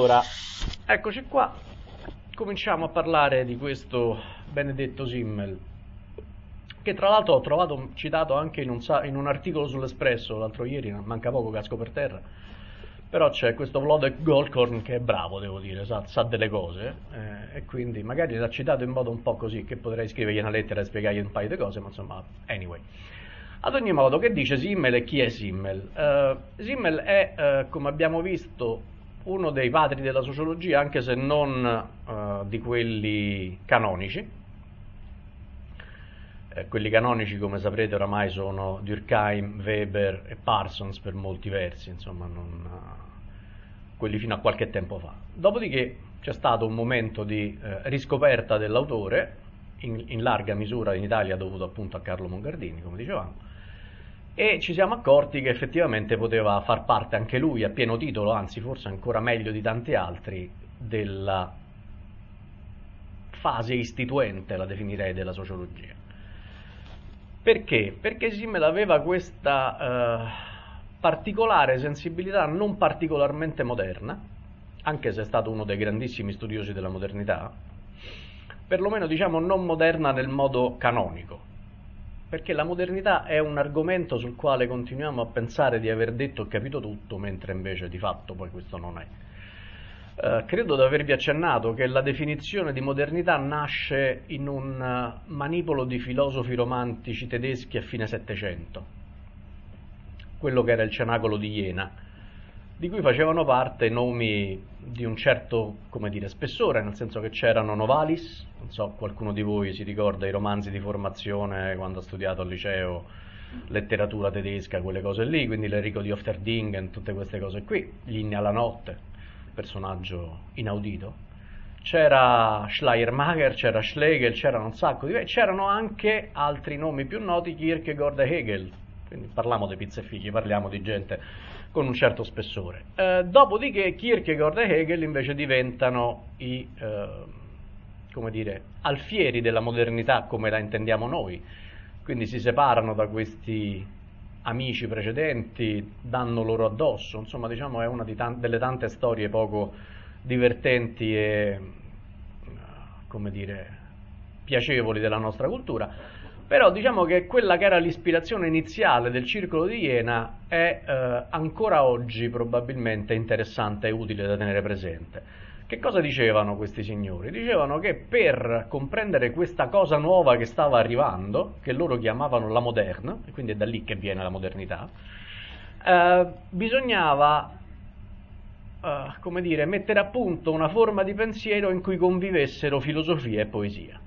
Allora, eccoci qua, cominciamo a parlare di questo benedetto Simmel, che tra l'altro ho trovato citato anche in un articolo sull'Espresso l'altro ieri, manca poco casco per terra, però c'è questo Vlodek Golkorn che è bravo, devo dire, sa delle cose, e quindi magari l'ha citato in modo un po' così, che potrei scrivergli una lettera e spiegargli un paio di cose, ma insomma, anyway. Ad ogni modo, che dice Simmel e chi è Simmel? Simmel è, come abbiamo visto, uno dei padri della sociologia, anche se non di quelli canonici. Quelli canonici, come saprete, oramai sono Durkheim, Weber e Parsons per molti versi, insomma, quelli fino a qualche tempo fa. Dopodiché c'è stato un momento di riscoperta dell'autore, in larga misura in Italia dovuto appunto a Carlo Mongardini, come dicevamo, e ci siamo accorti che effettivamente poteva far parte anche lui a pieno titolo, anzi forse ancora meglio di tanti altri, della fase istituente, la definirei, della sociologia. Perché? Perché Simmel aveva questa particolare sensibilità non particolarmente moderna, anche se è stato uno dei grandissimi studiosi della modernità, perlomeno diciamo non moderna nel modo canonico, perché la modernità è un argomento sul quale continuiamo a pensare di aver detto e capito tutto, mentre invece di fatto poi questo non è. Credo di avervi accennato che la definizione di modernità nasce in un manipolo di filosofi romantici tedeschi a fine Settecento, quello che era il Cenacolo di Iena, di cui facevano parte nomi di un certo, come dire, spessore, nel senso che c'erano Novalis, non so, qualcuno di voi si ricorda i romanzi di formazione quando ha studiato al liceo letteratura tedesca, quelle cose lì, quindi l'Enrico di Ofterdingen, tutte queste cose qui, gli Inni alla notte, personaggio inaudito. C'era Schleiermacher, c'era Schlegel, c'erano un sacco di... c'erano anche altri nomi più noti, Kierkegaard e Hegel, quindi parliamo di pizza e fichi, parliamo di gente con un certo spessore. Dopodiché Kierkegaard e Hegel invece diventano i, come dire, alfieri della modernità come la intendiamo noi, quindi si separano da questi amici precedenti, danno loro addosso, insomma diciamo è una delle tante storie poco divertenti e, come dire, piacevoli della nostra cultura. Però diciamo che quella che era l'ispirazione iniziale del Circolo di Iena è ancora oggi probabilmente interessante e utile da tenere presente. Che cosa dicevano questi signori? Dicevano che per comprendere questa cosa nuova che stava arrivando, che loro chiamavano la moderna, e quindi è da lì che viene la modernità, bisognava, come dire, mettere a punto una forma di pensiero in cui convivessero filosofia e poesia.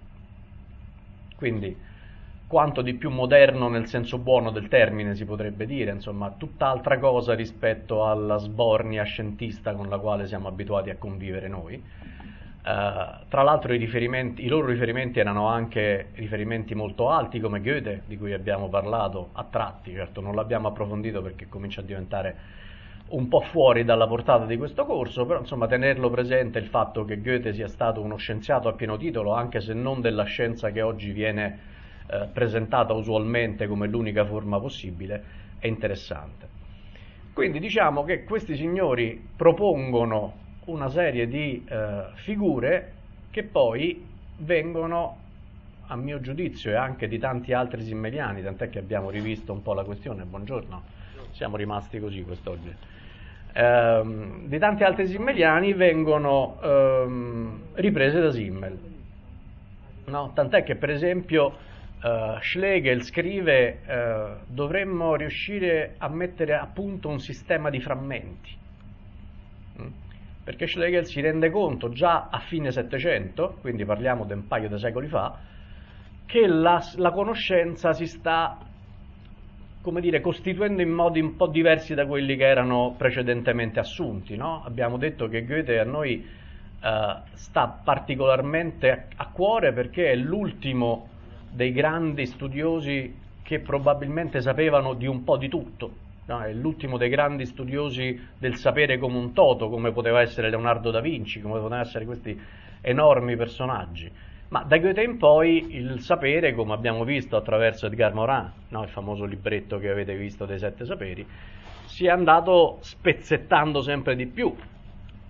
Quindi quanto di più moderno nel senso buono del termine si potrebbe dire, insomma, tutt'altra cosa rispetto alla sbornia scientista con la quale siamo abituati a convivere noi. Tra l'altro i loro riferimenti erano anche riferimenti molto alti, come Goethe, di cui abbiamo parlato a tratti, certo non l'abbiamo approfondito perché comincia a diventare un po' fuori dalla portata di questo corso, però insomma tenerlo presente il fatto che Goethe sia stato uno scienziato a pieno titolo, anche se non della scienza che oggi viene presentata usualmente come l'unica forma possibile, è interessante. Quindi diciamo che questi signori propongono una serie di figure che poi vengono, a mio giudizio e anche di tanti altri simmeliani, tant'è che abbiamo rivisto un po' la questione, buongiorno, siamo rimasti così quest'oggi, di tanti altri simmeliani vengono riprese da Simmel, no? Tant'è che per esempio Schlegel scrive dovremmo riuscire a mettere a punto un sistema di frammenti, perché Schlegel si rende conto già a fine Settecento, quindi parliamo di un paio di secoli fa, che la conoscenza si sta, come dire, costituendo in modi un po' diversi da quelli che erano precedentemente assunti, no? Abbiamo detto che Goethe a noi sta particolarmente a cuore perché è l'ultimo dei grandi studiosi che probabilmente sapevano di un po' di tutto, no? È l'ultimo dei grandi studiosi del sapere come un toto, come poteva essere Leonardo da Vinci, come potevano essere questi enormi personaggi. Ma da Goethe in poi il sapere, come abbiamo visto attraverso Edgar Morin, no? Il famoso libretto che avete visto dei 7 saperi, si è andato spezzettando sempre di più.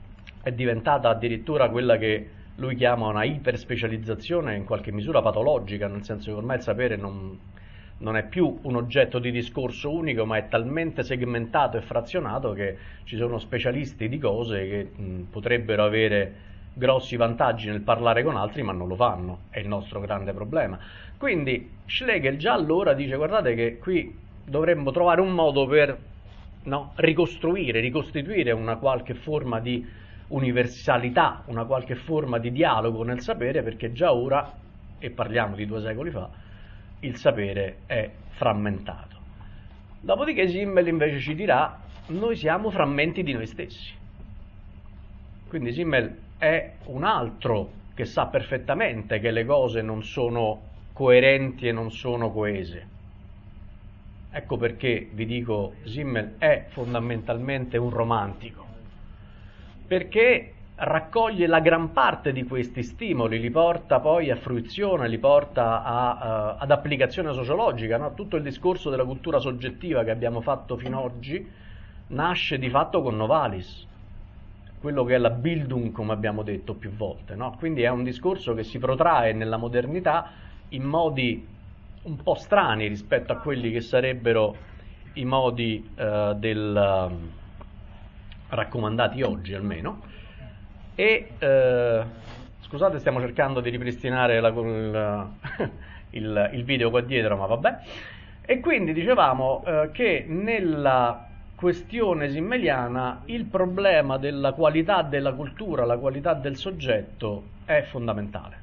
è diventata addirittura quella che lui chiama una iperspecializzazione in qualche misura patologica, nel senso che ormai il sapere non è più un oggetto di discorso unico, ma è talmente segmentato e frazionato che ci sono specialisti di cose che potrebbero avere grossi vantaggi nel parlare con altri, ma non lo fanno, è il nostro grande problema. Quindi Schlegel già allora dice: guardate che qui dovremmo trovare un modo per ricostituire una qualche forma di universalità, una qualche forma di dialogo nel sapere, perché già ora, e parliamo di 2 secoli fa, il sapere è frammentato. Dopodiché Simmel invece ci dirà: noi siamo frammenti di noi stessi. Quindi Simmel è un altro che sa perfettamente che le cose non sono coerenti e non sono coese. Ecco perché vi dico, Simmel è fondamentalmente un romantico, perché raccoglie la gran parte di questi stimoli, li porta poi a fruizione, li porta ad applicazione sociologica, no? Tutto il discorso della cultura soggettiva che abbiamo fatto fino ad oggi nasce di fatto con Novalis, quello che è la Bildung, come abbiamo detto più volte, no? Quindi è un discorso che si protrae nella modernità in modi un po' strani rispetto a quelli che sarebbero i modi raccomandati oggi almeno. E scusate, stiamo cercando di ripristinare il video qua dietro, ma vabbè. E quindi dicevamo che nella questione simmeliana il problema della qualità della cultura, la qualità del soggetto è fondamentale.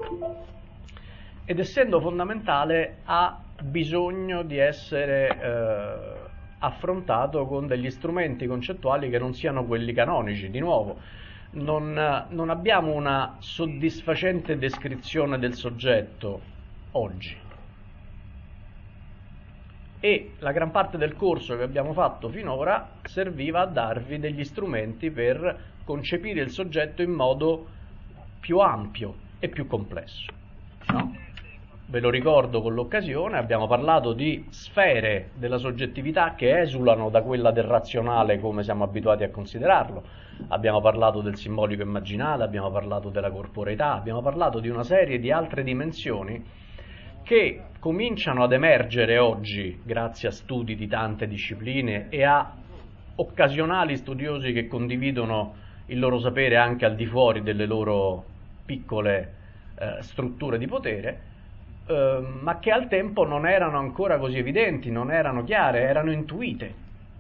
Ed essendo fondamentale ha bisogno di essere affrontato con degli strumenti concettuali che non siano quelli canonici. Di nuovo, non abbiamo una soddisfacente descrizione del soggetto oggi, e la gran parte del corso che abbiamo fatto finora serviva a darvi degli strumenti per concepire il soggetto in modo più ampio e più complesso, no? Ve lo ricordo con l'occasione, abbiamo parlato di sfere della soggettività che esulano da quella del razionale come siamo abituati a considerarlo. Abbiamo parlato del simbolico immaginale, abbiamo parlato della corporeità, abbiamo parlato di una serie di altre dimensioni che cominciano ad emergere oggi grazie a studi di tante discipline e a occasionali studiosi che condividono il loro sapere anche al di fuori delle loro piccole strutture di potere, ma che al tempo non erano ancora così evidenti, non erano chiare, erano intuite.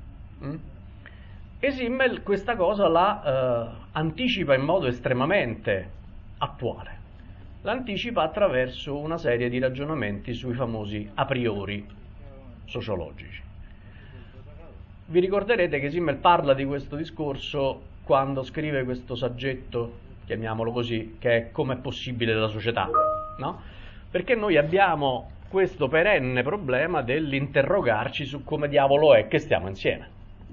E Simmel questa cosa la anticipa in modo estremamente attuale. L'anticipa attraverso una serie di ragionamenti sui famosi a priori sociologici. Vi ricorderete che Simmel parla di questo discorso quando scrive questo saggetto, chiamiamolo così, che è Com'è possibile la società, no? Perché noi abbiamo questo perenne problema dell'interrogarci su come diavolo è che stiamo insieme.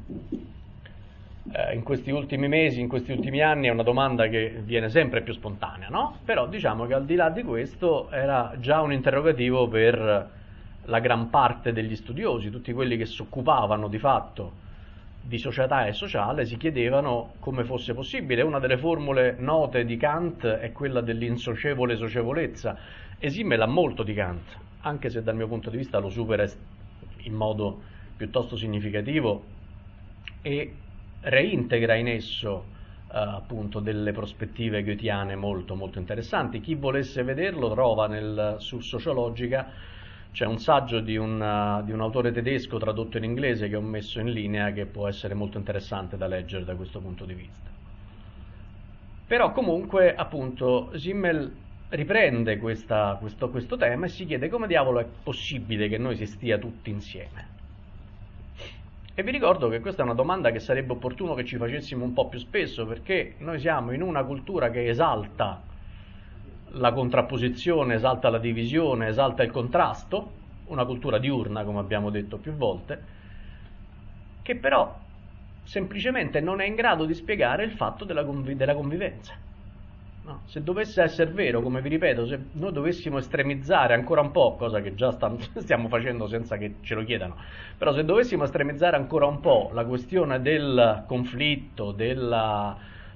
In questi ultimi mesi, in questi ultimi anni è una domanda che viene sempre più spontanea, no? Però diciamo che al di là di questo era già un interrogativo per la gran parte degli studiosi, tutti quelli che si occupavano di fatto di società e sociale si chiedevano come fosse possibile. Una delle formule note di Kant è quella dell'insocievole socievolezza, e Simmel ha molto di Kant, anche se dal mio punto di vista lo supera in modo piuttosto significativo e reintegra in esso appunto delle prospettive goethiane molto molto interessanti. Chi volesse vederlo trova su Sociologica, c'è un saggio di un autore tedesco tradotto in inglese che ho messo in linea, che può essere molto interessante da leggere da questo punto di vista. Però comunque appunto Simmel riprende questo tema e si chiede come diavolo è possibile che noi si stia tutti insieme. E vi ricordo che questa è una domanda che sarebbe opportuno che ci facessimo un po' più spesso, perché noi siamo in una cultura che esalta la contrapposizione, esalta la divisione, esalta il contrasto, una cultura diurna, come abbiamo detto più volte, che però semplicemente non è in grado di spiegare il fatto della convivenza. No, se dovesse essere vero, come vi ripeto, se noi dovessimo estremizzare ancora un po', cosa che già stiamo facendo senza che ce lo chiedano, però se dovessimo estremizzare ancora un po' la questione del conflitto, della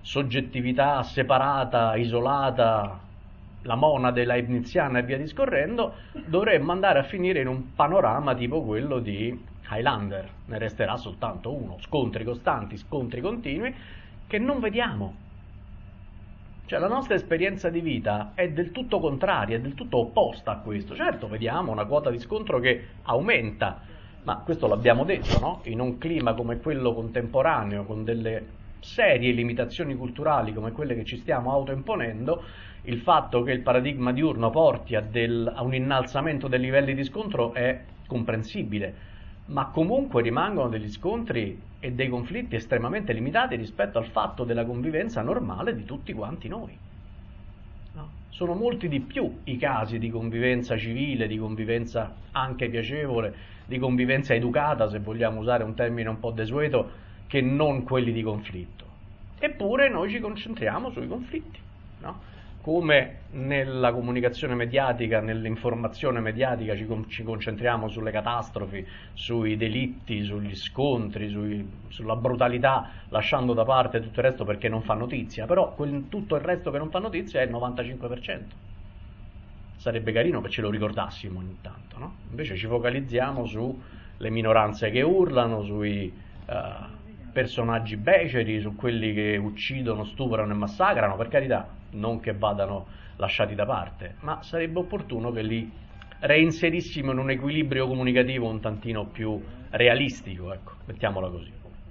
soggettività separata, isolata, la monade leibniziana e via discorrendo, dovremmo andare a finire in un panorama tipo quello di Highlander. Ne resterà soltanto uno: scontri costanti, scontri continui che non vediamo. Cioè la nostra esperienza di vita è del tutto contraria, è del tutto opposta a questo. Certo, vediamo una quota di scontro che aumenta, ma questo l'abbiamo detto, no? In un clima come quello contemporaneo, con delle serie limitazioni culturali come quelle che ci stiamo autoimponendo, il fatto che il paradigma diurno porti a un innalzamento dei livelli di scontro è comprensibile, ma comunque rimangono degli scontri e dei conflitti estremamente limitati rispetto al fatto della convivenza normale di tutti quanti noi. No? Sono molti di più i casi di convivenza civile, di convivenza anche piacevole, di convivenza educata, se vogliamo usare un termine un po' desueto, che non quelli di conflitto. Eppure noi ci concentriamo sui conflitti, no? Come nella comunicazione mediatica, nell'informazione mediatica ci concentriamo sulle catastrofi, sui delitti, sugli scontri, sulla brutalità, lasciando da parte tutto il resto perché non fa notizia, però tutto il resto che non fa notizia è il 95%. Sarebbe carino che ce lo ricordassimo ogni tanto, no? Invece ci focalizziamo sulle minoranze che urlano, sui personaggi beceri, su quelli che uccidono, stuprano e massacrano. Per carità, non che vadano lasciati da parte, ma sarebbe opportuno che li reinserissimo in un equilibrio comunicativo un tantino più realistico, ecco, mettiamola così.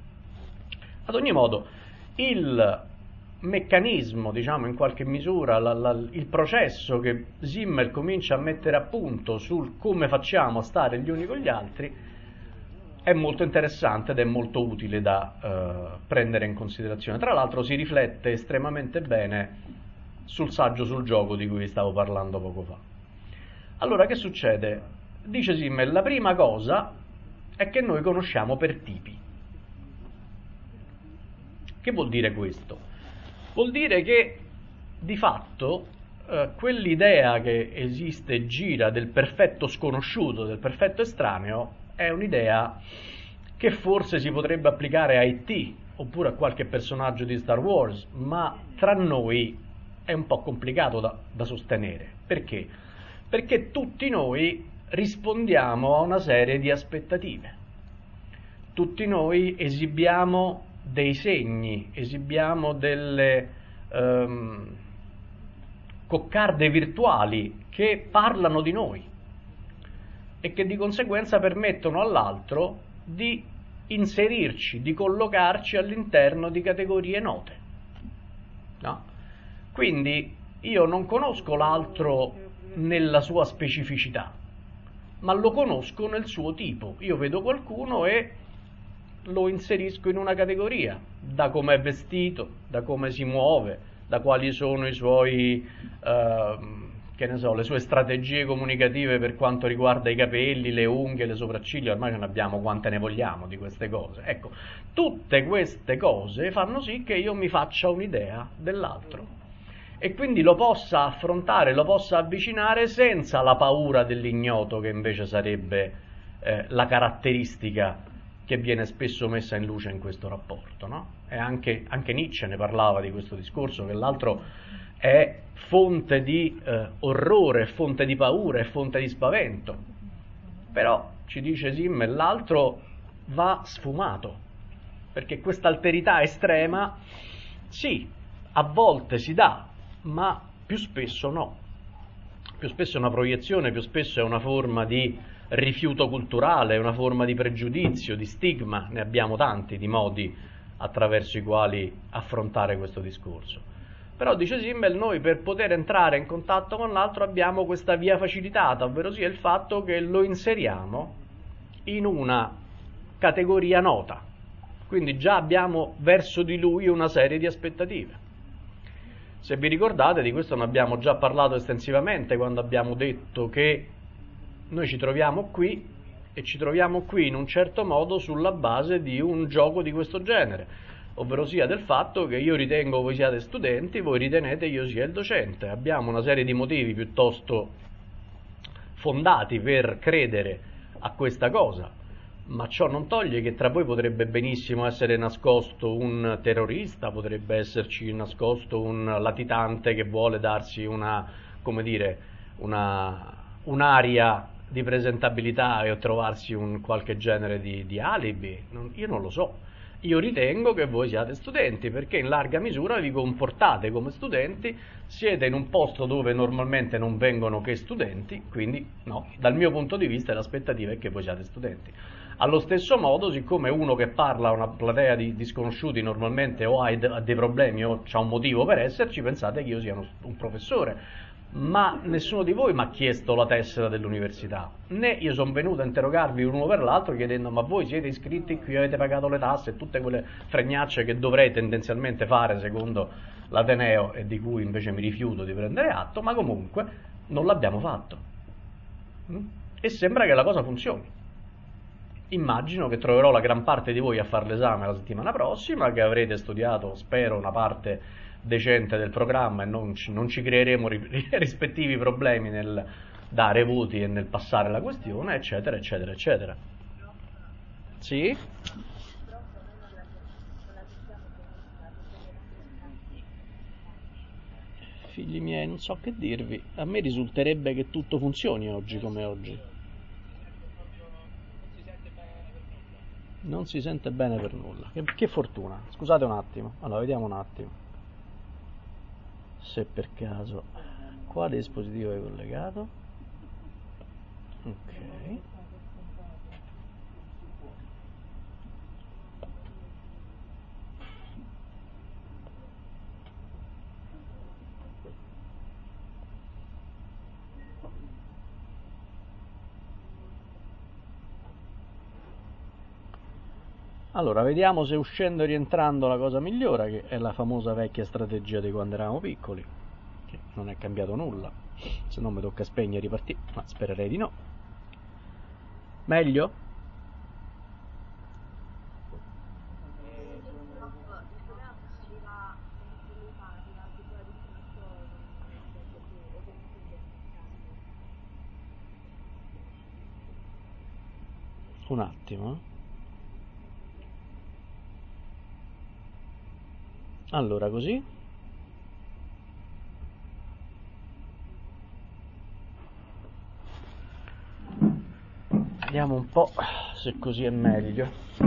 Ad ogni modo, il meccanismo, diciamo in qualche misura, il processo che Simmel comincia a mettere a punto sul come facciamo a stare gli uni con gli altri è molto interessante ed è molto utile da prendere in considerazione. Tra l'altro si riflette estremamente bene sul saggio sul gioco di cui vi stavo parlando poco fa. Allora, che succede? Dice Simmel, la prima cosa è che noi conosciamo per tipi. Che vuol dire questo? Vuol dire che di fatto quell'idea che esiste e gira del perfetto sconosciuto, del perfetto estraneo, è un'idea che forse si potrebbe applicare a E.T. oppure a qualche personaggio di Star Wars, ma tra noi è un po' complicato da sostenere. Perché? Perché tutti noi rispondiamo a una serie di aspettative. Tutti noi esibiamo dei segni, esibiamo delle coccarde virtuali che parlano di noi e che di conseguenza permettono all'altro di inserirci, di collocarci all'interno di categorie note. No? Quindi io non conosco l'altro nella sua specificità, ma lo conosco nel suo tipo. Io vedo qualcuno e lo inserisco in una categoria, da come è vestito, da come si muove, da quali sono i suoi che ne so, le sue strategie comunicative per quanto riguarda i capelli, le unghie, le sopracciglia. Ormai ne abbiamo quante ne vogliamo di queste cose. Ecco, tutte queste cose fanno sì che io mi faccia un'idea dell'altro e quindi lo possa affrontare, lo possa avvicinare senza la paura dell'ignoto, che invece sarebbe la caratteristica che viene spesso messa in luce in questo rapporto, no? E anche Nietzsche ne parlava di questo discorso, che l'altro è fonte di orrore, è fonte di paura, è fonte di spavento. Però, ci dice Simmel, l'altro va sfumato, perché questa alterità estrema, sì, a volte si dà, ma più spesso no. Più spesso è una proiezione, più spesso è una forma di rifiuto culturale, è una forma di pregiudizio, di stigma. Ne abbiamo tanti di modi attraverso i quali affrontare questo discorso. Però, dice Simmel, noi per poter entrare in contatto con l'altro abbiamo questa via facilitata, ovvero sia il fatto che lo inseriamo in una categoria nota. Quindi già abbiamo verso di lui una serie di aspettative. Se vi ricordate, di questo ne abbiamo già parlato estensivamente quando abbiamo detto che noi ci troviamo qui e ci troviamo qui in un certo modo sulla base di un gioco di questo genere, ovvero sia del fatto che io ritengo voi siate studenti, voi ritenete io sia il docente. Abbiamo una serie di motivi piuttosto fondati per credere a questa cosa, ma ciò non toglie che tra voi potrebbe benissimo essere nascosto un terrorista, potrebbe esserci nascosto un latitante che vuole darsi una, come dire, un'aria di presentabilità e trovarsi un qualche genere di alibi. Io non lo so. Io ritengo che voi siate studenti perché in larga misura vi comportate come studenti, siete in un posto dove normalmente non vengono che studenti, quindi no, dal mio punto di vista l'aspettativa è che voi siate studenti. Allo stesso modo, siccome uno che parla a una platea di sconosciuti normalmente o ha dei problemi o ha un motivo per esserci, pensate che io sia un professore. Ma nessuno di voi mi ha chiesto la tessera dell'università, né io sono venuto a interrogarvi uno per l'altro chiedendo ma voi siete iscritti qui, avete pagato le tasse e tutte quelle fregnacce che dovrei tendenzialmente fare secondo l'Ateneo e di cui invece mi rifiuto di prendere atto, ma comunque non l'abbiamo fatto. E sembra che la cosa funzioni. Immagino che troverò la gran parte di voi a fare l'esame la settimana prossima, che avrete studiato, spero, una parte decente del programma e non ci creeremo rispettivi problemi nel dare voti e nel passare la questione, eccetera, eccetera, eccetera. Sì? Figli miei, non so che dirvi. A me risulterebbe che tutto funzioni oggi come oggi. Non si sente bene per nulla. Che fortuna. Scusate un attimo. Allora, vediamo un attimo. Se per caso quale dispositivo è collegato. Ok. Allora, vediamo se uscendo e rientrando la cosa migliora, che è la famosa vecchia strategia di quando eravamo piccoli, che non è cambiato nulla, se no mi tocca spegnere e ripartire, ma spererei di no. Meglio? Un attimo. Allora, così. Vediamo un po' se così è meglio.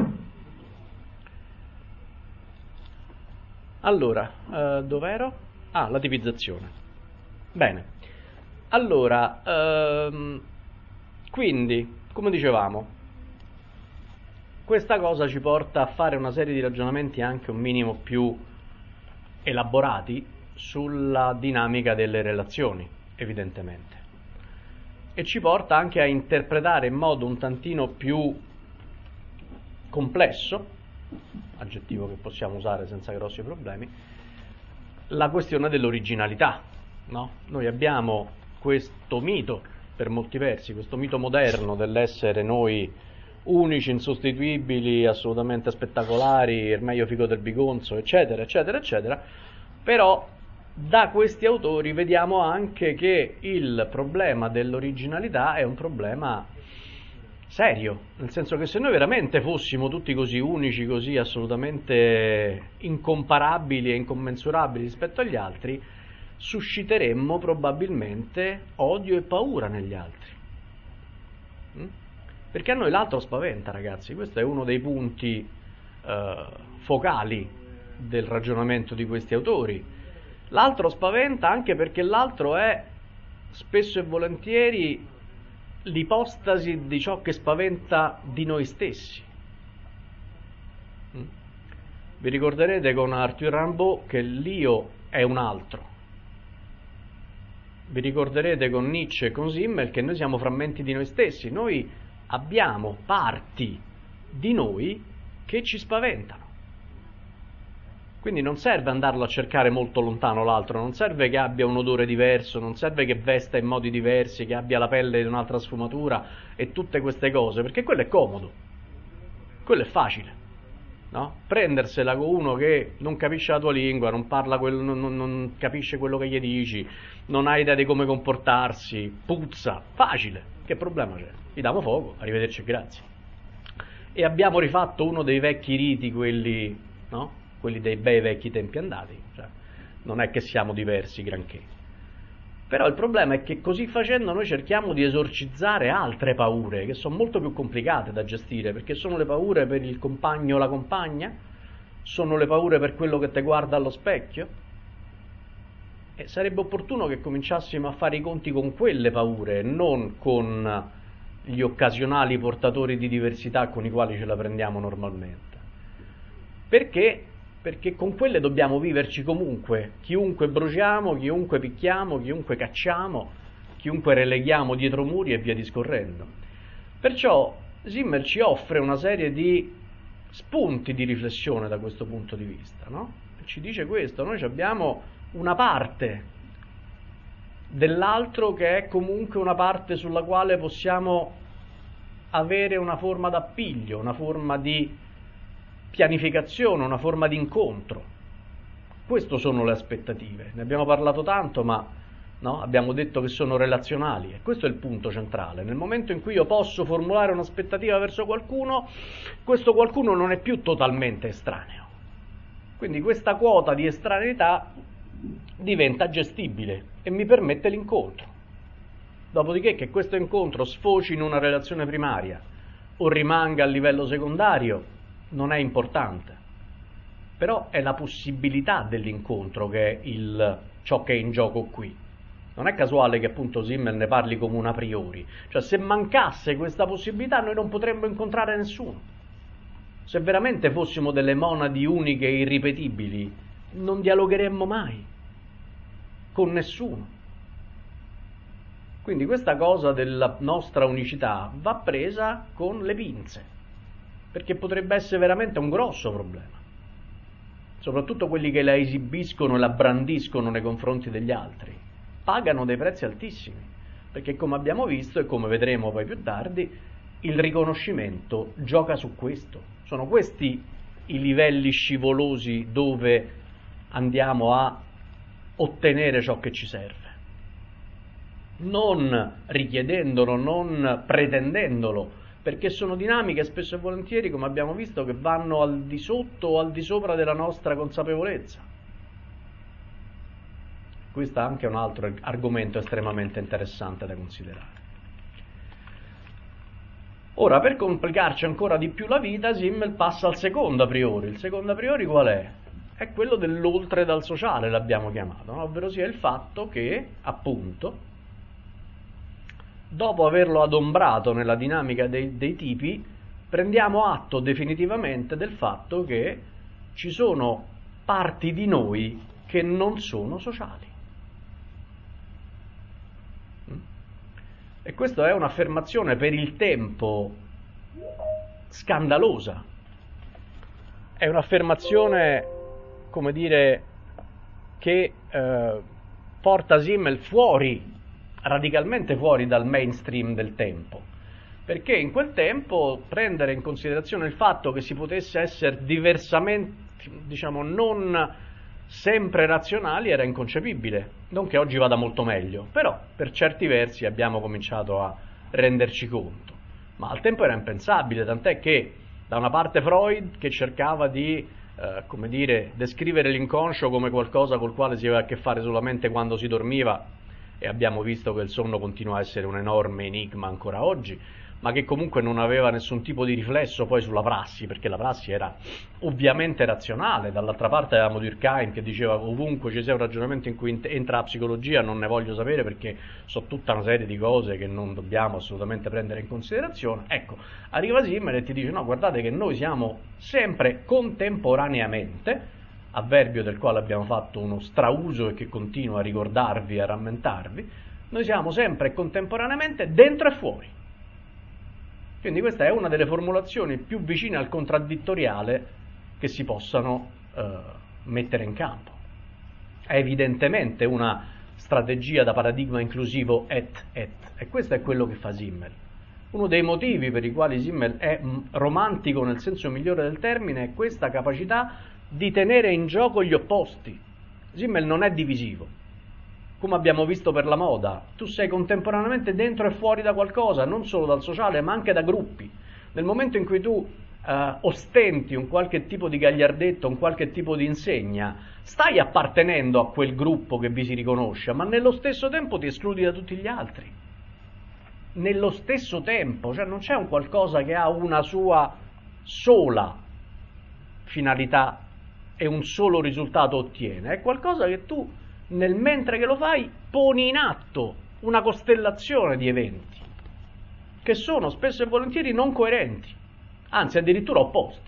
Allora, dov'ero? Ah, la tipizzazione. Bene. Allora, quindi, come dicevamo, questa cosa ci porta a fare una serie di ragionamenti anche un minimo più elaborati sulla dinamica delle relazioni, evidentemente. E ci porta anche a interpretare in modo un tantino più complesso, aggettivo che possiamo usare senza grossi problemi, la questione dell'originalità, no? Noi abbiamo questo mito, per molti versi, questo mito moderno dell'essere noi unici, insostituibili, assolutamente spettacolari, il meglio figo del bigonzo, eccetera, eccetera, eccetera, però da questi autori vediamo anche che il problema dell'originalità è un problema serio, nel senso che se noi veramente fossimo tutti così unici, così assolutamente incomparabili e incommensurabili rispetto agli altri, susciteremmo probabilmente odio e paura negli altri. Perché a noi l'altro spaventa, ragazzi, questo è uno dei punti focali del ragionamento di questi autori. L'altro spaventa anche perché l'altro è spesso e volentieri l'ipostasi di ciò che spaventa di noi stessi. Vi ricorderete con Arthur Rimbaud che l'io è un altro. Vi ricorderete con Nietzsche e con Simmel che noi siamo frammenti di noi stessi. Noi abbiamo parti di noi che ci spaventano. Quindi non serve andarlo a cercare molto lontano l'altro, non serve che abbia un odore diverso, non serve che vesta in modi diversi, che abbia la pelle di un'altra sfumatura e tutte queste cose, perché quello è comodo, quello è facile, no? Prendersela con uno che non capisce la tua lingua, non parla non capisce quello che gli dici, non ha idea di come comportarsi, puzza, facile, che problema c'è? Gli diamo fuoco, arrivederci e grazie. e abbiamo rifatto uno dei vecchi riti, quelli, no? Quelli dei bei vecchi tempi andati, cioè, non è che siamo diversi granché. Però il problema è che così facendo noi cerchiamo di esorcizzare altre paure che sono molto più complicate da gestire, perché sono le paure per il compagno o la compagna, sono le paure per quello che ti guarda allo specchio, e sarebbe opportuno che cominciassimo a fare i conti con quelle paure, non con gli occasionali portatori di diversità con i quali ce la prendiamo normalmente. Perché? Perché con quelle dobbiamo viverci comunque, chiunque bruciamo, chiunque picchiamo, chiunque cacciamo, chiunque releghiamo dietro muri e via discorrendo. Perciò Simmel ci offre una serie di spunti di riflessione da questo punto di vista, no? Ci dice questo: noi abbiamo una parte dell'altro che è comunque una parte sulla quale possiamo avere una forma d'appiglio, una forma di pianificazione, una forma di incontro. Queste sono le aspettative. Ne abbiamo parlato tanto, ma no, abbiamo detto che sono relazionali, e questo è il punto centrale. Nel momento in cui io posso formulare un'aspettativa verso qualcuno, questo qualcuno non è più totalmente estraneo. Quindi questa quota di estraneità diventa gestibile e mi permette l'incontro. Dopodiché, che questo incontro sfoci in una relazione primaria o rimanga a livello secondario non è importante, però è la possibilità dell'incontro che è ciò che è in gioco qui. Non è casuale che appunto Simmel ne parli come un a priori, cioè se mancasse questa possibilità noi non potremmo incontrare nessuno. Se veramente fossimo delle monadi uniche e irripetibili, non dialogheremmo mai con nessuno. Quindi questa cosa della nostra unicità va presa con le pinze, perché potrebbe essere veramente un grosso problema, soprattutto quelli che la esibiscono e la brandiscono nei confronti degli altri pagano dei prezzi altissimi, perché come abbiamo visto e come vedremo poi più tardi, il riconoscimento gioca su questo. Sono questi i livelli scivolosi dove andiamo a ottenere ciò che ci serve, non richiedendolo, non pretendendolo, perché sono dinamiche spesso e volentieri, come abbiamo visto, che vanno al di sotto o al di sopra della nostra consapevolezza. Questo è anche un altro argomento estremamente interessante da considerare. Ora, per complicarci ancora di più la vita, Simmel passa al secondo a priori. Il secondo a priori qual è? È quello dell'oltre dal sociale, l'abbiamo chiamato, no? Ovvero sia il fatto che, appunto, dopo averlo adombrato nella dinamica dei tipi, prendiamo atto definitivamente del fatto che ci sono parti di noi che non sono sociali. E questa è un'affermazione per il tempo scandalosa. È un'affermazione, come dire, che porta Simmel radicalmente fuori dal mainstream del tempo, perché in quel tempo prendere in considerazione il fatto che si potesse essere diversamente, diciamo, non sempre razionali era inconcepibile. Non che oggi vada molto meglio, però per certi versi abbiamo cominciato a renderci conto, ma al tempo era impensabile, tant'è che da una parte Freud, che cercava di come dire, descrivere l'inconscio come qualcosa col quale si aveva a che fare solamente quando si dormiva, e abbiamo visto che il sonno continua a essere un enorme enigma ancora oggi, ma che comunque non aveva nessun tipo di riflesso poi sulla prassi, perché la prassi era ovviamente razionale. Dall'altra parte avevamo Durkheim che diceva: ovunque ci sia un ragionamento in cui entra la psicologia non ne voglio sapere, perché so tutta una serie di cose che non dobbiamo assolutamente prendere in considerazione. Ecco, arriva Simmel e ti dice: no, guardate che noi siamo sempre contemporaneamente, avverbio del quale abbiamo fatto uno strauso e che continua a ricordarvi e a rammentarvi, noi siamo sempre contemporaneamente dentro e fuori. Quindi questa è una delle formulazioni più vicine al contraddittoriale che si possano mettere in campo. È evidentemente una strategia da paradigma inclusivo e questo è quello che fa Simmel. Uno dei motivi per i quali Simmel è romantico nel senso migliore del termine è questa capacità di tenere in gioco gli opposti. Simmel non è divisivo. Come abbiamo visto per la moda, tu sei contemporaneamente dentro e fuori da qualcosa, non solo dal sociale, ma anche da gruppi. Nel momento in cui tu ostenti un qualche tipo di gagliardetto, un qualche tipo di insegna, stai appartenendo a quel gruppo che vi si riconosce, ma nello stesso tempo ti escludi da tutti gli altri. Nello stesso tempo, cioè non c'è un qualcosa che ha una sua sola finalità e un solo risultato ottiene, è qualcosa che tu nel mentre che lo fai poni in atto una costellazione di eventi che sono spesso e volentieri non coerenti, anzi addirittura opposti.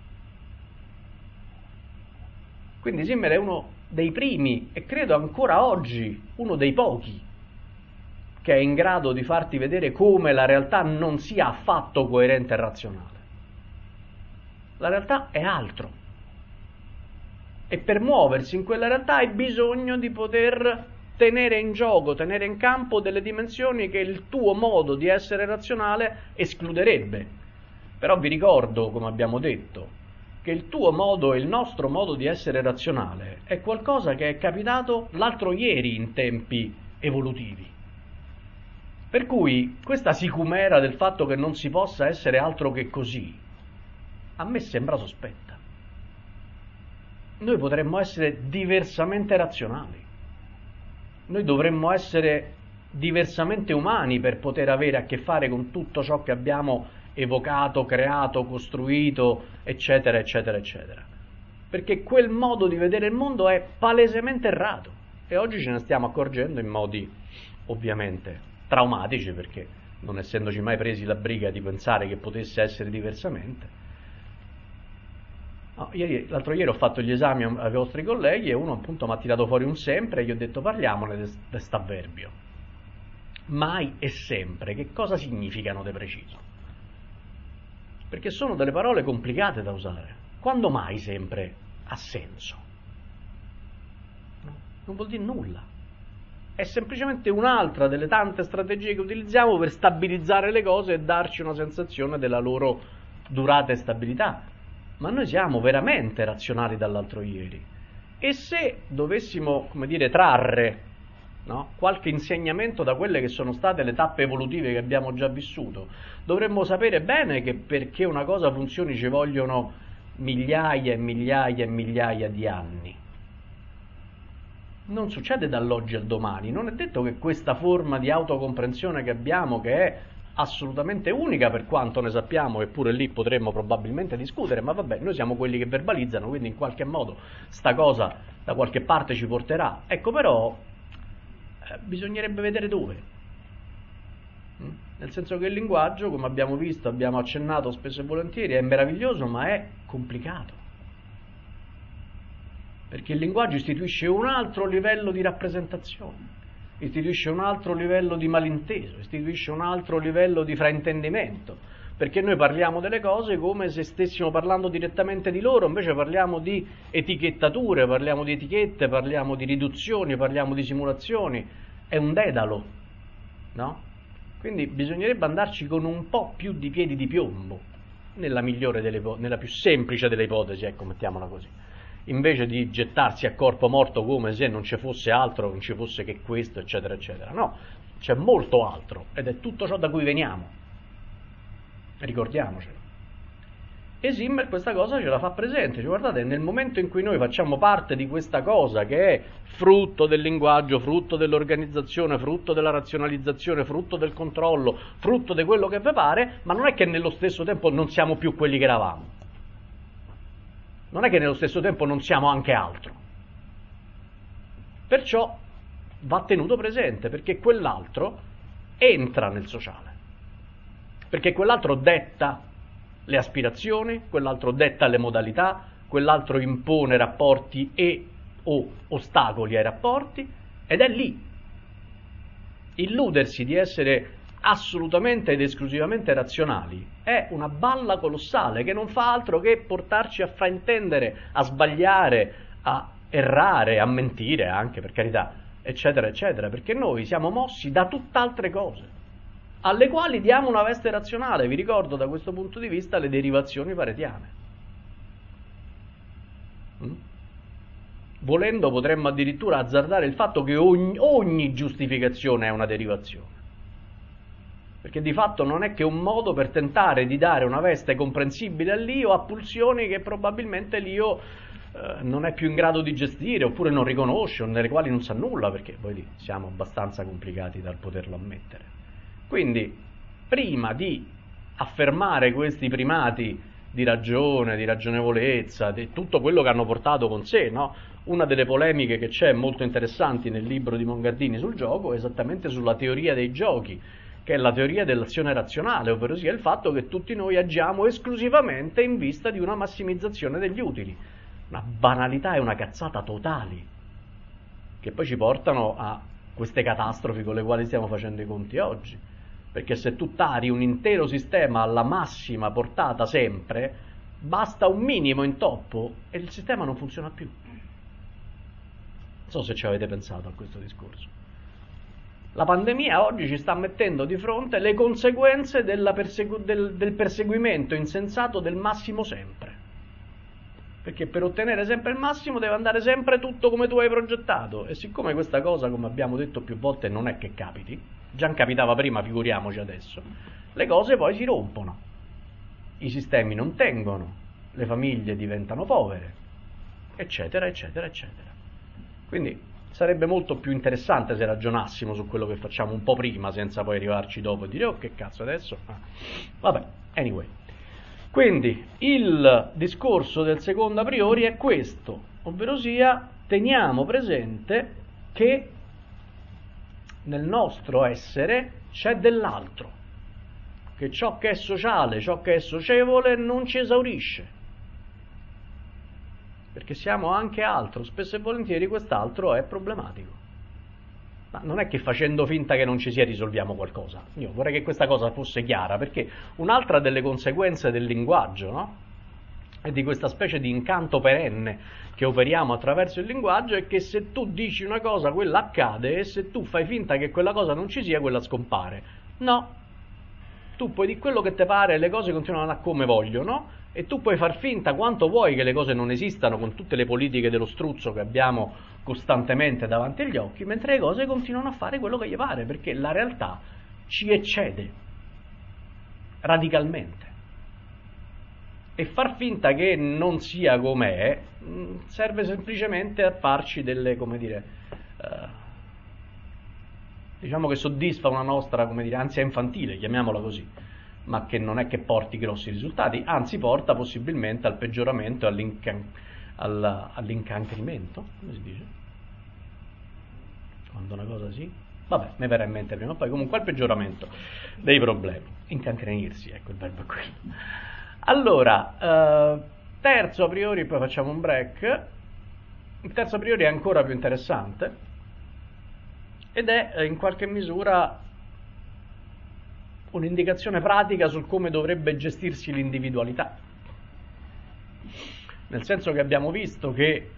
Quindi Zimmer è uno dei primi e credo ancora oggi uno dei pochi che è in grado di farti vedere come la realtà non sia affatto coerente e razionale. La realtà è altro. E per muoversi in quella realtà hai bisogno di poter tenere in gioco, tenere in campo delle dimensioni che il tuo modo di essere razionale escluderebbe. Però vi ricordo, come abbiamo detto, che il tuo modo e il nostro modo di essere razionale è qualcosa che è capitato l'altro ieri in tempi evolutivi. Per cui questa sicumera del fatto che non si possa essere altro che così, a me sembra sospetta. Noi potremmo essere diversamente razionali. Noi dovremmo essere diversamente umani per poter avere a che fare con tutto ciò che abbiamo evocato, creato, costruito, eccetera, eccetera, eccetera. Perché quel modo di vedere il mondo è palesemente errato e oggi ce ne stiamo accorgendo in modi ovviamente traumatici, perché non essendoci mai presi la briga di pensare che potesse essere diversamente. No, l'altro ieri ho fatto gli esami ai vostri colleghi e uno appunto mi ha tirato fuori un sempre e gli ho detto parliamone di quest'avverbio. Mai e sempre, che cosa significano di preciso? Perché sono delle parole complicate da usare. Quando mai sempre ha senso? No? Non vuol dire nulla. È semplicemente un'altra delle tante strategie che utilizziamo per stabilizzare le cose e darci una sensazione della loro durata e stabilità. Ma noi siamo veramente razionali dall'altro ieri. E se dovessimo, come dire, trarre, no, qualche insegnamento da quelle che sono state le tappe evolutive che abbiamo già vissuto, dovremmo sapere bene che perché una cosa funzioni ci vogliono migliaia e migliaia e migliaia di anni. Non succede dall'oggi al domani. Non è detto che questa forma di autocomprensione che abbiamo, che è assolutamente unica per quanto ne sappiamo, eppure lì potremmo probabilmente discutere, ma vabbè, noi siamo quelli che verbalizzano, quindi in qualche modo sta cosa da qualche parte ci porterà. Ecco, però bisognerebbe vedere dove. Nel senso che il linguaggio, come abbiamo visto, abbiamo accennato spesso e volentieri, è meraviglioso, ma è complicato. Perché il linguaggio istituisce un altro livello di rappresentazione, istituisce un altro livello di malinteso, istituisce un altro livello di fraintendimento, perché noi parliamo delle cose come se stessimo parlando direttamente di loro, invece parliamo di etichettature, parliamo di etichette, parliamo di riduzioni, parliamo di simulazioni, è un dedalo, no? Quindi bisognerebbe andarci con un po' più di piedi di piombo, nella migliore nella più semplice delle ipotesi, ecco, mettiamola così. Invece di gettarsi a corpo morto come se non ci fosse altro, non ci fosse che questo, eccetera, eccetera. No, c'è molto altro ed è tutto ciò da cui veniamo. Ricordiamocelo. E Zimmer questa cosa ce la fa presente. Cioè, guardate, nel momento in cui noi facciamo parte di questa cosa che è frutto del linguaggio, frutto dell'organizzazione, frutto della razionalizzazione, frutto del controllo, frutto di quello che vi pare, ma non è che nello stesso tempo non siamo più quelli che eravamo. Non è che nello stesso tempo non siamo anche altro. Perciò va tenuto presente, perché quell'altro entra nel sociale. Perché quell'altro detta le aspirazioni, quell'altro detta le modalità, quell'altro impone rapporti e o ostacoli ai rapporti, ed è lì. Illudersi di essere assolutamente ed esclusivamente razionali è una balla colossale che non fa altro che portarci a fraintendere, a sbagliare, a errare, a mentire anche, per carità, eccetera eccetera, perché noi siamo mossi da tutt'altre cose alle quali diamo una veste razionale. Vi ricordo da questo punto di vista le derivazioni paretiane. Volendo potremmo addirittura azzardare il fatto che ogni giustificazione è una derivazione. perché di fatto non è che un modo per tentare di dare una veste comprensibile all'io a pulsioni che probabilmente l'io non è più in grado di gestire, oppure non riconosce, o nelle quali non sa nulla, perché poi lì siamo abbastanza complicati dal poterlo ammettere. Quindi, prima di affermare questi primati di ragione, di ragionevolezza, di tutto quello che hanno portato con sé, no? Una delle polemiche che c'è molto interessanti nel libro di Mongardini sul gioco è esattamente sulla teoria dei giochi, che è la teoria dell'azione razionale, ovvero sia il fatto che tutti noi agiamo esclusivamente in vista di una massimizzazione degli utili. Una banalità e una cazzata totali, che poi ci portano a queste catastrofi con le quali stiamo facendo i conti oggi. Perché se tu tari un intero sistema alla massima portata sempre, basta un minimo intoppo e il sistema non funziona più. Non so se ci avete pensato a questo discorso. La pandemia oggi ci sta mettendo di fronte le conseguenze del perseguimento insensato del massimo sempre. Perché per ottenere sempre il massimo deve andare sempre tutto come tu hai progettato, e siccome questa cosa, come abbiamo detto più volte, non è che capiti, già capitava prima, figuriamoci adesso, le cose poi si rompono, i sistemi non tengono, le famiglie diventano povere, eccetera, eccetera, eccetera. Quindi sarebbe molto più interessante se ragionassimo su quello che facciamo un po' prima, senza poi arrivarci dopo e dire oh che cazzo adesso? Vabbè, anyway. Quindi il discorso del secondo a priori è questo, ovvero sia teniamo presente che nel nostro essere c'è dell'altro, che ciò che è sociale, ciò che è socievole non ci esaurisce, perché siamo anche altro, spesso e volentieri quest'altro è problematico. Ma non è che facendo finta che non ci sia risolviamo qualcosa. Io vorrei che questa cosa fosse chiara, perché un'altra delle conseguenze del linguaggio, no? E di questa specie di incanto perenne che operiamo attraverso il linguaggio è che se tu dici una cosa quella accade, e se tu fai finta che quella cosa non ci sia quella scompare. No, tu puoi dire quello che ti pare e le cose continuano a come vogliono, e tu puoi far finta quanto vuoi che le cose non esistano con tutte le politiche dello struzzo che abbiamo costantemente davanti agli occhi, mentre le cose continuano a fare quello che gli pare, perché la realtà ci eccede radicalmente. E far finta che non sia com'è serve semplicemente a farci delle, come dire, diciamo che soddisfa una nostra, come dire, ansia infantile, chiamiamola così, ma che non è che porti grossi risultati, anzi porta possibilmente al peggioramento e all'incancrenimento, come si dice? Quando una cosa sì? Vabbè, ne verrà in mente prima o poi, comunque al peggioramento dei problemi. Incancrenirsi, ecco il verbo è quello. Allora, terzo a priori, poi facciamo un break. Il terzo a priori è ancora più interessante ed è in qualche misura un'indicazione pratica sul come dovrebbe gestirsi l'individualità, nel senso che abbiamo visto che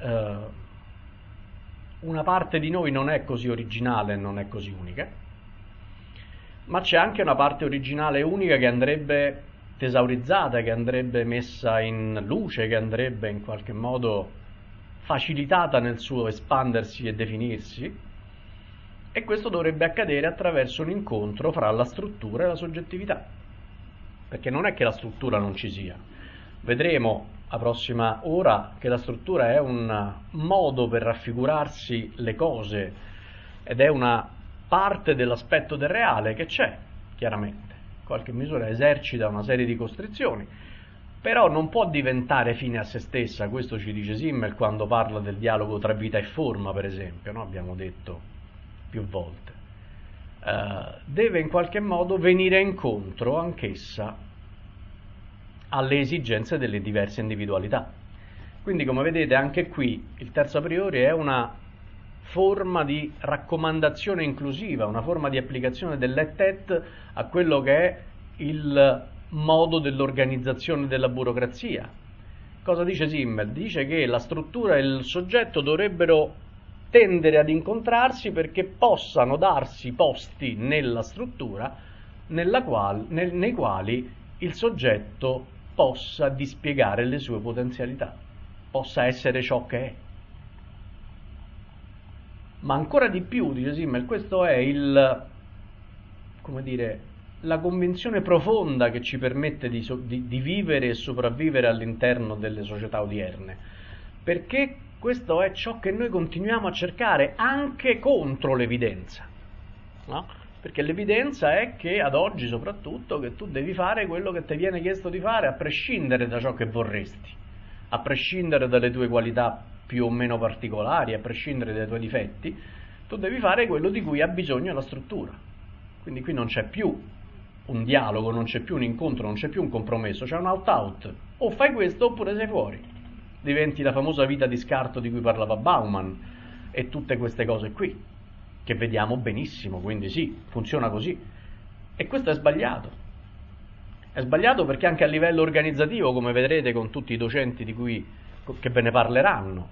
una parte di noi non è così originale e non è così unica, ma c'è anche una parte originale e unica che andrebbe tesaurizzata, che andrebbe messa in luce, che andrebbe in qualche modo facilitata nel suo espandersi e definirsi. E questo dovrebbe accadere attraverso un incontro fra la struttura e la soggettività, perché non è che la struttura non ci sia. Vedremo la prossima ora che la struttura è un modo per raffigurarsi le cose ed è una parte dell'aspetto del reale che c'è, chiaramente. In qualche misura esercita una serie di costrizioni, però non può diventare fine a se stessa. Questo ci dice Simmel quando parla del dialogo tra vita e forma, per esempio, no? Abbiamo detto più volte, deve in qualche modo venire incontro anch'essa alle esigenze delle diverse individualità. Quindi, come vedete, anche qui il terzo a priori è una forma di raccomandazione inclusiva, una forma di applicazione dell'et-et a quello che è il modo dell'organizzazione della burocrazia. Cosa dice Simmel? Dice che la struttura e il soggetto dovrebbero tendere ad incontrarsi perché possano darsi posti nella struttura nei quali il soggetto possa dispiegare le sue potenzialità, possa essere ciò che è. Ma ancora di più, dice Simmel, questo è il, come dire, la convinzione profonda che ci permette di vivere e sopravvivere all'interno delle società odierne, perché questo è ciò che noi continuiamo a cercare anche contro l'evidenza, no? Perché l'evidenza è che ad oggi soprattutto che tu devi fare quello che ti viene chiesto di fare a prescindere da ciò che vorresti, a prescindere dalle tue qualità più o meno particolari, a prescindere dai tuoi difetti, tu devi fare quello di cui ha bisogno la struttura. Quindi qui non c'è più un dialogo, non c'è più un incontro, non c'è più un compromesso, c'è un out-out. O fai questo oppure sei fuori. Diventi la famosa vita di scarto di cui parlava Bauman e tutte queste cose qui, che vediamo benissimo, quindi sì, funziona così. E questo è sbagliato. È sbagliato perché anche a livello organizzativo, come vedrete con tutti i docenti che ve ne parleranno,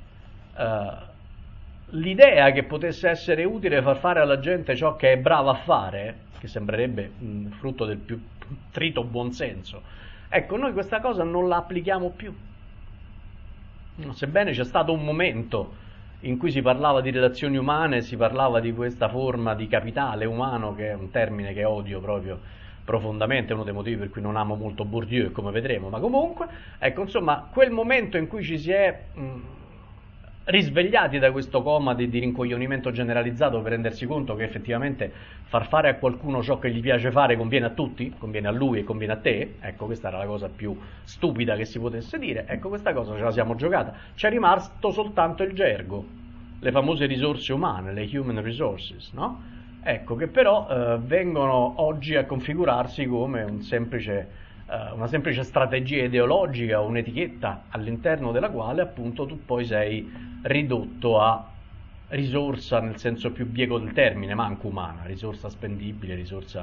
l'idea che potesse essere utile far fare alla gente ciò che è brava a fare, che sembrerebbe frutto del più trito buonsenso, ecco, noi questa cosa non la applichiamo più. Sebbene c'è stato un momento in cui si parlava di relazioni umane, si parlava di questa forma di capitale umano, che è un termine che odio proprio profondamente, è uno dei motivi per cui non amo molto Bourdieu, come vedremo, ma comunque, ecco, insomma, quel momento in cui ci si è risvegliati da questo coma di rincoglionimento generalizzato per rendersi conto che effettivamente far fare a qualcuno ciò che gli piace fare conviene a tutti, conviene a lui e conviene a te, ecco, questa era la cosa più stupida che si potesse dire, ecco, questa cosa ce la siamo giocata, c'è rimasto soltanto il gergo, le famose risorse umane, le human resources, no? Ecco, che però vengono oggi a configurarsi come una semplice strategia ideologica, un'etichetta all'interno della quale appunto tu poi sei ridotto a risorsa nel senso più bieco del termine, ma anche umana, risorsa spendibile, risorsa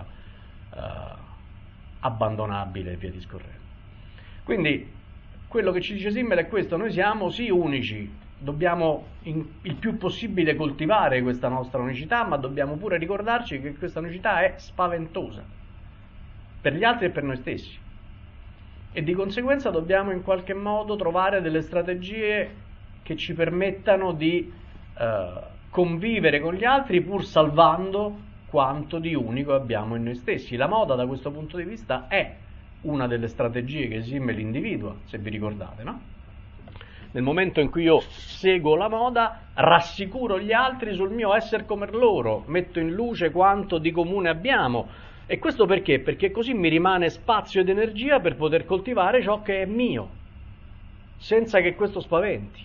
abbandonabile e via discorrendo. Quindi quello che ci dice Simmel è questo: noi siamo sì unici, dobbiamo il più possibile coltivare questa nostra unicità, ma dobbiamo pure ricordarci che questa unicità è spaventosa per gli altri e per noi stessi, e di conseguenza dobbiamo in qualche modo trovare delle strategie che ci permettano di convivere con gli altri pur salvando quanto di unico abbiamo in noi stessi. La moda da questo punto di vista è una delle strategie che Simmel individua, se vi ricordate, no? Nel momento in cui io seguo la moda, rassicuro gli altri sul mio essere come loro, metto in luce quanto di comune abbiamo. E questo perché? Perché così mi rimane spazio ed energia per poter coltivare ciò che è mio, senza che questo spaventi.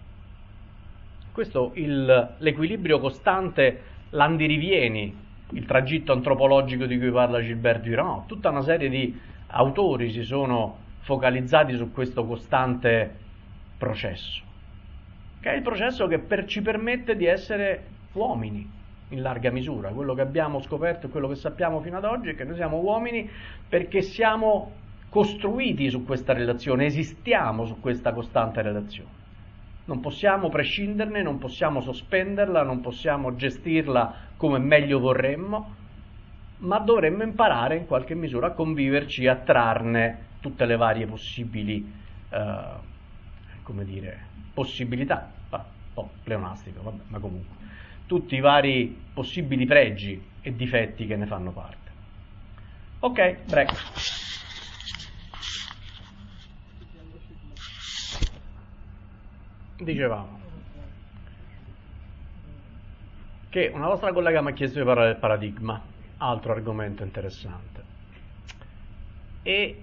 Questo l'equilibrio costante, l'andirivieni, il tragitto antropologico di cui parla Gilbert Durand, tutta una serie di autori si sono focalizzati su questo costante processo, che è il processo che ci permette di essere uomini in larga misura. Quello che abbiamo scoperto e quello che sappiamo fino ad oggi è che noi siamo uomini perché siamo costruiti su questa relazione, esistiamo su questa costante relazione. Non possiamo prescinderne, non possiamo sospenderla, non possiamo gestirla come meglio vorremmo, ma dovremmo imparare in qualche misura a conviverci, a trarne tutte le varie possibili possibilità, un po' pleonastico, vabbè, ma comunque, tutti i vari possibili pregi e difetti che ne fanno parte. Ok, break. Dicevamo che una vostra collega mi ha chiesto di parlare del paradigma, altro argomento interessante, e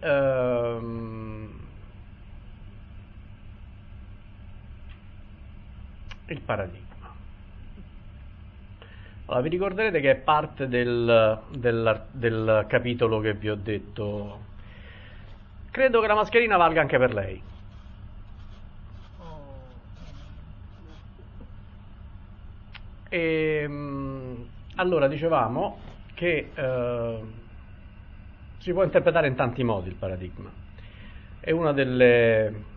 il paradigma. Allora, vi ricorderete che è parte del capitolo che vi ho detto. Credo che la mascherina valga anche per lei. Allora, dicevamo che si può interpretare in tanti modi il paradigma. È una delle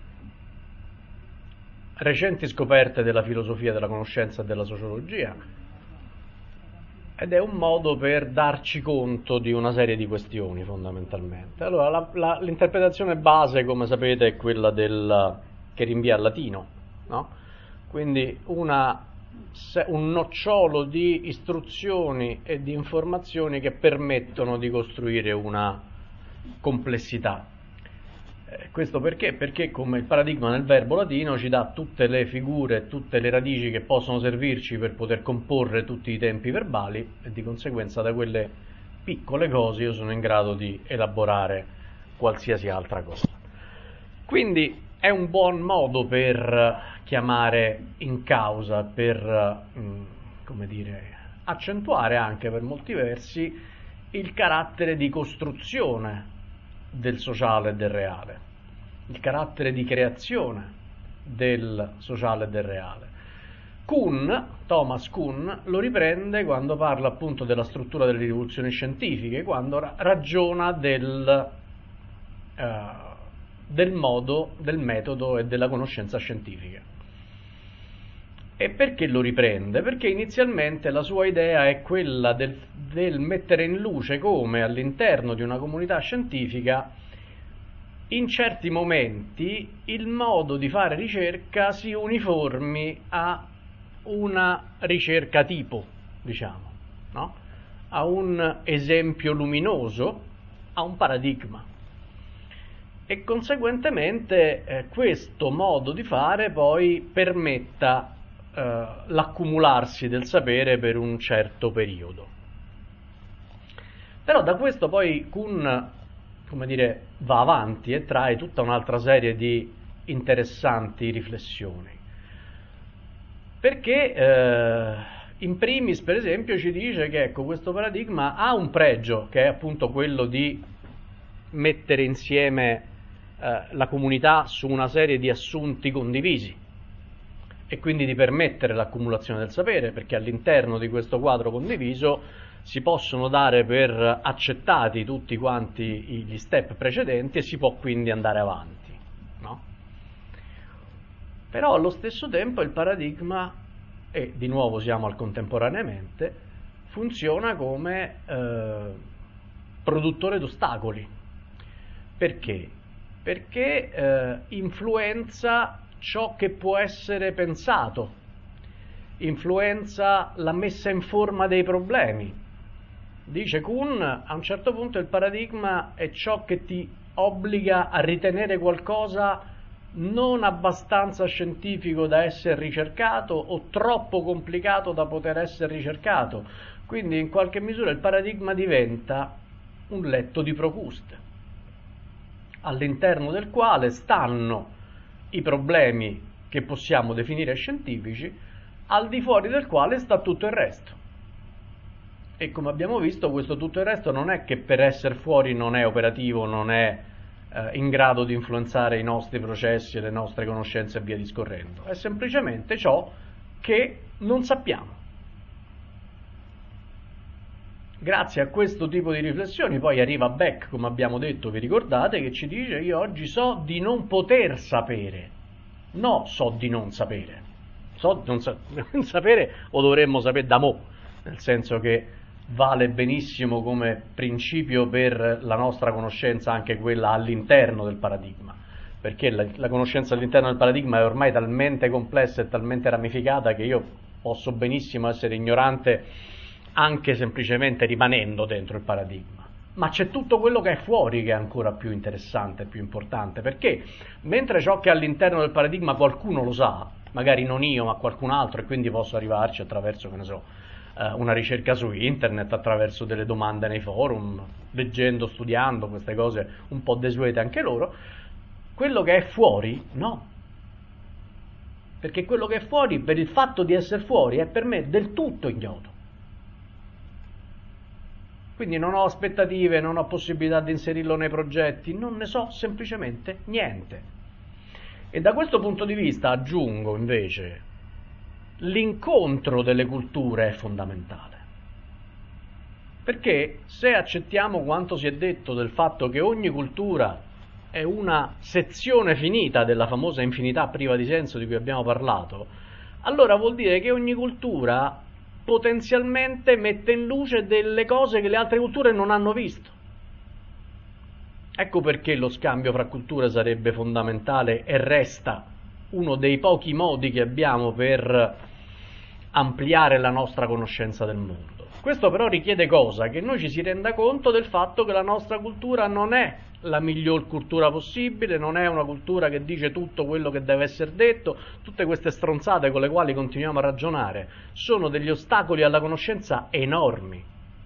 recenti scoperte della filosofia della conoscenza e della sociologia, ed è un modo per darci conto di una serie di questioni fondamentalmente. Allora, l'interpretazione base, come sapete, è quella che rinvia al latino, no? Quindi una un nocciolo di istruzioni e di informazioni che permettono di costruire una complessità. Questo perché? Perché come il paradigma nel verbo latino ci dà tutte le figure, tutte le radici che possono servirci per poter comporre tutti i tempi verbali, e di conseguenza da quelle piccole cose io sono in grado di elaborare qualsiasi altra cosa. Quindi è un buon modo per chiamare in causa, per come dire, accentuare anche per molti versi il carattere di costruzione del sociale e del reale, il carattere di creazione del sociale e del reale. Thomas Kuhn lo riprende quando parla appunto della struttura delle rivoluzioni scientifiche, quando ragiona del modo, del metodo e della conoscenza scientifica. E perché lo riprende? Perché inizialmente la sua idea è quella del mettere in luce come all'interno di una comunità scientifica in certi momenti il modo di fare ricerca si uniformi a una ricerca tipo, diciamo, no? A un esempio luminoso, a un paradigma. E conseguentemente questo modo di fare poi permetta l'accumularsi del sapere per un certo periodo. Però da questo poi Kuhn, come dire, va avanti e trae tutta un'altra serie di interessanti riflessioni. Perché in primis, per esempio, ci dice che ecco, questo paradigma ha un pregio, che è appunto quello di mettere insieme la comunità su una serie di assunti condivisi e quindi di permettere l'accumulazione del sapere, perché all'interno di questo quadro condiviso si possono dare per accettati tutti quanti gli step precedenti e si può quindi andare avanti, no? Però allo stesso tempo il paradigma, e di nuovo siamo al contemporaneamente, funziona come produttore d'ostacoli. Perché? Perché influenza ciò che può essere pensato, influenza la messa in forma dei problemi. Dice Kuhn, a un certo punto il paradigma è ciò che ti obbliga a ritenere qualcosa non abbastanza scientifico da essere ricercato o troppo complicato da poter essere ricercato. Quindi in qualche misura il paradigma diventa un letto di Procuste, all'interno del quale stanno i problemi che possiamo definire scientifici, al di fuori del quale sta tutto il resto. E come abbiamo visto, questo tutto il resto non è che per essere fuori non è operativo, non è in grado di influenzare i nostri processi e le nostre conoscenze e via discorrendo, è semplicemente ciò che non sappiamo. Grazie a questo tipo di riflessioni poi arriva Beck, come abbiamo detto, vi ricordate, che ci dice: io oggi so di non poter sapere, no, so di non sapere, so di non sapere o dovremmo sapere da mo', nel senso che vale benissimo come principio per la nostra conoscenza anche quella all'interno del paradigma, perché la conoscenza all'interno del paradigma è ormai talmente complessa e talmente ramificata che io posso benissimo essere ignorante anche semplicemente rimanendo dentro il paradigma. Ma c'è tutto quello che è fuori che è ancora più interessante, più importante, perché mentre ciò che è all'interno del paradigma qualcuno lo sa, magari non io ma qualcun altro, e quindi posso arrivarci attraverso, che ne so, una ricerca su internet, attraverso delle domande nei forum, leggendo, studiando queste cose un po' desuete anche loro, quello che è fuori no, perché quello che è fuori, per il fatto di essere fuori, è per me del tutto ignoto. Quindi non ho aspettative, non ho possibilità di inserirlo nei progetti, non ne so semplicemente niente. E da questo punto di vista aggiungo invece, l'incontro delle culture è fondamentale. Perché se accettiamo quanto si è detto del fatto che ogni cultura è una sezione finita della famosa infinità priva di senso di cui abbiamo parlato, allora vuol dire che ogni cultura potenzialmente mette in luce delle cose che le altre culture non hanno visto. Ecco perché lo scambio fra culture sarebbe fondamentale e resta uno dei pochi modi che abbiamo per ampliare la nostra conoscenza del mondo. Questo però richiede cosa? Che noi ci si renda conto del fatto che la nostra cultura non è la miglior cultura possibile, non è una cultura che dice tutto quello che deve essere detto, tutte queste stronzate con le quali continuiamo a ragionare sono degli ostacoli alla conoscenza enormi.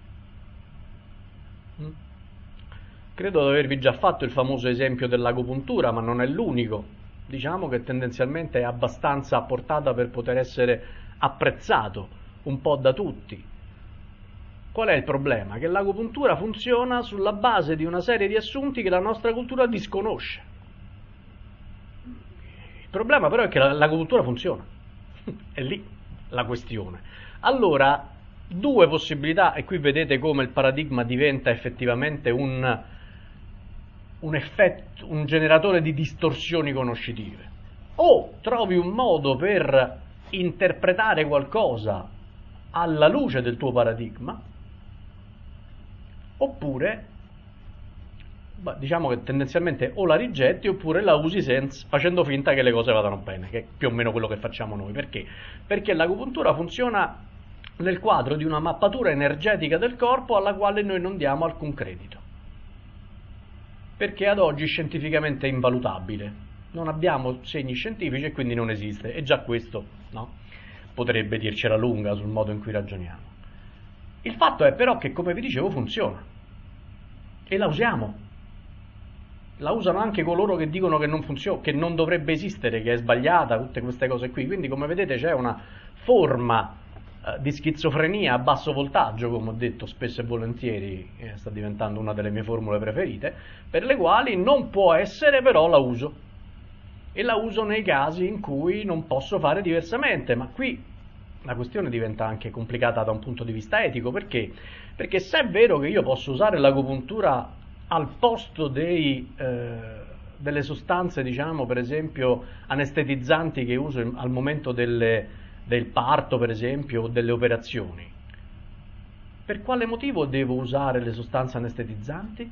Credo di avervi già fatto il famoso esempio dell'agopuntura, ma non è l'unico. Diciamo che tendenzialmente è abbastanza a portata per poter essere apprezzato un po' da tutti. Qual è il problema? Che l'agopuntura funziona sulla base di una serie di assunti che la nostra cultura disconosce. Il problema però è che l'agopuntura funziona. È lì la questione. Allora, due possibilità, e qui vedete come il paradigma diventa effettivamente un generatore di distorsioni conoscitive. O trovi un modo per interpretare qualcosa alla luce del tuo paradigma, oppure diciamo che tendenzialmente o la rigetti oppure la usi facendo finta che le cose vadano bene, che è più o meno quello che facciamo noi. Perché? Perché l'agopuntura funziona nel quadro di una mappatura energetica del corpo alla quale noi non diamo alcun credito, perché ad oggi scientificamente è invalutabile, non abbiamo segni scientifici e quindi non esiste, e già questo, no, potrebbe dircela lunga sul modo in cui ragioniamo. Il fatto è però che, come vi dicevo, funziona e la usiamo. La usano anche coloro che dicono che non funziona, che non dovrebbe esistere, che è sbagliata, tutte queste cose qui. Quindi, come vedete, c'è una forma di schizofrenia a basso voltaggio, come ho detto spesso e volentieri, sta diventando una delle mie formule preferite, per le quali non può essere, però la uso. E la uso nei casi in cui non posso fare diversamente, ma qui la questione diventa anche complicata da un punto di vista etico. Perché? Perché se è vero che io posso usare l'agopuntura al posto delle sostanze, diciamo, per esempio, anestetizzanti che uso al momento del parto, per esempio, o delle operazioni, per quale motivo devo usare le sostanze anestetizzanti?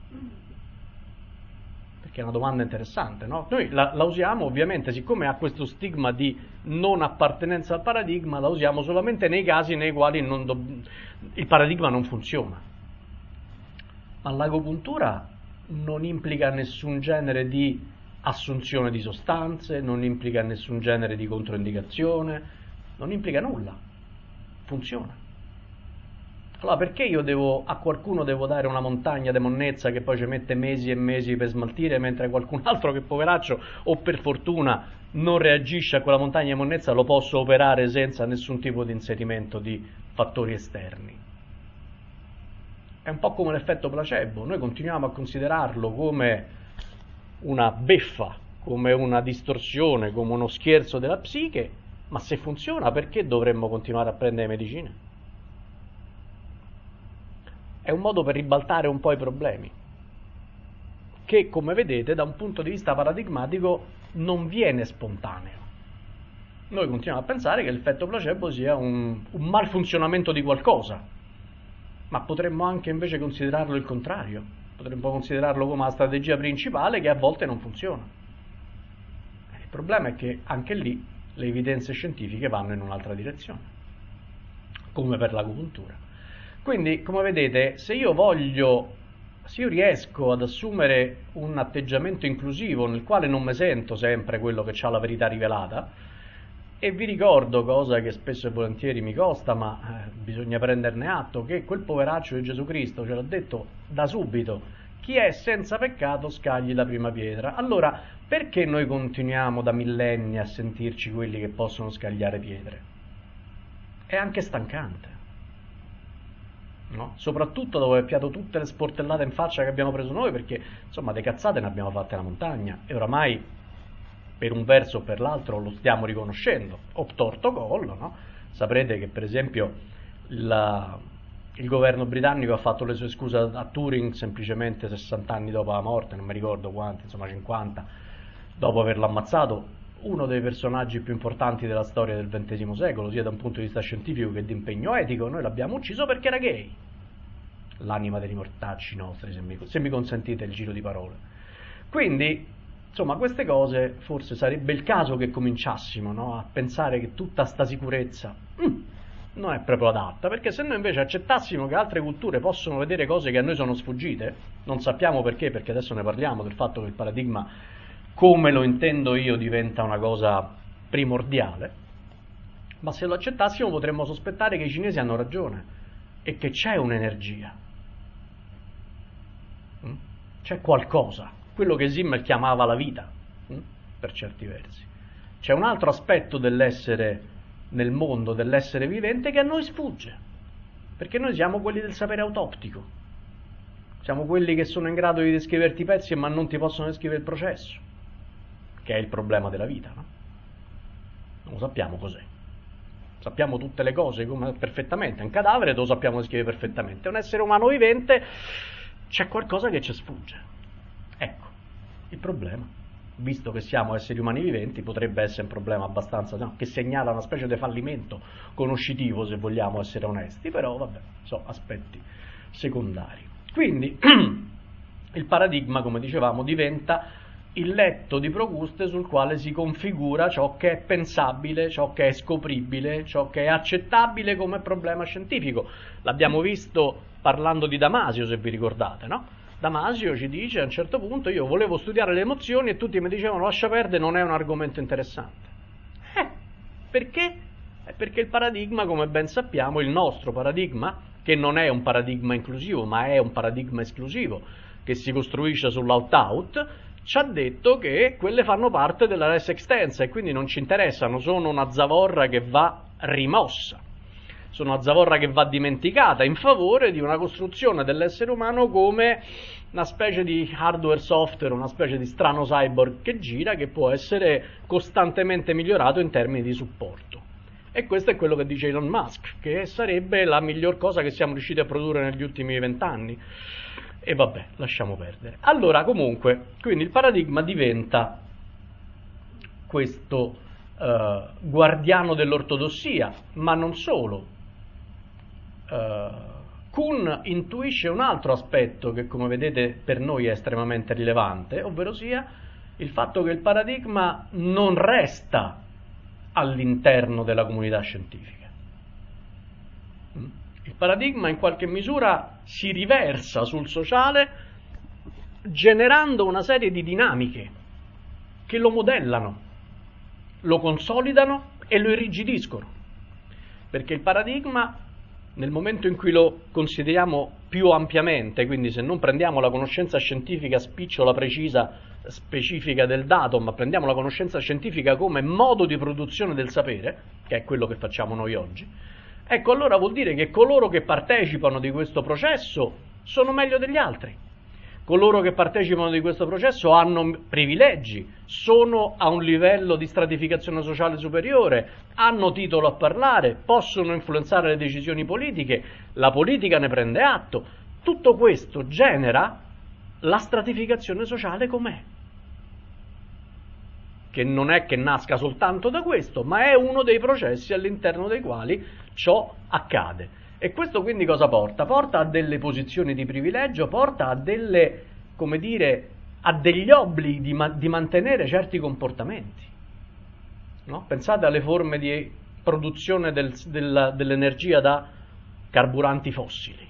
Che è una domanda interessante, no? Noi la usiamo ovviamente, siccome ha questo stigma di non appartenenza al paradigma, la usiamo solamente nei casi nei quali il paradigma non funziona. Ma l'agopuntura non implica nessun genere di assunzione di sostanze, non implica nessun genere di controindicazione, non implica nulla, funziona. Allora perché io a qualcuno devo dare una montagna di monnezza che poi ci mette mesi e mesi per smaltire, mentre qualcun altro che poveraccio o per fortuna non reagisce a quella montagna di monnezza lo posso operare senza nessun tipo di inserimento di fattori esterni? È un po' come l'effetto placebo, noi continuiamo a considerarlo come una beffa, come una distorsione, come uno scherzo della psiche, ma se funziona perché dovremmo continuare a prendere medicine? È un modo per ribaltare un po' i problemi, che come vedete da un punto di vista paradigmatico non viene spontaneo. Noi continuiamo a pensare che l'effetto placebo sia un malfunzionamento di qualcosa, ma potremmo anche invece considerarlo il contrario, potremmo considerarlo come la strategia principale che a volte non funziona. Il problema è che anche lì le evidenze scientifiche vanno in un'altra direzione, come per l'agopuntura. Quindi, come vedete, se io riesco ad assumere un atteggiamento inclusivo nel quale non mi sento sempre quello che ha la verità rivelata, e vi ricordo, cosa che spesso e volentieri mi costa, ma bisogna prenderne atto, che quel poveraccio di Gesù Cristo ce l'ha detto da subito: chi è senza peccato scagli la prima pietra. Allora, perché noi continuiamo da millenni a sentirci quelli che possono scagliare pietre? È anche stancante. No? Soprattutto dopo aver piato tutte le sportellate in faccia che abbiamo preso noi, perché insomma le cazzate ne abbiamo fatte una montagna e oramai per un verso o per l'altro lo stiamo riconoscendo, obtorto collo, no? Saprete che per esempio il governo britannico ha fatto le sue scuse a Turing semplicemente 60 anni dopo la morte, non mi ricordo quanti, insomma 50, dopo averlo ammazzato, uno dei personaggi più importanti della storia del XX secolo, sia da un punto di vista scientifico che di impegno etico. Noi l'abbiamo ucciso perché era gay. L'anima dei mortacci nostri, se mi consentite il giro di parole. Quindi Insomma, queste cose forse sarebbe il caso che cominciassimo, no? A pensare che tutta sta sicurezza non è proprio adatta, perché se noi invece accettassimo che altre culture possono vedere cose che a noi sono sfuggite, non sappiamo perché adesso ne parliamo del fatto che il paradigma, come lo intendo io, diventa una cosa primordiale, ma se lo accettassimo potremmo sospettare che i cinesi hanno ragione e che c'è un'energia, c'è qualcosa, quello che Simmel chiamava la vita, per certi versi. C'è un altro aspetto dell'essere nel mondo, dell'essere vivente, che a noi sfugge, perché noi siamo quelli del sapere autoptico, siamo quelli che sono in grado di descriverti i pezzi ma non ti possono descrivere il processo, che è il problema della vita, no? Non lo sappiamo cos'è, sappiamo tutte le cose perfettamente, un cadavere lo sappiamo descrivere perfettamente, un essere umano vivente c'è qualcosa che ci sfugge. Ecco, il problema, visto che siamo esseri umani viventi, potrebbe essere un problema abbastanza, no, che segnala una specie di fallimento conoscitivo, se vogliamo essere onesti, però vabbè, sono aspetti secondari. Quindi il paradigma, come dicevamo, diventa il letto di Procuste sul quale si configura ciò che è pensabile, ciò che è scopribile, ciò che è accettabile come problema scientifico. L'abbiamo visto parlando di Damasio, se vi ricordate, no? Damasio ci dice a un certo punto: io volevo studiare le emozioni e tutti mi dicevano lascia perdere, non è un argomento interessante. Perché? Perché il paradigma, come ben sappiamo, il nostro paradigma, che non è un paradigma inclusivo ma è un paradigma esclusivo, che si costruisce sull'out-out, ci ha detto che quelle fanno parte della res extensa e quindi non ci interessano, sono una zavorra che va rimossa, sono una zavorra che va dimenticata in favore di una costruzione dell'essere umano come una specie di hardware software, una specie di strano cyborg che gira, che può essere costantemente migliorato in termini di supporto. E questo è quello che dice Elon Musk, che sarebbe la miglior cosa che siamo riusciti a produrre negli ultimi 20 anni. E vabbè, lasciamo perdere. Allora, comunque, quindi il paradigma diventa questo guardiano dell'ortodossia, ma non solo. Kuhn intuisce un altro aspetto che, come vedete, per noi è estremamente rilevante, ovvero sia il fatto che il paradigma non resta all'interno della comunità scientifica. Il paradigma in qualche misura si riversa sul sociale generando una serie di dinamiche che lo modellano, lo consolidano e lo irrigidiscono, perché il paradigma, nel momento in cui lo consideriamo più ampiamente, quindi se non prendiamo la conoscenza scientifica spicciola, precisa, specifica del dato, ma prendiamo la conoscenza scientifica come modo di produzione del sapere, che è quello che facciamo noi oggi, ecco, allora vuol dire che coloro che partecipano di questo processo sono meglio degli altri. Coloro che partecipano di questo processo hanno privilegi, sono a un livello di stratificazione sociale superiore, hanno titolo a parlare, possono influenzare le decisioni politiche, la politica ne prende atto. Tutto questo genera la stratificazione sociale com'è, che non è che nasca soltanto da questo, ma è uno dei processi all'interno dei quali ciò accade. E questo quindi cosa porta? Porta a delle posizioni di privilegio, porta a delle, come dire, a degli obblighi di mantenere certi comportamenti. No? Pensate alle forme di produzione dell'energia da carburanti fossili.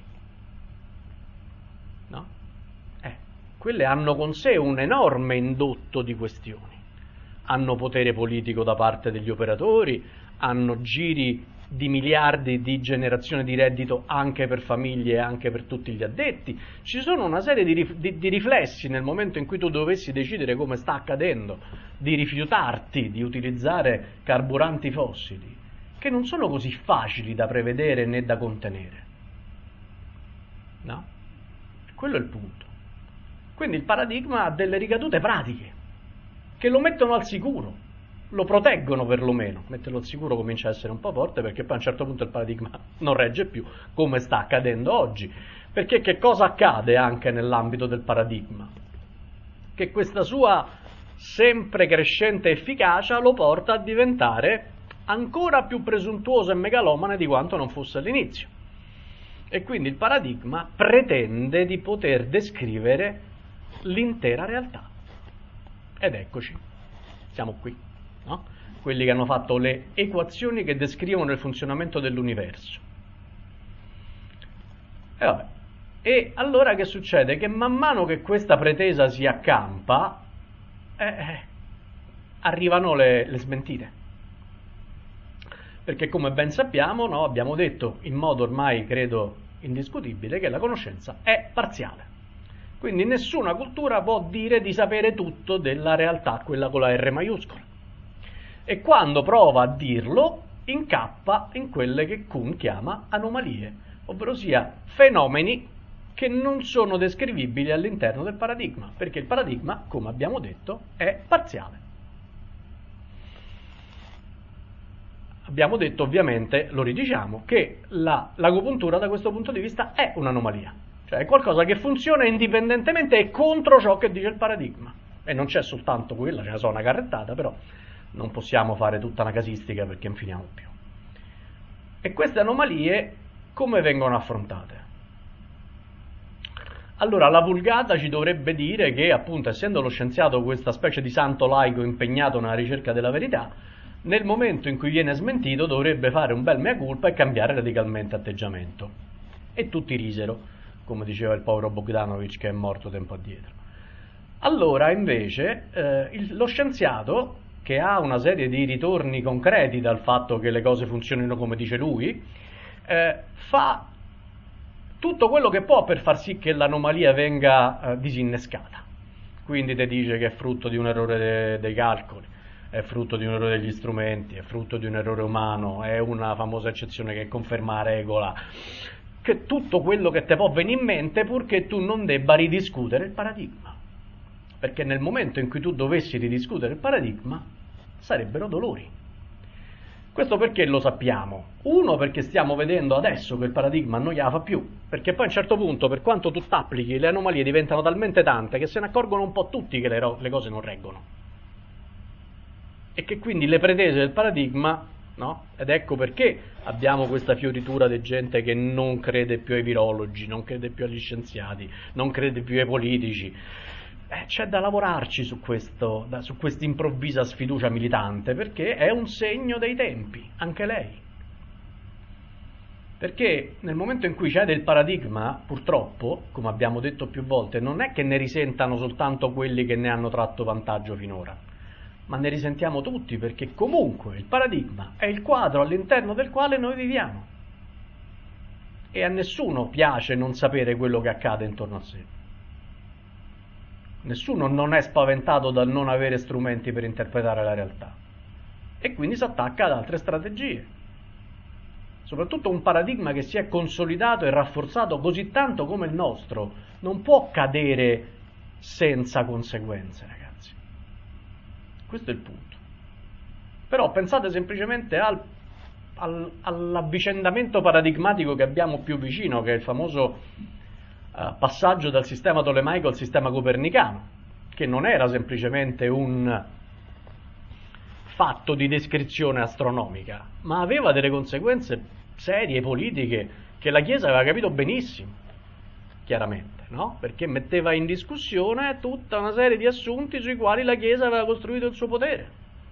No? Quelle hanno con sé un enorme indotto di questioni. Hanno potere politico da parte degli operatori, hanno giri di miliardi di generazione di reddito anche per famiglie e anche per tutti gli addetti. Ci sono una serie di riflessi nel momento in cui tu dovessi decidere, come sta accadendo, di rifiutarti di utilizzare carburanti fossili, che non sono così facili da prevedere né da contenere. No? Quello è il punto. Quindi il paradigma ha delle ricadute pratiche che lo mettono al sicuro, lo proteggono perlomeno. Metterlo al sicuro comincia a essere un po' forte, perché poi a un certo punto il paradigma non regge più, come sta accadendo oggi. Perché che cosa accade anche nell'ambito del paradigma? Che questa sua sempre crescente efficacia lo porta a diventare ancora più presuntuoso e megalomane di quanto non fosse all'inizio. E quindi il paradigma pretende di poter descrivere l'intera realtà. ed eccoci, siamo qui, no? Quelli che hanno fatto le equazioni che descrivono il funzionamento dell'universo. E vabbè. E allora che succede? Che man mano che questa pretesa si accampa, arrivano le smentite. Perché come ben sappiamo, no, abbiamo detto in modo ormai credo indiscutibile che la conoscenza è parziale. Quindi nessuna cultura può dire di sapere tutto della realtà, quella con la R maiuscola. E quando prova a dirlo, incappa in quelle che Kuhn chiama anomalie, ovvero sia fenomeni che non sono descrivibili all'interno del paradigma, perché il paradigma, come abbiamo detto, è parziale. Abbiamo detto ovviamente, lo ridiciamo, che l'agopuntura da questo punto di vista è un'anomalia, cioè è qualcosa che funziona indipendentemente e contro ciò che dice il paradigma. E non c'è soltanto quella, ce ne sono una carrettata, però non possiamo fare tutta una casistica perché non finiamo più. E queste anomalie come vengono affrontate? Allora la vulgata ci dovrebbe dire che, appunto, essendo lo scienziato questa specie di santo laico impegnato nella ricerca della verità, nel momento in cui viene smentito dovrebbe fare un bel mea culpa e cambiare radicalmente atteggiamento. E tutti risero, come diceva il povero Bogdanovich che è morto tempo addietro. Allora invece lo scienziato, che ha una serie di ritorni concreti dal fatto che le cose funzionino come dice lui, fa tutto quello che può per far sì che l'anomalia venga disinnescata. Quindi ti dice che è frutto di un errore dei calcoli, è frutto di un errore degli strumenti, è frutto di un errore umano, è una famosa eccezione che conferma la regola, che tutto quello che ti può venire in mente purché tu non debba ridiscutere il paradigma. Perché nel momento in cui tu dovessi ridiscutere il paradigma, sarebbero dolori. Questo perché lo sappiamo? Uno, perché stiamo vedendo adesso che il paradigma non gliela fa più, perché poi a un certo punto, per quanto tu t'applichi, le anomalie diventano talmente tante che se ne accorgono un po' tutti che le cose non reggono. E che quindi le pretese del paradigma, no? Ed ecco perché abbiamo questa fioritura di gente che non crede più ai virologi, non crede più agli scienziati, non crede più ai politici. C'è da lavorarci su questa improvvisa sfiducia militante, perché è un segno dei tempi, anche lei. Perché nel momento in cui cede il paradigma, purtroppo, come abbiamo detto più volte, non è che ne risentano soltanto quelli che ne hanno tratto vantaggio finora, ma ne risentiamo tutti, perché comunque il paradigma è il quadro all'interno del quale noi viviamo. E a nessuno piace non sapere quello che accade intorno a sé. Nessuno non è spaventato dal non avere strumenti per interpretare la realtà e quindi si attacca ad altre strategie. Soprattutto un paradigma che si è consolidato e rafforzato così tanto come il nostro non può cadere senza conseguenze, ragazzi. Questo è il punto. Però pensate semplicemente all'avvicendamento paradigmatico che abbiamo più vicino, che è il famoso passaggio dal sistema tolemaico al sistema copernicano, che non era semplicemente un fatto di descrizione astronomica, ma aveva delle conseguenze serie, politiche, che la Chiesa aveva capito benissimo, chiaramente, no? Perché metteva in discussione tutta una serie di assunti sui quali la Chiesa aveva costruito il suo potere.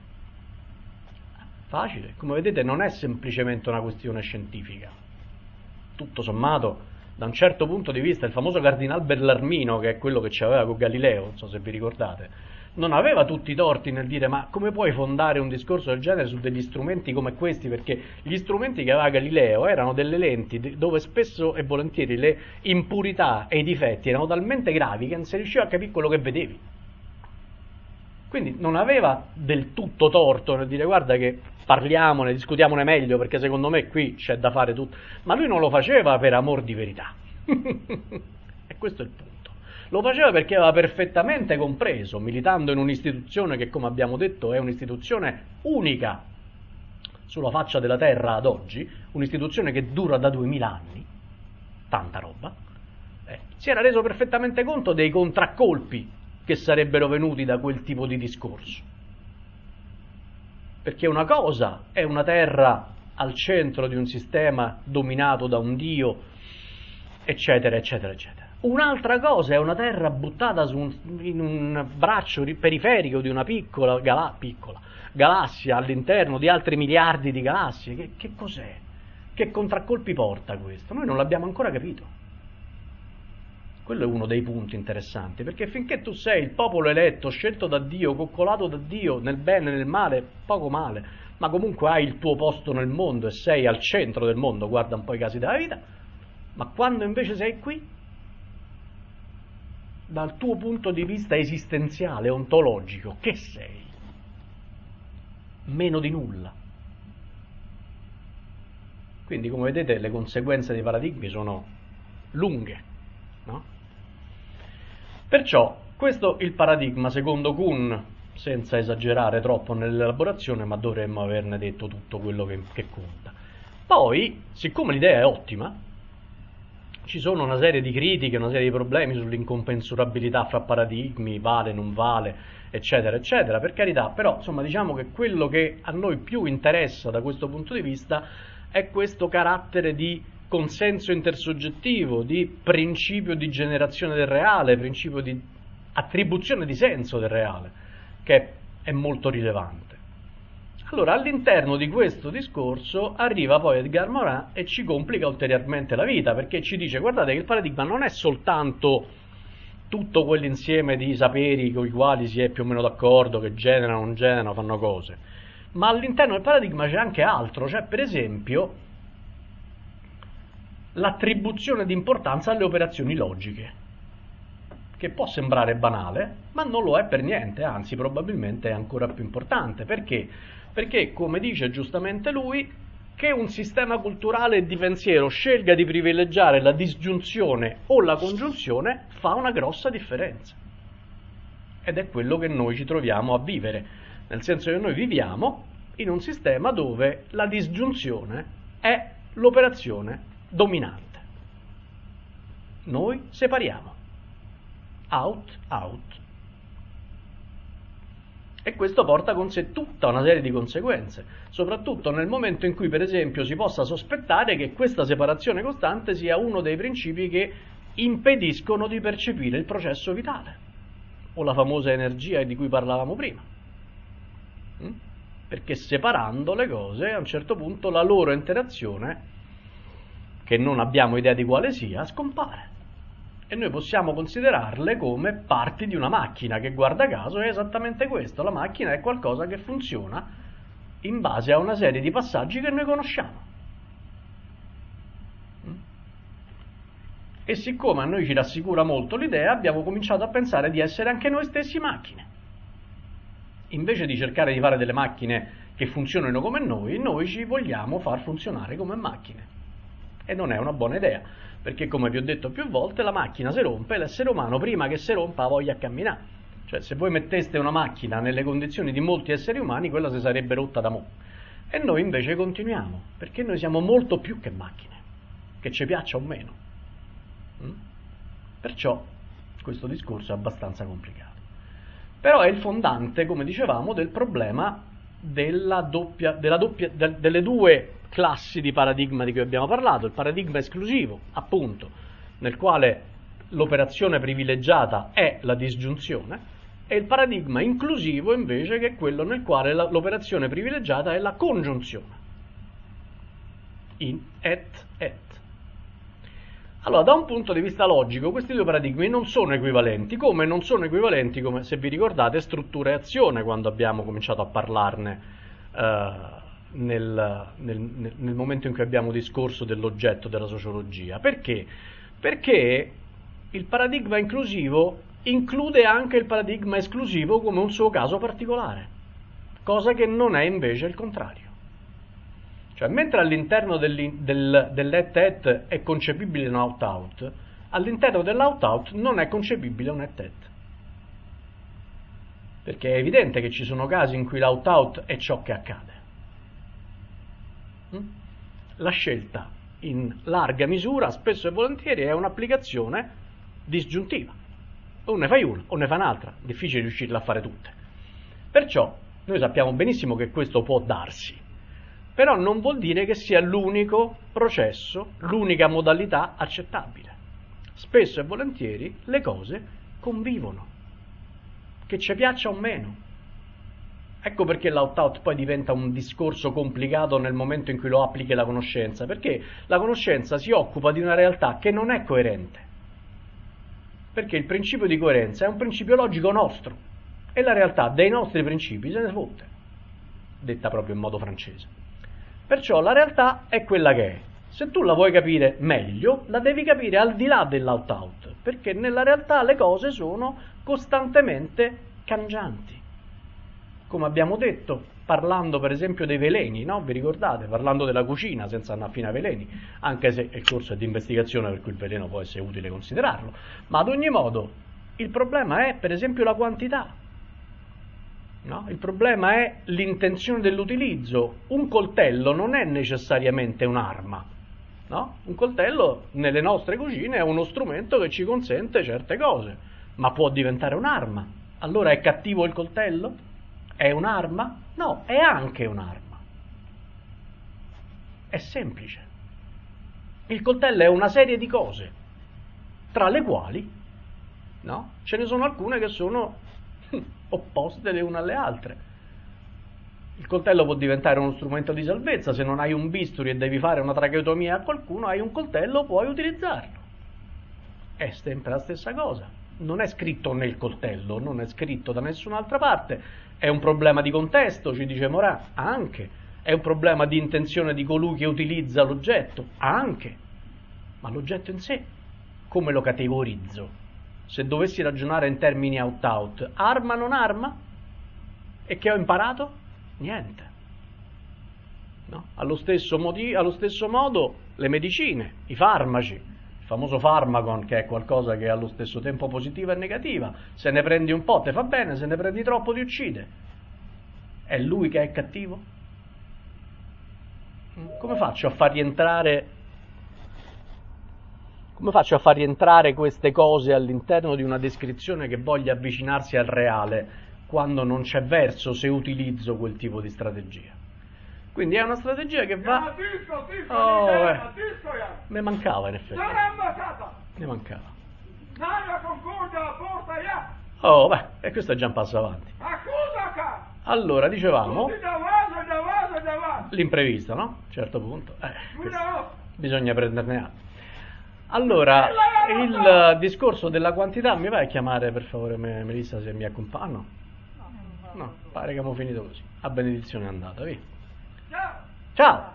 Facile, come vedete non è semplicemente una questione scientifica. Tutto sommato, da un certo punto di vista, il famoso Cardinal Bellarmino, che è quello che ci aveva con Galileo, non so se vi ricordate, non aveva tutti i torti nel dire ma come puoi fondare un discorso del genere su degli strumenti come questi, perché gli strumenti che aveva Galileo erano delle lenti dove spesso e volentieri le impurità e i difetti erano talmente gravi che non si riusciva a capire quello che vedevi. Quindi non aveva del tutto torto nel dire guarda che parliamone, discutiamone meglio perché secondo me qui c'è da fare tutto, ma lui non lo faceva per amor di verità. E questo è il punto. Lo faceva perché aveva perfettamente compreso, militando in un'istituzione che, come abbiamo detto, è un'istituzione unica sulla faccia della terra ad oggi, un'istituzione che dura da 2000 anni, tanta roba, si era reso perfettamente conto dei contraccolpi che sarebbero venuti da quel tipo di discorso. Perché una cosa è una terra al centro di un sistema dominato da un dio eccetera, eccetera, eccetera. Un'altra cosa è una Terra buttata in un braccio periferico di una piccola galassia all'interno di altri miliardi di galassie. Che cos'è? Che contraccolpi porta questo? Noi non l'abbiamo ancora capito. Quello è uno dei punti interessanti, perché finché tu sei il popolo eletto, scelto da Dio, coccolato da Dio, nel bene e nel male, poco male, ma comunque hai il tuo posto nel mondo e sei al centro del mondo, guarda un po' i casi della vita, ma quando invece sei qui, dal tuo punto di vista esistenziale, ontologico, che sei? Meno di nulla. Quindi, come vedete, le conseguenze dei paradigmi sono lunghe, no? Perciò, questo è il paradigma secondo Kuhn, senza esagerare troppo nell'elaborazione, ma dovremmo averne detto tutto quello che conta. Poi, siccome l'idea è ottima, ci sono una serie di critiche, una serie di problemi sull'incompensurabilità fra paradigmi, vale, non vale, eccetera, eccetera, per carità, però insomma diciamo che quello che a noi più interessa da questo punto di vista è questo carattere di consenso intersoggettivo, di principio di generazione del reale, principio di attribuzione di senso del reale, che è molto rilevante. Allora, all'interno di questo discorso arriva poi Edgar Morin e ci complica ulteriormente la vita, perché ci dice, guardate che il paradigma non è soltanto tutto quell'insieme di saperi con i quali si è più o meno d'accordo, che generano, non generano, fanno cose, ma all'interno del paradigma c'è anche altro, cioè per esempio l'attribuzione di importanza alle operazioni logiche, che può sembrare banale, ma non lo è per niente, anzi probabilmente è ancora più importante. Perché? Perché, come dice giustamente lui, che un sistema culturale e di pensiero scelga di privilegiare la disgiunzione o la congiunzione fa una grossa differenza. Ed è quello che noi ci troviamo a vivere, nel senso che noi viviamo in un sistema dove la disgiunzione è l'operazione dominante. Noi separiamo. Out, out. E questo porta con sé tutta una serie di conseguenze, soprattutto nel momento in cui, per esempio, si possa sospettare che questa separazione costante sia uno dei principi che impediscono di percepire il processo vitale, o la famosa energia di cui parlavamo prima. Perché separando le cose, a un certo punto la loro interazione, che non abbiamo idea di quale sia, scompare. E noi possiamo considerarle come parti di una macchina, che guarda caso è esattamente questo. La macchina è qualcosa che funziona in base a una serie di passaggi che noi conosciamo. E siccome a noi ci rassicura molto l'idea, abbiamo cominciato a pensare di essere anche noi stessi macchine. Invece di cercare di fare delle macchine che funzionino come noi ci vogliamo far funzionare come macchine. E non è una buona idea, perché come vi ho detto più volte, la macchina si rompe e l'essere umano prima che si rompa ha voglia a camminare. Cioè, se voi metteste una macchina nelle condizioni di molti esseri umani, quella si sarebbe rotta da mo'. E noi invece continuiamo, perché noi siamo molto più che macchine, che ci piaccia o meno. Perciò questo discorso è abbastanza complicato. Però è il fondante, come dicevamo, del problema delle due classi di paradigma di cui abbiamo parlato. Il paradigma esclusivo, appunto, nel quale l'operazione privilegiata è la disgiunzione, e il paradigma inclusivo invece, che è quello nel quale l'operazione privilegiata è la congiunzione. In et. Allora, da un punto di vista logico, questi due paradigmi non sono equivalenti, come non sono equivalenti, come se vi ricordate, struttura e azione, quando abbiamo cominciato a parlarne nel momento in cui abbiamo discorso dell'oggetto della sociologia. Perché? Perché il paradigma inclusivo include anche il paradigma esclusivo come un suo caso particolare, cosa che non è invece il contrario. Cioè, mentre all'interno dell'et-et è concepibile un out-out, all'interno dell'out-out non è concepibile un et-et. Perché è evidente che ci sono casi in cui l'out-out è ciò che accade. La scelta in larga misura, spesso e volentieri, è un'applicazione disgiuntiva. O ne fai una o ne fai un'altra, difficile riuscirla a fare tutte. Perciò noi sappiamo benissimo che questo può darsi, però non vuol dire che sia l'unico processo, l'unica modalità accettabile. spesso e volentieri le cose convivono, che ci piaccia o meno. Ecco perché l'opt-out poi diventa un discorso complicato nel momento in cui lo applichi la conoscenza, perché la conoscenza si occupa di una realtà che non è coerente, perché il principio di coerenza è un principio logico nostro e la realtà dei nostri principi se ne fotte, detta proprio in modo francese. Perciò la realtà è quella che è. Se tu la vuoi capire meglio, la devi capire al di là dell'opt-out, perché nella realtà le cose sono costantemente cangianti. Come abbiamo detto, parlando per esempio dei veleni, no? Vi ricordate? Parlando della cucina, senza andare fino ai veleni, anche se il corso è di investigazione per cui il veleno può essere utile considerarlo, ma ad ogni modo il problema è per esempio la quantità, no? Il problema è l'intenzione dell'utilizzo. Un coltello non è necessariamente un'arma, no? Un coltello nelle nostre cucine è uno strumento che ci consente certe cose, ma può diventare un'arma. Allora è cattivo il coltello? È un'arma? No, è anche un'arma. È semplice. Il coltello è una serie di cose, tra le quali, no, ce ne sono alcune che sono opposte le une alle altre. Il coltello può diventare uno strumento di salvezza. Se non hai un bisturi e devi fare una tracheotomia a qualcuno, hai un coltello, puoi utilizzarlo. È sempre la stessa cosa. Non è scritto nel coltello, non è scritto da nessun'altra parte. È un problema di contesto, ci dice Morin, anche. È un problema di intenzione di colui che utilizza l'oggetto, anche. Ma l'oggetto in sé, come lo categorizzo? Se dovessi ragionare in termini out-out, arma non arma? E che ho imparato? Niente. No? Allo stesso modo le medicine, i farmaci, il famoso Pharmacon, che è qualcosa che è allo stesso tempo positiva e negativa. Se ne prendi un po' te fa bene, se ne prendi troppo ti uccide. È lui che è cattivo? Come faccio a far rientrare queste cose all'interno di una descrizione che voglia avvicinarsi al reale quando non c'è verso se utilizzo quel tipo di strategia? Quindi è una strategia che va... Mi mancava in effetti. Mi mancava. Oh, beh, e questo è già un passo avanti. Allora, dicevamo... L'imprevisto, no? A un certo punto. Bisogna prenderne atto. Allora, il discorso della quantità, mi vai a chiamare per favore Melissa se mi accompagna? No. No, pare che abbiamo finito così. A benedizione è andata, via. Ciao!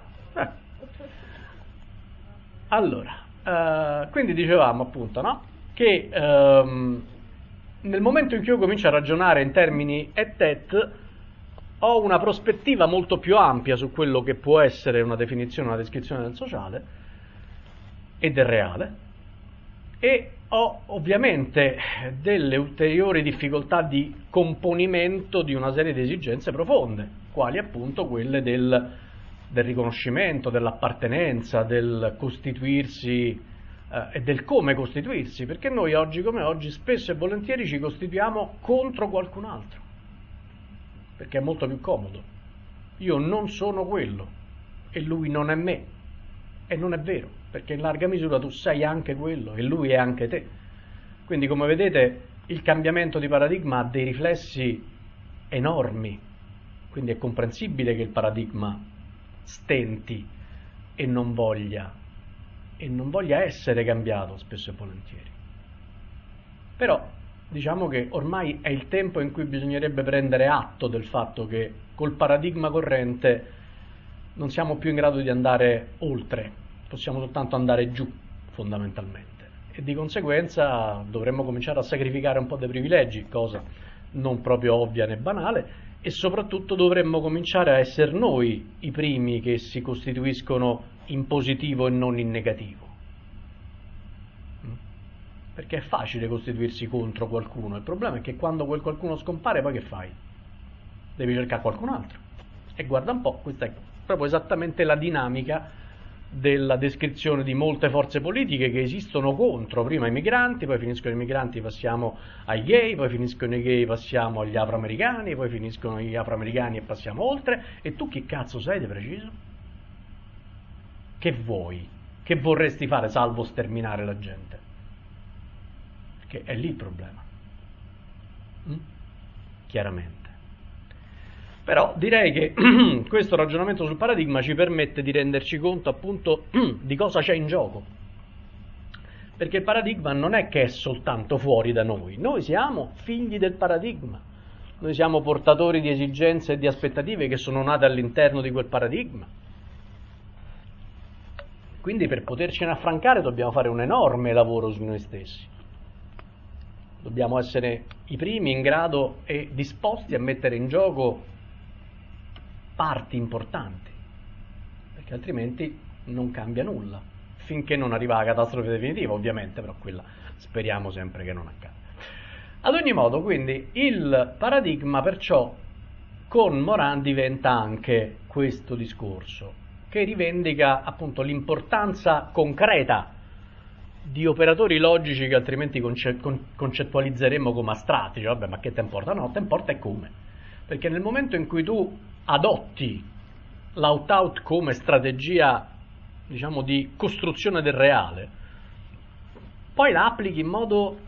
Allora, quindi dicevamo appunto, no? Che nel momento in cui io comincio a ragionare in termini et, ho una prospettiva molto più ampia su quello che può essere una definizione, una descrizione del sociale e del reale, e ho ovviamente delle ulteriori difficoltà di componimento di una serie di esigenze profonde, quali appunto quelle del riconoscimento, dell'appartenenza, del costituirsi e del come costituirsi, perché noi oggi come oggi spesso e volentieri ci costituiamo contro qualcun altro, perché è molto più comodo. Io non sono quello e lui non è me, e non è vero, perché in larga misura tu sei anche quello e lui è anche te. Quindi come vedete il cambiamento di paradigma ha dei riflessi enormi, quindi è comprensibile che il paradigma stenti e non voglia essere cambiato spesso e volentieri. Però diciamo che ormai è il tempo in cui bisognerebbe prendere atto del fatto che col paradigma corrente non siamo più in grado di andare oltre, possiamo soltanto andare giù fondamentalmente, e di conseguenza dovremmo cominciare a sacrificare un po' dei privilegi, cosa non proprio ovvia né banale, e soprattutto dovremmo cominciare a essere noi i primi che si costituiscono in positivo e non in negativo. Perché è facile costituirsi contro qualcuno, il problema è che quando quel qualcuno scompare poi che fai? Devi cercare qualcun altro. E guarda un po', questa è proprio esattamente la dinamica della descrizione di molte forze politiche che esistono contro, prima i migranti, poi finiscono i migranti, passiamo ai gay, poi finiscono i gay, passiamo agli afroamericani, poi finiscono gli afroamericani e passiamo oltre, e tu che cazzo sei di preciso? Che vuoi? Che vorresti fare salvo sterminare la gente? perché è lì il problema, chiaramente. Però direi che questo ragionamento sul paradigma ci permette di renderci conto appunto di cosa c'è in gioco, perché il paradigma non è che è soltanto fuori da noi siamo figli del paradigma, noi siamo portatori di esigenze e di aspettative che sono nate all'interno di quel paradigma. Quindi per potercene affrancare dobbiamo fare un enorme lavoro su noi stessi. Dobbiamo essere i primi in grado e disposti a mettere in gioco parti importanti, perché altrimenti non cambia nulla, finché non arriva la catastrofe definitiva, ovviamente, però quella speriamo sempre che non accada. Ad ogni modo, quindi, il paradigma perciò con Morin diventa anche questo discorso, che rivendica appunto l'importanza concreta di operatori logici che altrimenti concettualizzeremmo come astratti. Cioè, vabbè, ma che te importa? No, te importa è come. Perché nel momento in cui tu adotti l'out-out come strategia, diciamo, di costruzione del reale, poi la applichi in modo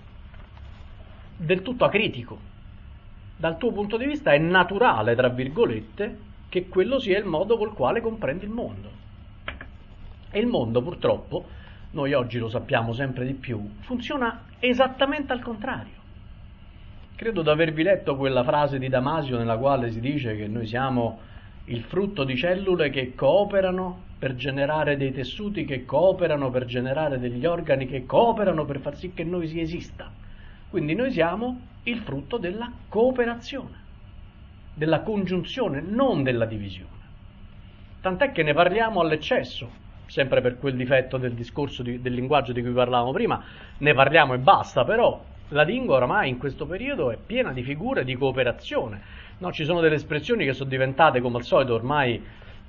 del tutto acritico. Dal tuo punto di vista è naturale, tra virgolette, che quello sia il modo col quale comprendi il mondo. E il mondo, purtroppo, noi oggi lo sappiamo sempre di più, funziona esattamente al contrario. Credo di avervi letto quella frase di Damasio nella quale si dice che noi siamo il frutto di cellule che cooperano per generare dei tessuti, che cooperano per generare degli organi, che cooperano per far sì che noi si esista. Quindi noi siamo il frutto della cooperazione, della congiunzione, non della divisione. Tant'è che ne parliamo all'eccesso, sempre per quel difetto del discorso del linguaggio di cui parlavamo prima, ne parliamo e basta, però la lingua oramai in questo periodo è piena di figure di cooperazione. No, ci sono delle espressioni che sono diventate, come al solito, ormai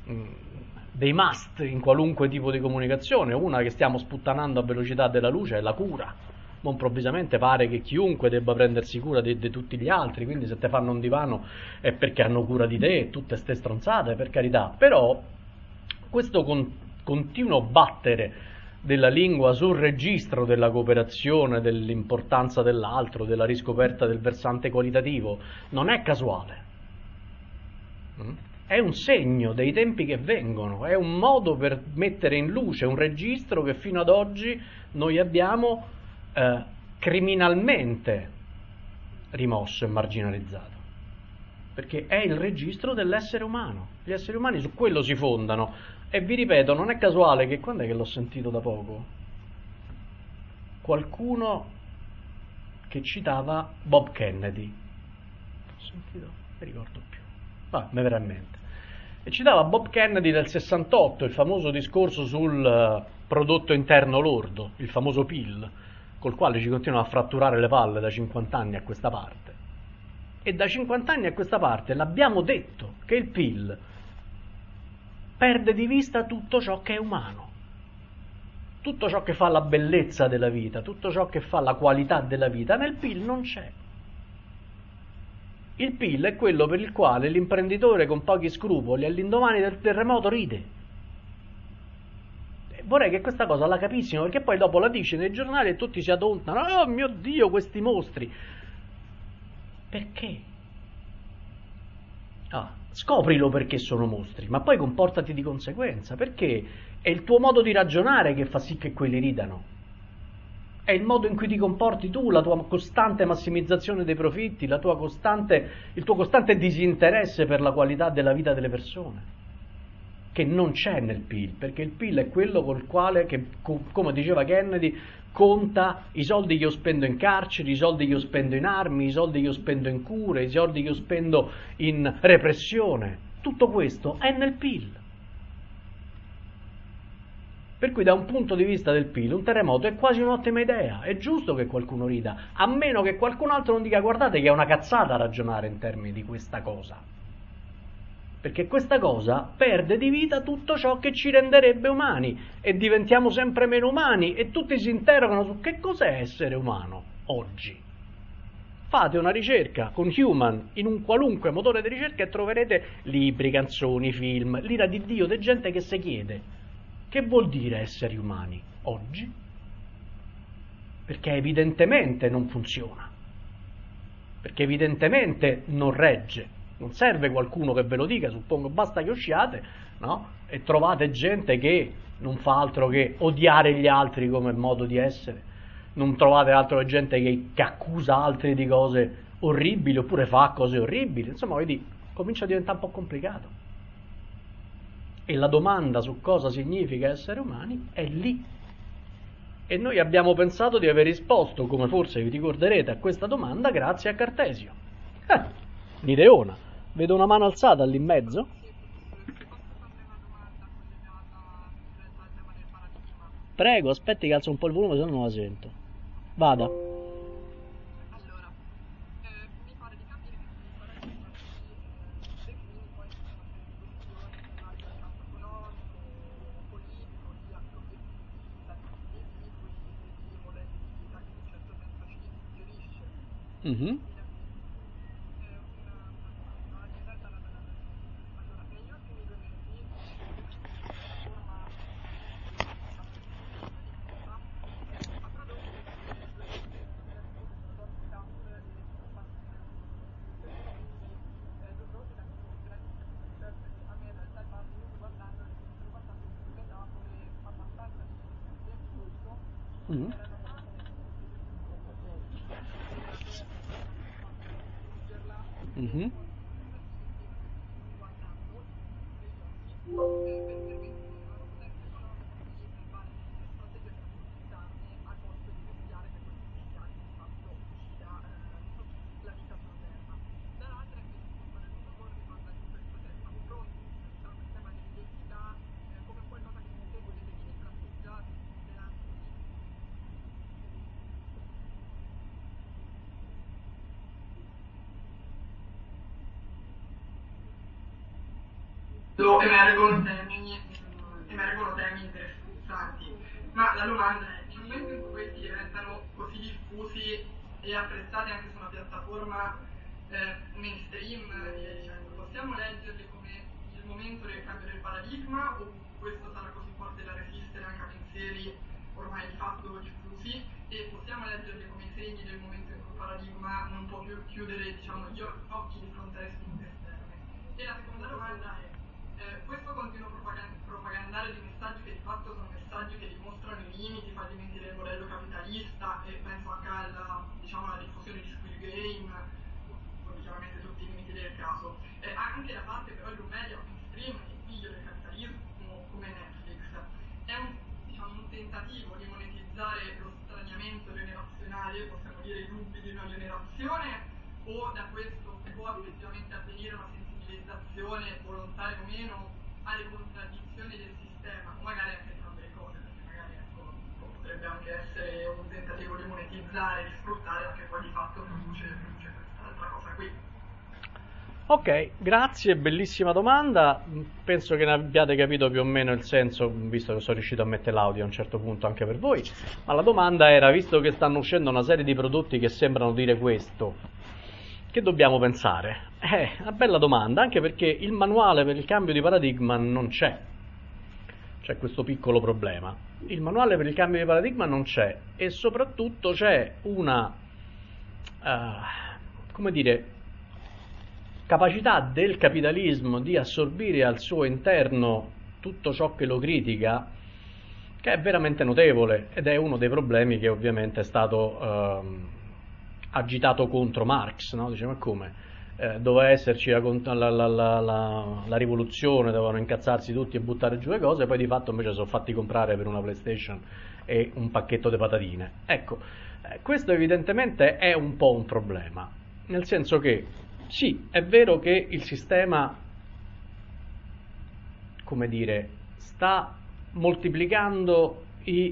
dei must in qualunque tipo di comunicazione. Una che stiamo sputtanando a velocità della luce è la cura. Ma improvvisamente pare che chiunque debba prendersi cura di tutti gli altri, quindi se te fanno un divano è perché hanno cura di te, tutte ste stronzate, per carità. Però questo continuo battere della lingua sul registro della cooperazione, dell'importanza dell'altro, della riscoperta del versante qualitativo, non è casuale. È un segno dei tempi che vengono, è un modo per mettere in luce un registro che fino ad oggi noi abbiamo criminalmente rimosso e marginalizzato, perché è il registro dell'essere umano. Gli esseri umani su quello si fondano, e vi ripeto, non è casuale che, quando è che l'ho sentito da poco, qualcuno che citava Bob Kennedy, ho sentito, non mi ricordo più, mi verrà in mente, e citava Bob Kennedy del 68, il famoso discorso sul prodotto interno lordo, il famoso PIL, col quale ci continuano a fratturare le palle da 50 anni a questa parte. E da 50 anni a questa parte l'abbiamo detto che il PIL perde di vista tutto ciò che è umano, tutto ciò che fa la bellezza della vita, tutto ciò che fa la qualità della vita, nel PIL non c'è. Il PIL è quello per il quale l'imprenditore con pochi scrupoli all'indomani del terremoto ride. Vorrei che questa cosa la capissimo, perché poi dopo la dice nei giornali e tutti si adontano: oh mio Dio, questi mostri. Perché? Scoprilo perché sono mostri, ma poi comportati di conseguenza, perché è il tuo modo di ragionare che fa sì che quelli ridano. È il modo in cui ti comporti tu, la tua costante massimizzazione dei profitti, il tuo costante disinteresse per la qualità della vita delle persone, che non c'è nel PIL, perché il PIL è quello col quale, come diceva Kennedy, conta i soldi che io spendo in carceri, i soldi che io spendo in armi, i soldi che io spendo in cure, i soldi che io spendo in repressione. Tutto questo è nel PIL. Per cui da un punto di vista del PIL un terremoto è quasi un'ottima idea, è giusto che qualcuno rida, a meno che qualcun altro non dica: guardate che è una cazzata ragionare in termini di questa cosa, perché questa cosa perde di vita tutto ciò che ci renderebbe umani e diventiamo sempre meno umani, e tutti si interrogano su che cos'è essere umano oggi. Fate una ricerca con Human in un qualunque motore di ricerca e troverete libri, canzoni, film, l'ira di Dio, di gente che si chiede: che vuol dire essere umani oggi? perché evidentemente non funziona, perché evidentemente non regge. Non serve qualcuno che ve lo dica, suppongo, basta che usciate, no? E trovate gente che non fa altro che odiare gli altri come modo di essere, non trovate altro che gente che accusa altri di cose orribili oppure fa cose orribili, insomma, vedi, comincia a diventare un po' complicato. E la domanda su cosa significa essere umani è lì. E noi abbiamo pensato di aver risposto, come forse vi ricorderete, a questa domanda grazie a Cartesio. Un'ideona. Vedo una mano alzata lì in mezzo. Prego, aspetti che alzo un po' il volume, se no non la sento. Vada. Mhm. Mhm. Mhm. Emergono temi interessanti, ma la domanda è, nel momento in cui questi diventano così diffusi e apprezzati anche su una piattaforma mainstream, dicendo, possiamo leggerli come il momento del cambio del paradigma o questo sarà così forte da resistere anche a pensieri ormai di fatto diffusi e possiamo leggerli come i segni del momento in cui il paradigma non può più chiudere, diciamo, gli occhi di fronte alle spinte esterne? E la seconda domanda è, questo continuo propagandare di messaggi che di fatto sono messaggi che dimostrano i limiti, i fallimenti del modello capitalista e penso anche alla, diciamo, alla diffusione di Squid Game, con chiaramente tutti i limiti del caso, anche da parte però di un media mainstream, il figlio del capitalismo come Netflix, è diciamo, un tentativo di monetizzare lo straniamento generazionale, possiamo dire i dubbi di una generazione, o da questo può effettivamente avvenire una sensibilizzazione, volontaria o meno, alle contraddizioni del sistema, o magari anche entrambe le cose, perché magari ecco, potrebbe anche essere un tentativo di monetizzare, di sfruttare, che poi di fatto produce quest'altra cosa qui. Ok, grazie, bellissima domanda. Penso che ne abbiate capito più o meno il senso, visto che sono riuscito a mettere l'audio a un certo punto anche per voi. Ma la domanda era, visto che stanno uscendo una serie di prodotti che sembrano dire questo, che dobbiamo pensare? Una bella domanda, anche perché il manuale per il cambio di paradigma non c'è. C'è questo piccolo problema. Il manuale per il cambio di paradigma non c'è e soprattutto c'è una, come dire, capacità del capitalismo di assorbire al suo interno tutto ciò che lo critica, che è veramente notevole ed è uno dei problemi che ovviamente è stato agitato contro Marx, no? Dice, ma come? Doveva esserci la rivoluzione, dovevano incazzarsi tutti e buttare giù le cose, poi di fatto invece sono fatti comprare per una PlayStation e un pacchetto di patatine. Ecco, questo evidentemente è un po' un problema, nel senso che sì, è vero che il sistema, come dire, sta moltiplicando i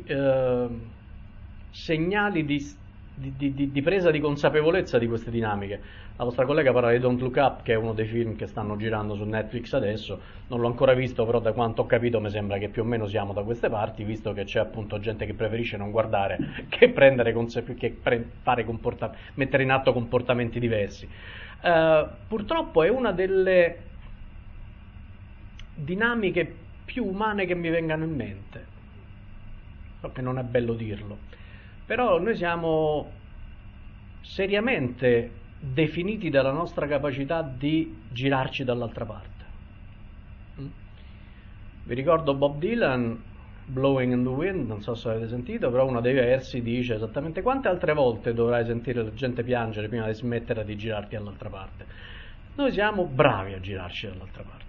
segnali di presa di consapevolezza di queste dinamiche. La vostra collega parla di Don't Look Up, che è uno dei film che stanno girando su Netflix adesso, non l'ho ancora visto, però da quanto ho capito mi sembra che più o meno siamo da queste parti, visto che c'è appunto gente che preferisce non guardare che prendere mettere in atto comportamenti diversi. Purtroppo è una delle dinamiche più umane che mi vengano in mente. So che non è bello dirlo, Però noi siamo seriamente definiti dalla nostra capacità di girarci dall'altra parte. Vi ricordo Bob Dylan, Blowing in the Wind, non so se avete sentito, però uno dei versi dice esattamente: quante altre volte dovrai sentire la gente piangere prima di smettere di girarti dall'altra parte? Noi siamo bravi a girarci dall'altra parte.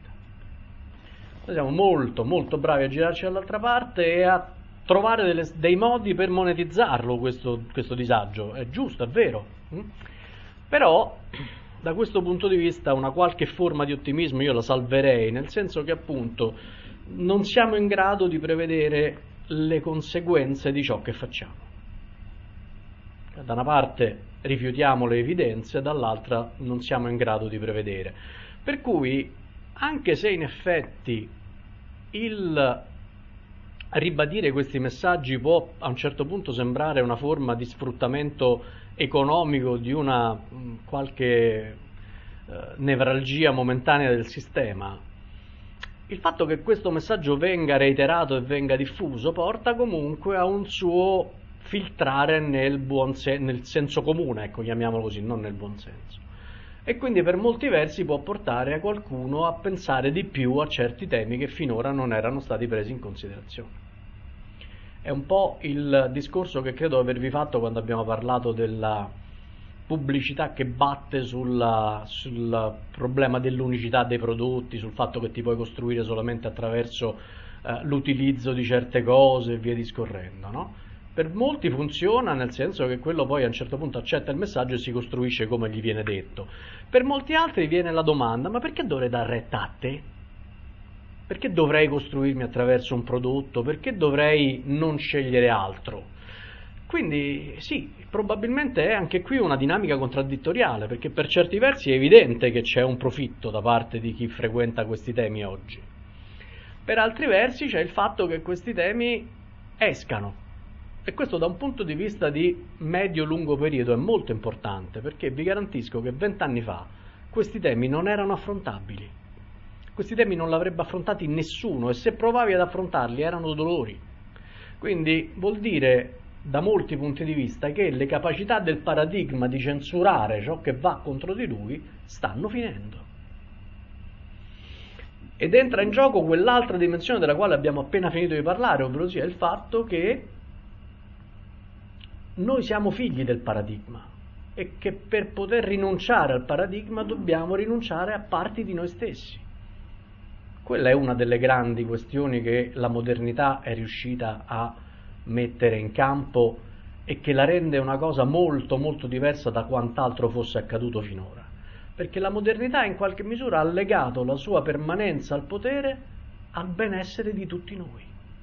Noi siamo molto molto bravi a girarci dall'altra parte e a trovare dei modi per monetizzarlo questo disagio. È giusto, è vero. Però da questo punto di vista una qualche forma di ottimismo io la salverei, nel senso che appunto non siamo in grado di prevedere le conseguenze di ciò che facciamo. Da una parte rifiutiamo le evidenze, dall'altra non siamo in grado di prevedere. Per cui, anche se in effetti il ribadire questi messaggi può a un certo punto sembrare una forma di sfruttamento economico di una qualche nevralgia momentanea del sistema, il fatto che questo messaggio venga reiterato e venga diffuso porta comunque a un suo filtrare nel senso comune, ecco, chiamiamolo così, non nel buon senso. E quindi per molti versi può portare a qualcuno a pensare di più a certi temi che finora non erano stati presi in considerazione. È un po' il discorso che credo avervi fatto quando abbiamo parlato della pubblicità che batte sul problema dell'unicità dei prodotti, sul fatto che ti puoi costruire solamente attraverso l'utilizzo di certe cose e via discorrendo, no? Per molti funziona, nel senso che quello poi a un certo punto accetta il messaggio e si costruisce come gli viene detto. Per molti altri viene la domanda: ma perché dovrei dare retta a te? Perché dovrei costruirmi attraverso un prodotto? Perché dovrei non scegliere altro? Quindi sì, probabilmente è anche qui una dinamica contraddittoriale, perché per certi versi è evidente che c'è un profitto da parte di chi frequenta questi temi oggi. Per altri versi c'è il fatto che questi temi escano. E questo da un punto di vista di medio-lungo periodo è molto importante, perché vi garantisco che 20 anni fa questi temi non erano affrontabili. Questi temi non l'avrebbe affrontati nessuno, e se provavi ad affrontarli erano dolori. Quindi vuol dire, da molti punti di vista, che le capacità del paradigma di censurare ciò che va contro di lui stanno finendo. Ed entra in gioco quell'altra dimensione della quale abbiamo appena finito di parlare, ovvero sia il fatto che noi siamo figli del paradigma e che per poter rinunciare al paradigma dobbiamo rinunciare a parti di noi stessi. Quella è una delle grandi questioni che la modernità è riuscita a mettere in campo e che la rende una cosa molto molto diversa da quant'altro fosse accaduto finora, perché la modernità in qualche misura ha legato la sua permanenza al potere al benessere di tutti noi.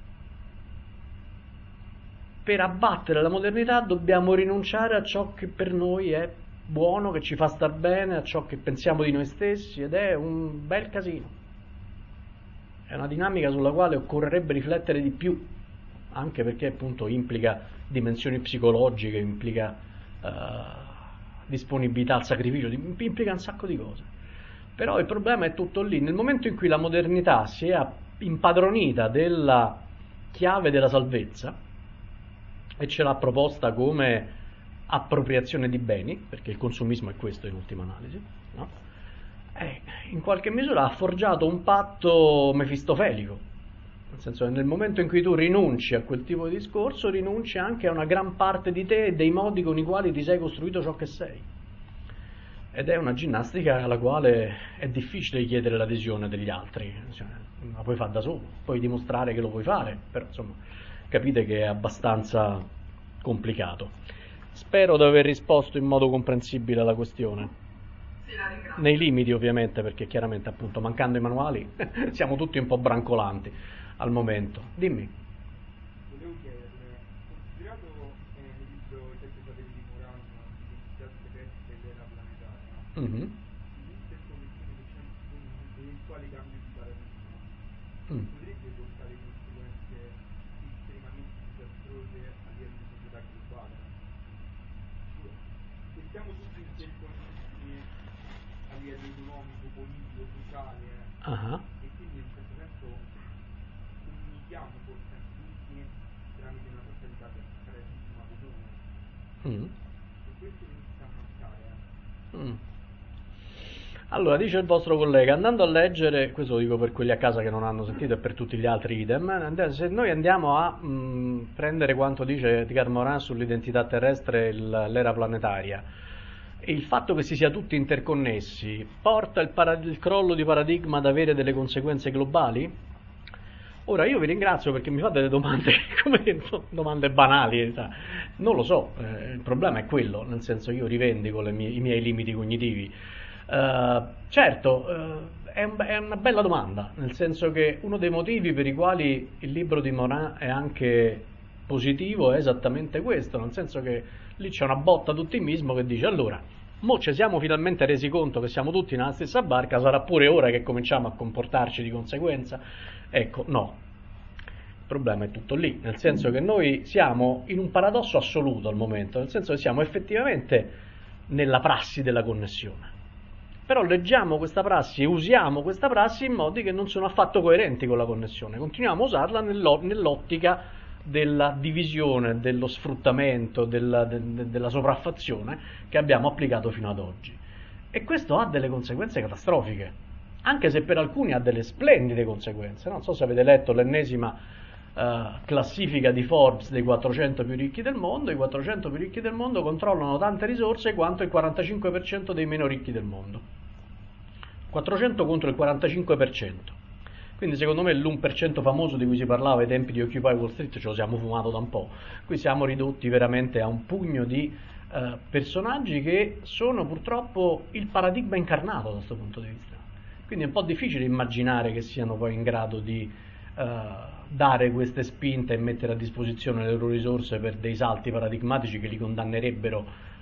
Per abbattere la modernità dobbiamo rinunciare a ciò che per noi è buono, che ci fa star bene, a ciò che pensiamo di noi stessi, ed è un bel casino. È una dinamica sulla quale occorrerebbe riflettere di più, anche perché appunto implica dimensioni psicologiche, implica disponibilità al sacrificio, implica un sacco di cose. Però il problema è tutto lì. Nel momento in cui la modernità si è impadronita della chiave della salvezza e ce l'ha proposta come appropriazione di beni, perché il consumismo è questo in ultima analisi, no? In qualche misura ha forgiato un patto mefistofelico, nel senso che nel momento in cui tu rinunci a quel tipo di discorso, rinunci anche a una gran parte di te e dei modi con i quali ti sei costruito ciò che sei. Ed è una ginnastica alla quale è difficile chiedere l'adesione degli altri, cioè, la puoi fare da solo, puoi dimostrare che lo puoi fare, però insomma capite che è abbastanza complicato. Spero di aver risposto in modo comprensibile alla questione. Sì, la ringrazio. Nei limiti ovviamente, perché chiaramente appunto mancando i manuali siamo tutti un po' brancolanti al momento. Dimmi. Volevo chiederle, considerato il libro I 7 fratelli di Moran, l'identità segreta dell'era planetaria, viste il pochettino che c'è un eventuale cambio di paradigma, potrebbe portare conseguenze estremamente disastrose a livello di società globale? Se siamo tutti interconnessi a livello economico, politico, sociale, e quindi in un certo senso comunichiamo forse anche tutti tramite una sorta di paradigma comune. E questo inizia a mancare. Allora, dice il vostro collega, andando a leggere, questo lo dico per quelli a casa che non hanno sentito e per tutti gli altri idem, se noi andiamo a prendere quanto dice Edgar Morin sull'identità terrestre e l'era planetaria, e il fatto che si sia tutti interconnessi porta il crollo di paradigma ad avere delle conseguenze globali? Ora io vi ringrazio perché mi fate delle domande, come domande banali, non lo so, il problema è quello, nel senso io rivendico i miei limiti cognitivi. Certo, è una bella domanda, nel senso che uno dei motivi per i quali il libro di Morin è anche positivo è esattamente questo, nel senso che lì c'è una botta d'ottimismo che dice allora, mo ci siamo finalmente resi conto che siamo tutti nella stessa barca, sarà pure ora che cominciamo a comportarci di conseguenza? Ecco, no. Il problema è tutto lì, nel senso che noi siamo in un paradosso assoluto al momento, nel senso che siamo effettivamente nella prassi della connessione. Però leggiamo questa prassi e usiamo questa prassi in modi che non sono affatto coerenti con la connessione, continuiamo a usarla nell'ottica della divisione, dello sfruttamento, della sopraffazione che abbiamo applicato fino ad oggi. E questo ha delle conseguenze catastrofiche, anche se per alcuni ha delle splendide conseguenze. Non so se avete letto l'ennesima classifica di Forbes dei 400 più ricchi del mondo. I 400 più ricchi del mondo controllano tante risorse quanto il 45% dei meno ricchi del mondo. 400 contro il 45%. Quindi secondo me l'1% famoso di cui si parlava ai tempi di Occupy Wall Street ce lo siamo fumato da un po'. Qui siamo ridotti veramente a un pugno di personaggi che sono purtroppo il paradigma incarnato da questo punto di vista. Quindi è un po' difficile immaginare che siano poi in grado di dare queste spinte e mettere a disposizione le loro risorse per dei salti paradigmatici che li condannerebbero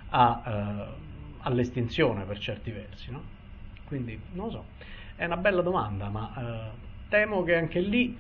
all'estinzione per certi versi, no? Quindi non lo so, è una bella domanda, ma temo che anche lì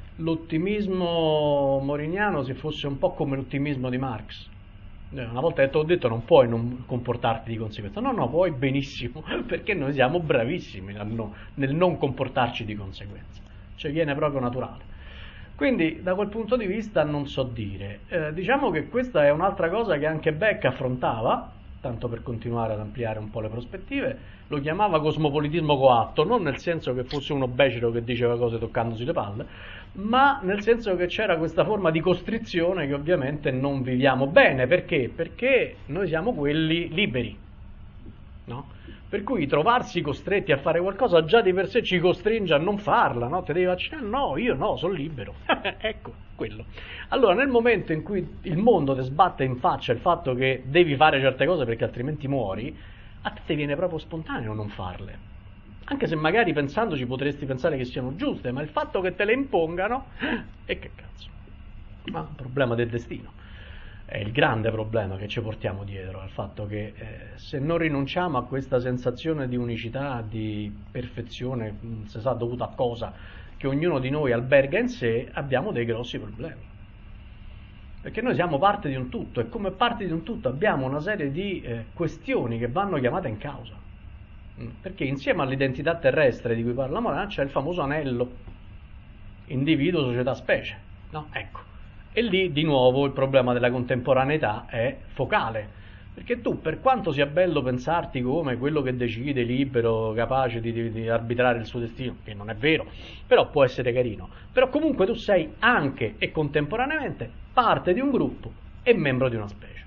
l'ottimismo moriniano si fosse un po' come l'ottimismo di Marx. Una volta che te l'ho detto, non puoi non comportarti di conseguenza. No, puoi benissimo, perché noi siamo bravissimi nel non comportarci di conseguenza, cioè viene proprio naturale. Quindi da quel punto di vista non so dire. Diciamo che questa è un'altra cosa che anche Beck affrontava, tanto per continuare ad ampliare un po' le prospettive, lo chiamava cosmopolitismo coatto, non nel senso che fosse uno becero che diceva cose toccandosi le palle, ma nel senso che c'era questa forma di costrizione che ovviamente non viviamo bene. Perché? Perché noi siamo quelli liberi, no? Per cui trovarsi costretti a fare qualcosa già di per sé ci costringe a non farla, no? Ti devi vaccinare? No, io no, sono libero. Ecco, quello. Allora, nel momento in cui il mondo ti sbatte in faccia il fatto che devi fare certe cose perché altrimenti muori, a te ti viene proprio spontaneo non farle. Anche se magari pensandoci potresti pensare che siano giuste, ma il fatto che te le impongano, e che cazzo? Ma è un problema del destino. È il grande problema che ci portiamo dietro, al fatto che se non rinunciamo a questa sensazione di unicità, di perfezione, non si sa dovuta a cosa, che ognuno di noi alberga in sé, abbiamo dei grossi problemi. Perché noi siamo parte di un tutto e come parte di un tutto abbiamo una serie di questioni che vanno chiamate in causa. Perché insieme all'identità terrestre di cui parla Morin c'è il famoso anello, individuo, società, specie, no? Ecco. E lì di nuovo il problema della contemporaneità è focale, perché tu, per quanto sia bello pensarti come quello che decide, libero, capace di arbitrare il suo destino, che non è vero, però può essere carino, però comunque tu sei anche e contemporaneamente parte di un gruppo e membro di una specie.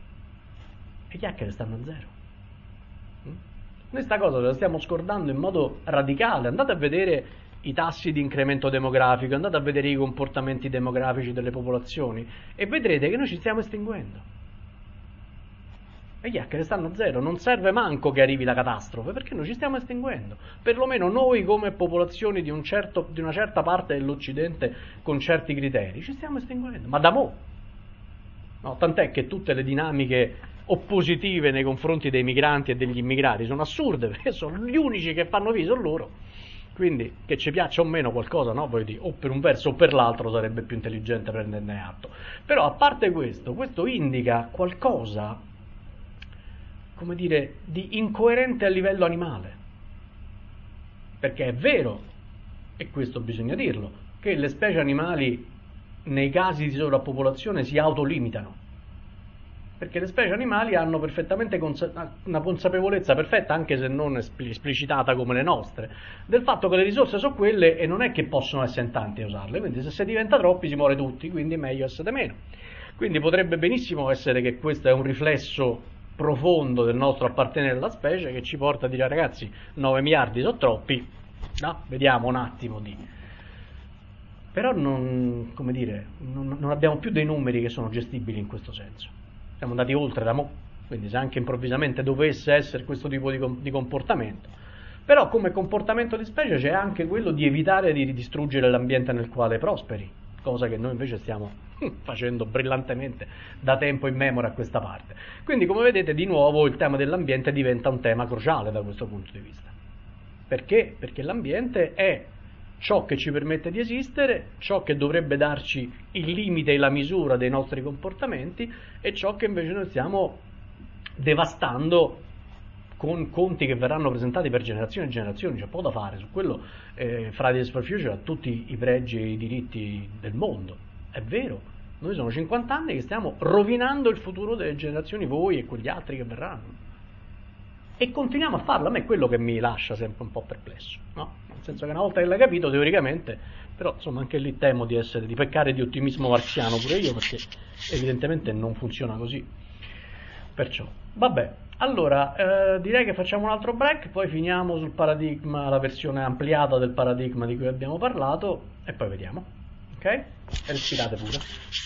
E chiacchiere stanno a zero. Noi sta cosa la stiamo scordando in modo radicale. Andate a vedere i tassi di incremento demografico, andate a vedere i comportamenti demografici delle popolazioni e vedrete che noi ci stiamo estinguendo. E chiacchiere stanno a zero, non serve manco che arrivi la catastrofe, perché noi ci stiamo estinguendo. Perlomeno noi come popolazioni di una certa parte dell'Occidente con certi criteri, ci stiamo estinguendo. Ma da mo'? No, tant'è che tutte le dinamiche oppositive nei confronti dei migranti e degli immigrati sono assurde, perché sono gli unici che fanno viso loro. Quindi, che ci piaccia o meno qualcosa, no? Voglio dire, o per un verso o per l'altro sarebbe più intelligente prenderne atto. Però, a parte questo indica qualcosa, come dire, di incoerente a livello animale. Perché è vero, e questo bisogna dirlo, che le specie animali, nei casi di sovrappopolazione, si autolimitano. perché le specie animali hanno perfettamente una consapevolezza perfetta, anche se non esplicitata come le nostre, del fatto che le risorse sono quelle e non è che possono essere in tanti a usarle, quindi se si diventa troppi si muore tutti, quindi è meglio essere meno. Quindi potrebbe benissimo essere che questo è un riflesso profondo del nostro appartenere alla specie che ci porta a dire ragazzi 9 miliardi sono troppi, no? Vediamo un attimo di... Però non abbiamo più dei numeri che sono gestibili in questo senso. Siamo andati oltre da mo', quindi se anche improvvisamente dovesse essere questo tipo di comportamento. Però come comportamento di specie c'è anche quello di evitare di distruggere l'ambiente nel quale prosperi, cosa che noi invece stiamo facendo brillantemente da tempo immemore a questa parte. Quindi come vedete di nuovo il tema dell'ambiente diventa un tema cruciale da questo punto di vista. Perché? Perché l'ambiente è ciò che ci permette di esistere, ciò che dovrebbe darci il limite e la misura dei nostri comportamenti e ciò che invece noi stiamo devastando con conti che verranno presentati per generazioni e generazioni. C'è poco da fare su quello. Fridays for Future ha tutti i pregi e i diritti del mondo, è vero, noi sono 50 anni che stiamo rovinando il futuro delle generazioni, voi e quegli altri che verranno, e continuiamo a farlo. A me è quello che mi lascia sempre un po' perplesso, no? Nel senso che una volta che l'hai capito teoricamente, però insomma anche lì temo di peccare di ottimismo marziano pure io, perché evidentemente non funziona così. Perciò vabbè, allora direi che facciamo un altro break, poi finiamo sul paradigma, la versione ampliata del paradigma di cui abbiamo parlato, e poi vediamo, ok? Respirate pure.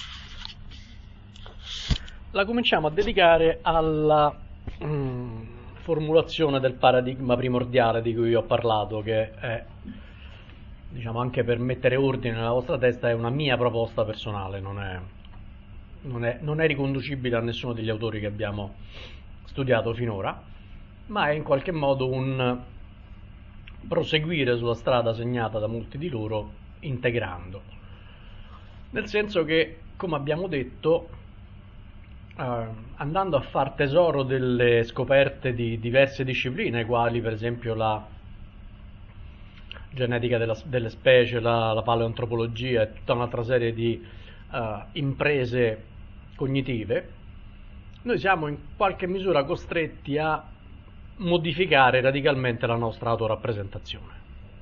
La cominciamo a dedicare alla formulazione del paradigma primordiale di cui ho parlato, che è, diciamo, anche per mettere ordine nella vostra testa, è una mia proposta personale, non è riconducibile a nessuno degli autori che abbiamo studiato finora, ma è in qualche modo un proseguire sulla strada segnata da molti di loro, integrando. Nel senso che, come abbiamo detto, andando a far tesoro delle scoperte di diverse discipline, quali per esempio la genetica delle specie, la paleoantropologia e tutta un'altra serie di imprese cognitive, noi siamo in qualche misura costretti a modificare radicalmente la nostra autorappresentazione.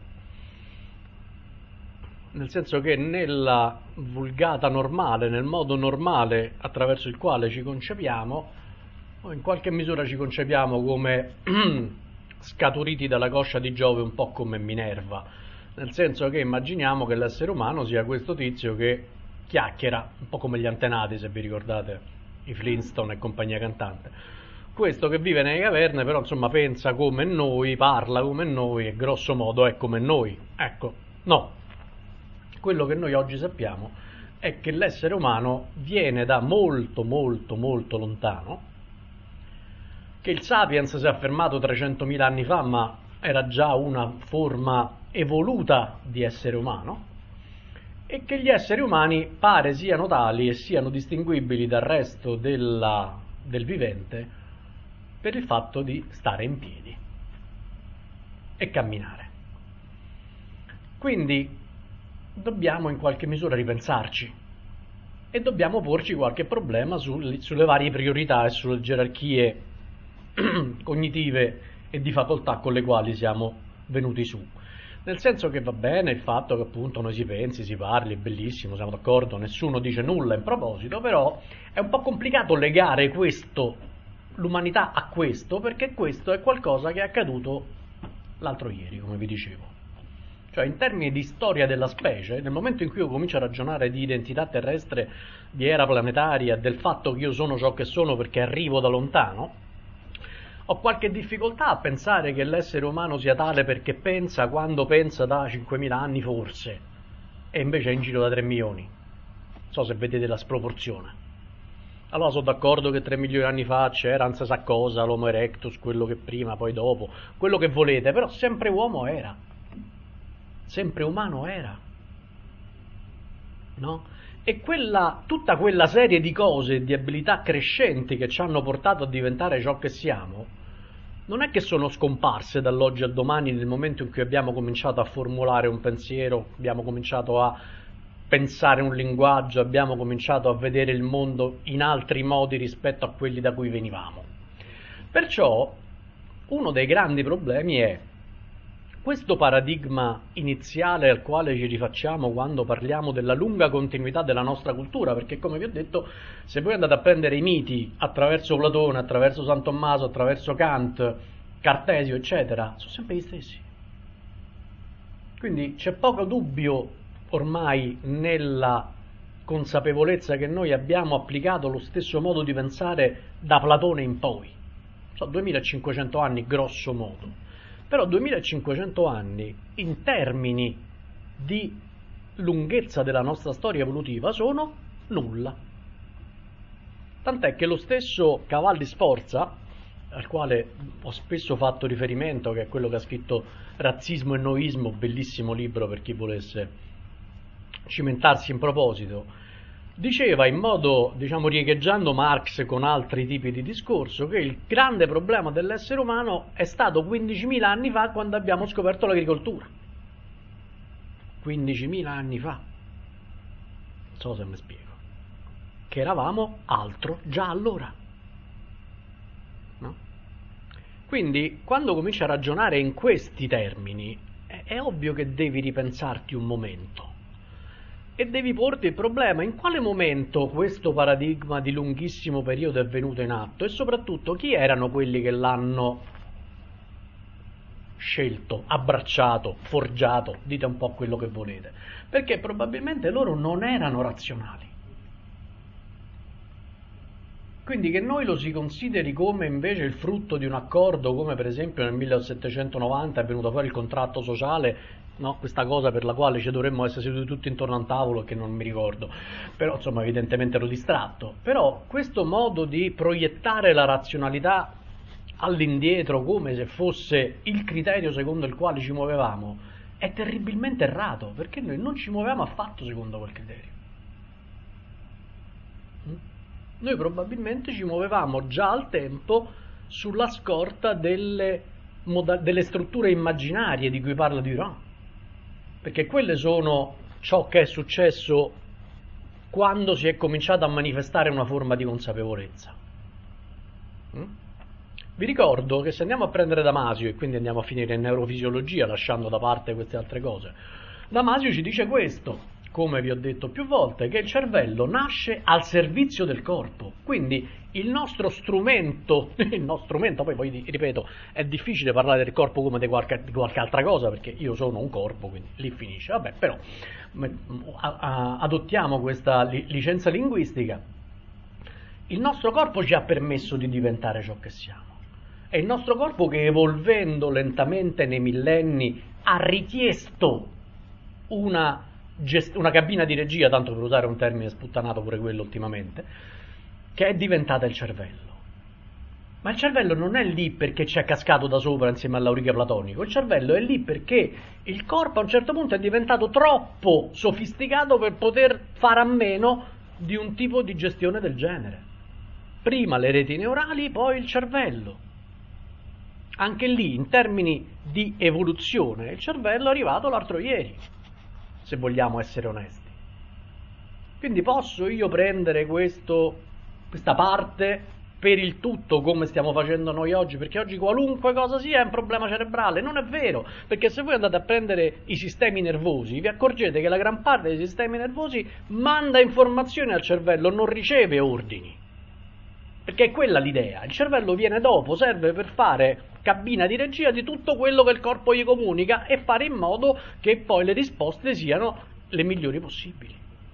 Nel senso che nella vulgata normale, nel modo normale attraverso il quale ci concepiamo, in qualche misura ci concepiamo come scaturiti dalla coscia di Giove, un po' come Minerva, nel senso che immaginiamo che l'essere umano sia questo tizio che chiacchiera, un po' come gli antenati, se vi ricordate i Flintstone e compagnia cantante, questo che vive nelle caverne, però insomma pensa come noi, parla come noi e grosso modo è come noi. Ecco, no. Quello che noi oggi sappiamo è che l'essere umano viene da molto molto molto lontano, che il Sapiens si è affermato 300.000 anni fa, ma era già una forma evoluta di essere umano, e che gli esseri umani pare siano tali e siano distinguibili dal resto del vivente per il fatto di stare in piedi e camminare. Quindi dobbiamo in qualche misura ripensarci e dobbiamo porci qualche problema sulle varie priorità e sulle gerarchie cognitive e di facoltà con le quali siamo venuti su. Nel senso che va bene il fatto che appunto noi si pensi, si parli, è bellissimo, siamo d'accordo, nessuno dice nulla in proposito, però è un po' complicato legare l'umanità a questo, perché questo è qualcosa che è accaduto l'altro ieri, come vi dicevo. Cioè in termini di storia della specie, nel momento in cui io comincio a ragionare di identità terrestre, di era planetaria, del fatto che io sono ciò che sono perché arrivo da lontano, ho qualche difficoltà a pensare che l'essere umano sia tale perché pensa quando pensa da 5.000 anni forse, e invece è in giro da 3 milioni. Non so se vedete la sproporzione. Allora sono d'accordo che 3 milioni di anni fa c'era, non si sa cosa, l'Homo erectus, quello che prima, poi dopo, quello che volete, però sempre uomo era. Sempre umano era, no? E tutta quella serie di cose, di abilità crescenti che ci hanno portato a diventare ciò che siamo, non è che sono scomparse dall'oggi al domani nel momento in cui abbiamo cominciato a formulare un pensiero, abbiamo cominciato a pensare un linguaggio, abbiamo cominciato a vedere il mondo in altri modi rispetto a quelli da cui venivamo. Perciò uno dei grandi problemi è questo paradigma iniziale al quale ci rifacciamo quando parliamo della lunga continuità della nostra cultura, perché come vi ho detto, se voi andate a prendere i miti attraverso Platone, attraverso San Tommaso, attraverso Kant, Cartesio, eccetera, sono sempre gli stessi. Quindi c'è poco dubbio ormai nella consapevolezza che noi abbiamo applicato lo stesso modo di pensare da Platone in poi. Sono 2500 anni grosso modo. Però 2500 anni in termini di lunghezza della nostra storia evolutiva sono nulla. Tant'è che lo stesso Cavalli Sforza, al quale ho spesso fatto riferimento, che è quello che ha scritto Razzismo e Noismo, bellissimo libro per chi volesse cimentarsi in proposito, diceva in modo, diciamo, riecheggiando Marx con altri tipi di discorso, che il grande problema dell'essere umano è stato 15.000 anni fa, quando abbiamo scoperto l'agricoltura. 15.000 anni fa. Non so se mi spiego. Che eravamo altro già allora. No? Quindi, quando cominci a ragionare in questi termini, è ovvio che devi ripensarti un momento. E devi porti il problema: in quale momento questo paradigma di lunghissimo periodo è venuto in atto, e soprattutto chi erano quelli che l'hanno scelto, abbracciato, forgiato, dite un po' quello che volete, perché probabilmente loro non erano razionali. Quindi che noi lo si consideri come invece il frutto di un accordo, come per esempio nel 1790 è venuto fuori il contratto sociale, no? Questa cosa per la quale ci dovremmo essere seduti tutti intorno a un tavolo, che non mi ricordo, però insomma evidentemente ero distratto. Però questo modo di proiettare la razionalità all'indietro come se fosse il criterio secondo il quale ci muovevamo è terribilmente errato, perché noi non ci muovevamo affatto secondo quel criterio. Noi probabilmente ci muovevamo già al tempo sulla scorta delle strutture immaginarie di cui parla Durand, perché quelle sono ciò che è successo quando si è cominciato a manifestare una forma di consapevolezza. Vi ricordo che se andiamo a prendere Damasio, e quindi andiamo a finire in neurofisiologia lasciando da parte queste altre cose, Damasio ci dice questo, come vi ho detto più volte, che il cervello nasce al servizio del corpo. Quindi il nostro strumento, poi ripeto, è difficile parlare del corpo come di qualche altra cosa, perché io sono un corpo, quindi lì finisce. Vabbè, però adottiamo questa licenza linguistica. Il nostro corpo ci ha permesso di diventare ciò che siamo. È il nostro corpo che, evolvendo lentamente nei millenni, ha richiesto una cabina di regia, tanto per usare un termine sputtanato pure quello ultimamente, che è diventata il cervello. Ma il cervello non è lì perché ci è cascato da sopra insieme all'auriga platonico, il cervello è lì perché il corpo a un certo punto è diventato troppo sofisticato per poter fare a meno di un tipo di gestione del genere. Prima le reti neurali, poi il cervello. Anche lì, in termini di evoluzione, il cervello è arrivato l'altro ieri, se vogliamo essere onesti. Quindi posso io prendere questa parte per il tutto come stiamo facendo noi oggi, perché oggi qualunque cosa sia è un problema cerebrale? Non è vero, perché se voi andate a prendere i sistemi nervosi vi accorgete che la gran parte dei sistemi nervosi manda informazioni al cervello, non riceve ordini, perché è quella l'idea. Il cervello viene dopo, serve per fare cabina di regia di tutto quello che il corpo gli comunica e fare in modo che poi le risposte siano le migliori possibili.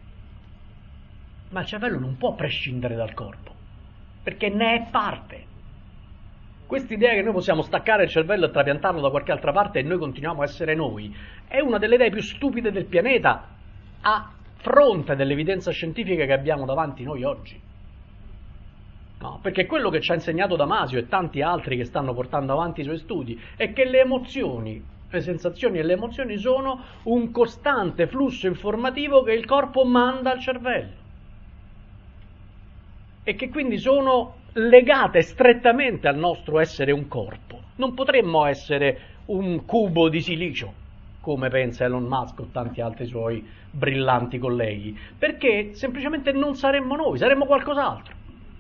Ma il cervello non può prescindere dal corpo, perché ne è parte. Quest'idea che noi possiamo staccare il cervello e trapiantarlo da qualche altra parte e noi continuiamo a essere noi è una delle idee più stupide del pianeta a fronte dell'evidenza scientifica che abbiamo davanti noi oggi. No, perché quello che ci ha insegnato Damasio e tanti altri che stanno portando avanti i suoi studi è che le emozioni, le sensazioni e le emozioni sono un costante flusso informativo che il corpo manda al cervello e che quindi sono legate strettamente al nostro essere un corpo. Non potremmo essere un cubo di silicio, come pensa Elon Musk o tanti altri suoi brillanti colleghi, perché semplicemente non saremmo noi, saremmo qualcos'altro.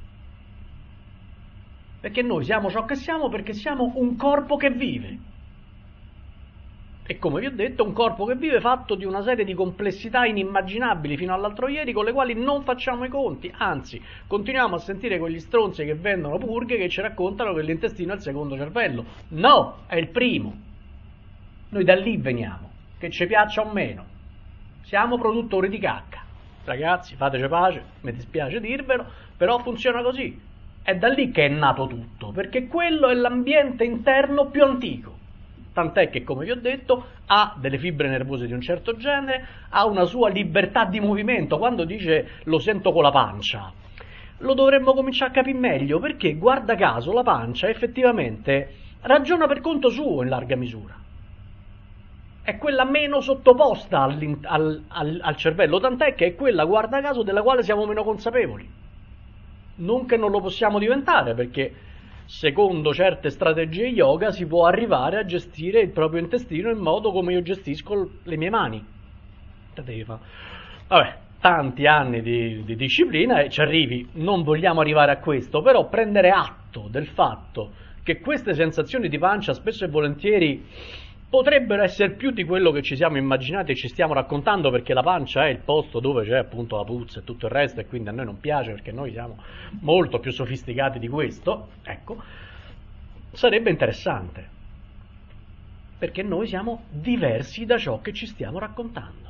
Perché noi siamo ciò che siamo perché siamo un corpo che vive. E come vi ho detto, un corpo che vive fatto di una serie di complessità inimmaginabili fino all'altro ieri con le quali non facciamo i conti, anzi, continuiamo a sentire quegli stronzi che vendono purghe che ci raccontano che l'intestino è il secondo cervello. No, è il primo. Noi da lì veniamo, che ci piaccia o meno. Siamo produttori di cacca. Ragazzi, fateci pace, mi dispiace dirvelo, però funziona così. È da lì che è nato tutto, perché quello è l'ambiente interno più antico. Tant'è che, come vi ho detto, ha delle fibre nervose di un certo genere, ha una sua libertà di movimento. Quando dice lo sento con la pancia, lo dovremmo cominciare a capire meglio, perché guarda caso la pancia effettivamente ragiona per conto suo in larga misura. È quella meno sottoposta al cervello, tant'è che è quella, guarda caso, della quale siamo meno consapevoli. Non che non lo possiamo diventare, perché secondo certe strategie yoga si può arrivare a gestire il proprio intestino in modo come io gestisco le mie mani. Vabbè, tanti anni di disciplina e ci arrivi. Non vogliamo arrivare a questo, però prendere atto del fatto che queste sensazioni di pancia spesso e volentieri potrebbero essere più di quello che ci siamo immaginati e ci stiamo raccontando, perché la pancia è il posto dove c'è appunto la puzza e tutto il resto, e quindi a noi non piace perché noi siamo molto più sofisticati di questo. Ecco, sarebbe interessante, perché noi siamo diversi da ciò che ci stiamo raccontando.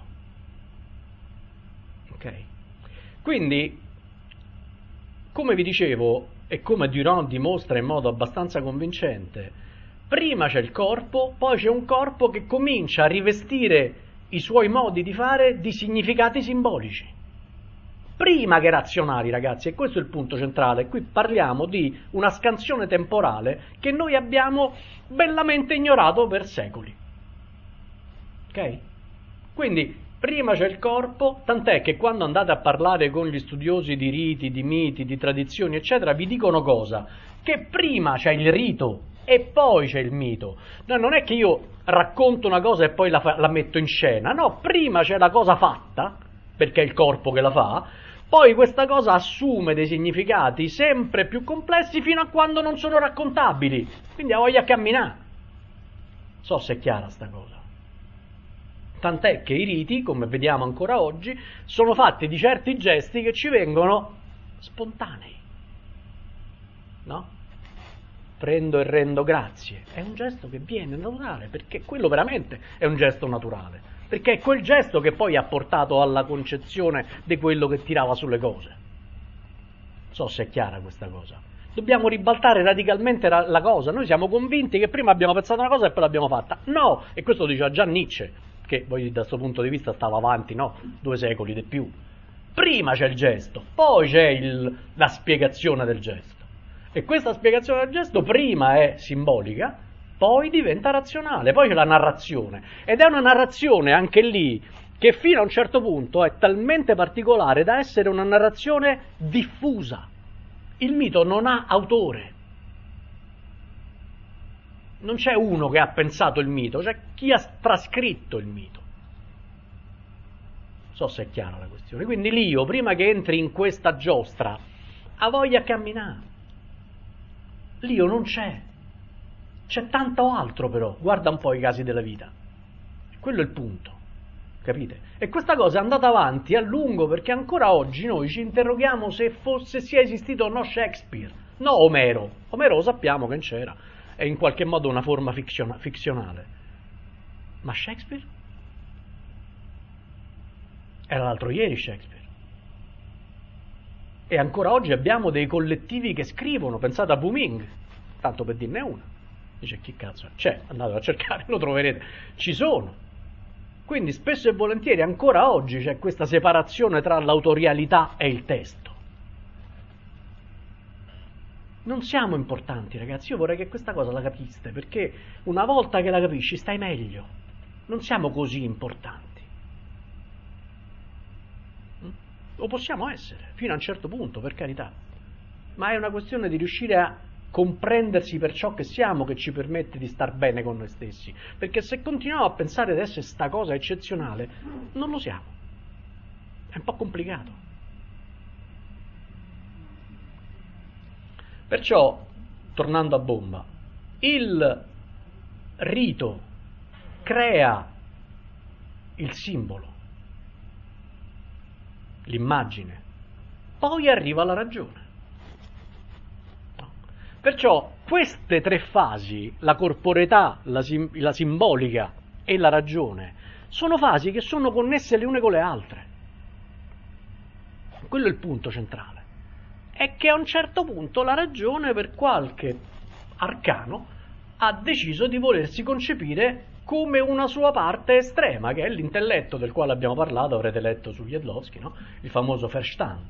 Ok? Quindi, come vi dicevo, e come Durand dimostra in modo abbastanza convincente, prima c'è il corpo, poi c'è un corpo che comincia a rivestire i suoi modi di fare di significati simbolici. Prima che razionali, ragazzi, e questo è il punto centrale. Qui parliamo di una scansione temporale che noi abbiamo bellamente ignorato per secoli. Ok? Quindi, prima c'è il corpo, tant'è che quando andate a parlare con gli studiosi di riti, di miti, di tradizioni, eccetera, vi dicono cosa? Che prima c'è il rito e poi c'è il mito. No, non è che io racconto una cosa e poi la metto in scena, no, prima c'è la cosa fatta, perché è il corpo che la fa, poi questa cosa assume dei significati sempre più complessi fino a quando non sono raccontabili, quindi ha voglia a camminare. So se è chiara sta cosa. Tant'è che i riti, come vediamo ancora oggi, sono fatti di certi gesti che ci vengono spontanei, no? Prendo e rendo grazie, è un gesto che viene naturale, perché quello veramente è un gesto naturale, perché è quel gesto che poi ha portato alla concezione di quello che tirava sulle cose. Non so se è chiara questa cosa. Dobbiamo ribaltare radicalmente la cosa. Noi siamo convinti che prima abbiamo pensato una cosa e poi l'abbiamo fatta. No, e questo lo diceva già Nietzsche, che poi da questo punto di vista stava avanti, no? 2 secoli di più. Prima c'è il gesto, poi c'è la spiegazione del gesto. E questa spiegazione del gesto prima è simbolica, poi diventa razionale, poi c'è la narrazione. Ed è una narrazione anche lì che fino a un certo punto è talmente particolare da essere una narrazione diffusa. Il mito non ha autore. Non c'è uno che ha pensato il mito, c'è chi ha trascritto il mito. Non so se è chiara la questione. Quindi l'io, prima che entri in questa giostra, ha voglia a camminare. L'io non c'è. C'è tanto altro però. Guarda un po' i casi della vita. Quello è il punto. Capite? E questa cosa è andata avanti a lungo, perché ancora oggi noi ci interroghiamo se sia esistito o no Shakespeare. No Omero. Omero lo sappiamo che non c'era. È in qualche modo una forma ficzionale. Ma Shakespeare? Era l'altro ieri Shakespeare. E ancora oggi abbiamo dei collettivi che scrivono, pensate a Booming, tanto per dirne una. Dice, chi cazzo è? C'è, andate a cercare, lo troverete. Ci sono. Quindi spesso e volentieri ancora oggi c'è questa separazione tra l'autorialità e il testo. Non siamo importanti, ragazzi. Io vorrei che questa cosa la capiste, perché una volta che la capisci stai meglio. Non siamo così importanti. Lo possiamo essere, fino a un certo punto, per carità. Ma è una questione di riuscire a comprendersi per ciò che siamo che ci permette di star bene con noi stessi, perché se continuiamo a pensare di essere sta cosa eccezionale, non lo siamo, è un po' complicato. Perciò, tornando a bomba, il rito crea il simbolo, l'immagine, poi arriva la ragione. Perciò queste tre fasi, la corporeità, la simbolica e la ragione, sono fasi che sono connesse le une con le altre. Quello è il punto centrale. È che a un certo punto la ragione, per qualche arcano, ha deciso di volersi concepire come una sua parte estrema, che è l'intelletto del quale abbiamo parlato, avrete letto su Jedlowski, no? Il famoso Verstand.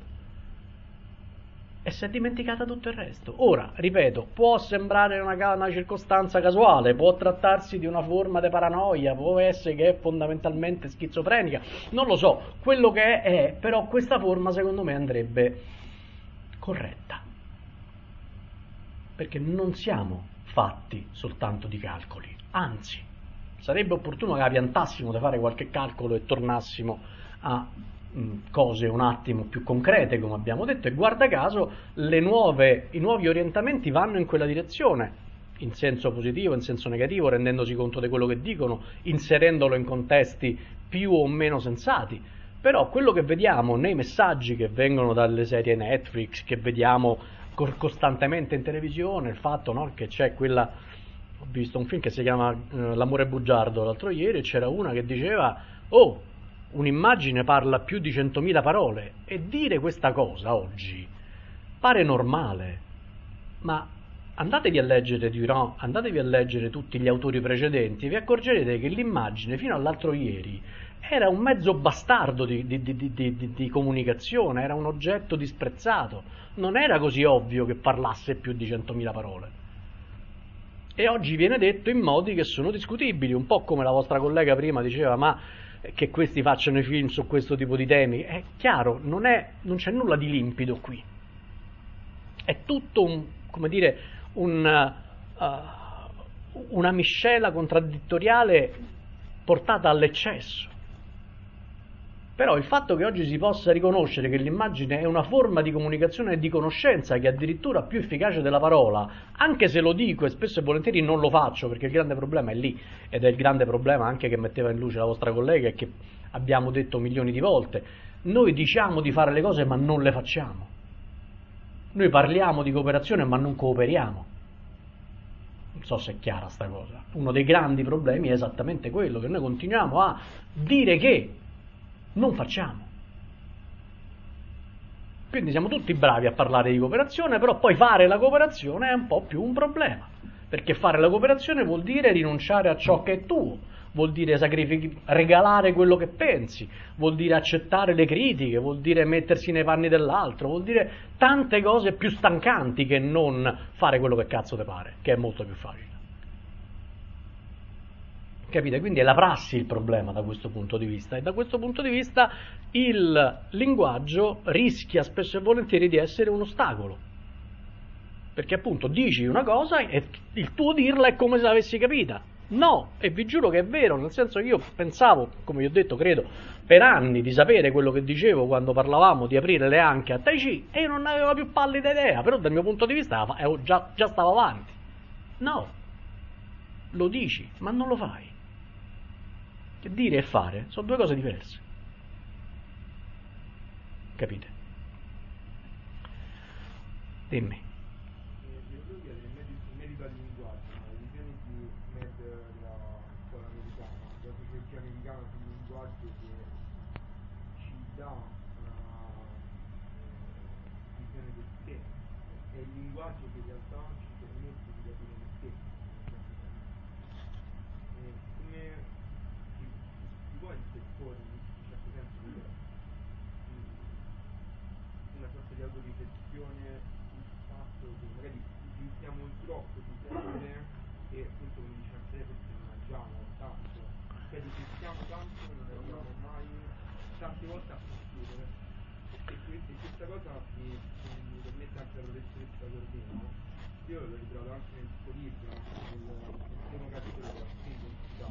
E si è dimenticata tutto il resto. Ora, ripeto, può sembrare una circostanza casuale, può trattarsi di una forma di paranoia, può essere che è fondamentalmente schizofrenica, non lo so, quello che è, però questa forma secondo me andrebbe corretta. Perché non siamo fatti soltanto di calcoli, anzi, sarebbe opportuno che la piantassimo da fare qualche calcolo e tornassimo a cose un attimo più concrete, come abbiamo detto, e guarda caso i nuovi orientamenti vanno in quella direzione, in senso positivo, in senso negativo, rendendosi conto di quello che dicono, inserendolo in contesti più o meno sensati. Però quello che vediamo nei messaggi che vengono dalle serie Netflix, che vediamo costantemente in televisione, il fatto, no, che c'è quella, ho visto un film che si chiama L'amore bugiardo l'altro ieri, e c'era una che diceva: oh, un'immagine parla più di 100.000 parole, e dire questa cosa oggi pare normale, ma andatevi a leggere Durand, andatevi a leggere tutti gli autori precedenti e vi accorgerete che l'immagine fino all'altro ieri era un mezzo bastardo di comunicazione, era un oggetto disprezzato, non era così ovvio che parlasse più di 100.000 parole. E oggi viene detto in modi che sono discutibili, un po' come la vostra collega prima diceva, ma che questi facciano i film su questo tipo di temi, è chiaro, non c'è nulla di limpido qui. È tutto una miscela contraddittoriale portata all'eccesso. Però il fatto che oggi si possa riconoscere che l'immagine è una forma di comunicazione e di conoscenza che è addirittura più efficace della parola, anche se lo dico e spesso e volentieri non lo faccio, perché il grande problema è lì, ed è il grande problema anche che metteva in luce la vostra collega e che abbiamo detto milioni di volte, noi diciamo di fare le cose ma non le facciamo. Noi parliamo di cooperazione ma non cooperiamo. Non so se è chiara sta cosa. Uno dei grandi problemi è esattamente quello, che noi continuiamo a dire che non facciamo. Quindi siamo tutti bravi a parlare di cooperazione, però poi fare la cooperazione è un po' più un problema, perché fare la cooperazione vuol dire rinunciare a ciò che è tuo, vuol dire regalare quello che pensi, vuol dire accettare le critiche, vuol dire mettersi nei panni dell'altro, vuol dire tante cose più stancanti che non fare quello che cazzo te pare, che è molto più facile. Capite? Quindi è la prassi il problema da questo punto di vista, e da questo punto di vista il linguaggio rischia spesso e volentieri di essere un ostacolo, perché appunto dici una cosa e il tuo dirla è come se l'avessi capita. No, e vi giuro che è vero, nel senso che io pensavo, come vi ho detto credo, per anni di sapere quello che dicevo quando parlavamo di aprire le anche a Tai Chi, e io non avevo la più pallida idea, però dal mio punto di vista già stavo avanti. No, lo dici, ma non lo fai. Che dire e fare sono due cose diverse. Capite? Dimmi. Volevo chiedere, in merito al linguaggio, le visioni di della scuola americana, della sociologia americana sul linguaggio, che ci dà una visione del sé, è il linguaggio che in realtà ci permette di capire noi stessi. Come si può interporre in un certo senso una sorta di autoriflessione sul fatto che magari utilizziamo troppo di parole e appunto, come diceva Andrea, forse non agiamo tanto, cioè riflettiamo tanto e non arriviamo mai tante volte a concludere, e questa cosa mi permette anche la professoressa Cordino io l'ho ritrovato anche nel suo libro, nel primo capitolo della identità.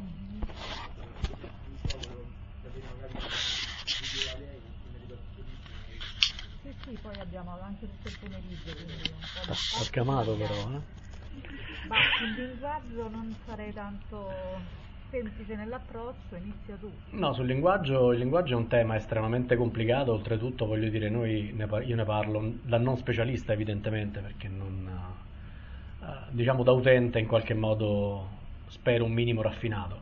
Sapere magari di a lei, come ricordo suo libro. Sì, poi abbiamo anche tutto il pomeriggio, quindi un po' di Ho chiamato però, Ma sul linguaggio non sarei tanto semplice nell'approccio, inizia tu. No, sul linguaggio, il linguaggio è un tema estremamente complicato, oltretutto voglio dire, io ne parlo da non specialista evidentemente, perché non, diciamo da utente in qualche modo spero un minimo raffinato.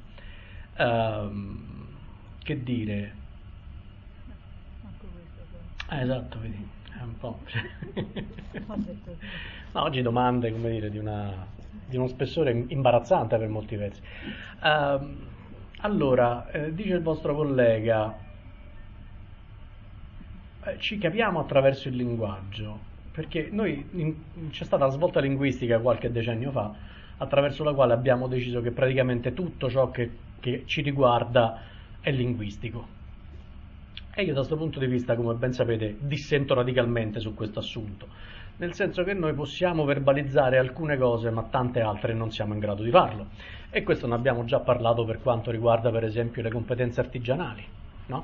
Che dire? Anche questo, Esatto, vedi, è un po'... ho detto sì. No, oggi domande, come dire, di uno spessore imbarazzante per molti versi. Allora, dice il vostro collega, ci capiamo attraverso il linguaggio, perché c'è stata una svolta linguistica qualche decennio fa, attraverso la quale abbiamo deciso che praticamente tutto ciò che ci riguarda è linguistico. E io da questo punto di vista, come ben sapete, dissento radicalmente su questo assunto, nel senso che noi possiamo verbalizzare alcune cose, ma tante altre non siamo in grado di farlo. E questo ne abbiamo già parlato per quanto riguarda, per esempio, le competenze artigianali, no?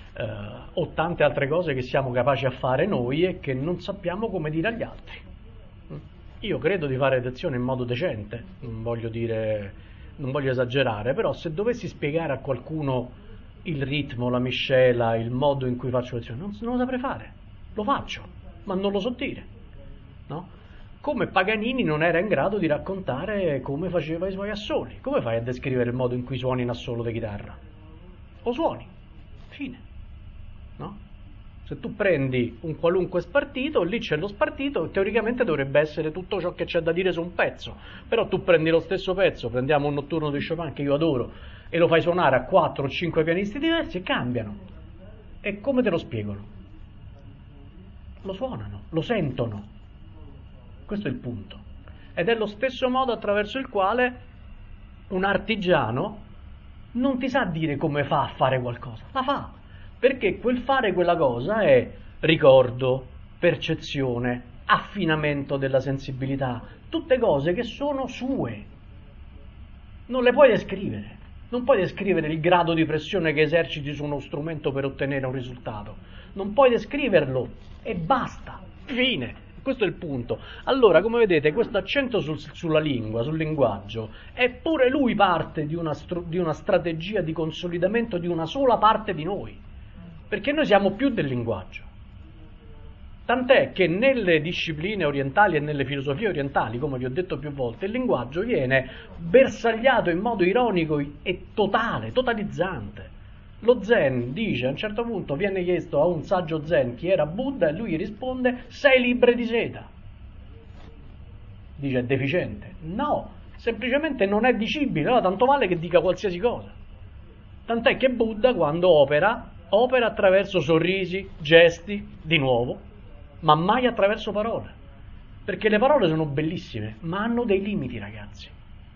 O tante altre cose che siamo capaci a fare noi e che non sappiamo come dire agli altri. Io credo di fare lezioni in modo decente, non voglio esagerare, però se dovessi spiegare a qualcuno il ritmo, la miscela, il modo in cui faccio lezioni, non lo saprei fare, lo faccio, ma non lo so dire, no? Come Paganini non era in grado di raccontare come faceva i suoi assoli. Come fai a descrivere il modo in cui suoni in assolo di chitarra? O suoni, fine, no? Se tu prendi un qualunque spartito, lì c'è lo spartito e teoricamente dovrebbe essere tutto ciò che c'è da dire su un pezzo, però tu prendi lo stesso pezzo, prendiamo un notturno di Chopin che io adoro e lo fai suonare a 4 o 5 pianisti diversi e cambiano. E come te lo spiegano? Lo suonano, lo sentono. Questo è il punto. Ed è lo stesso modo attraverso il quale un artigiano non ti sa dire come fa a fare qualcosa, la fa, perché quel fare quella cosa è ricordo, percezione, affinamento della sensibilità, tutte cose che sono sue. Non le puoi descrivere. Non puoi descrivere il grado di pressione che eserciti su uno strumento per ottenere un risultato. Non puoi descriverlo e basta. Fine. Questo è il punto. Allora, come vedete, questo accento sulla lingua, sul linguaggio, è pure lui parte di una strategia di consolidamento di una sola parte di noi. Perché noi siamo più del linguaggio. Tant'è che nelle discipline orientali e nelle filosofie orientali, come vi ho detto più volte, il linguaggio viene bersagliato in modo ironico e totalizzante. Lo Zen dice, a un certo punto viene chiesto a un saggio Zen chi era Buddha e lui risponde 6 libbre di seta. Dice è deficiente. No, semplicemente non è dicibile, allora tanto vale che dica qualsiasi cosa. Tant'è che Buddha quando opera attraverso sorrisi, gesti, di nuovo, ma mai attraverso parole. Perché le parole sono bellissime, ma hanno dei limiti, ragazzi.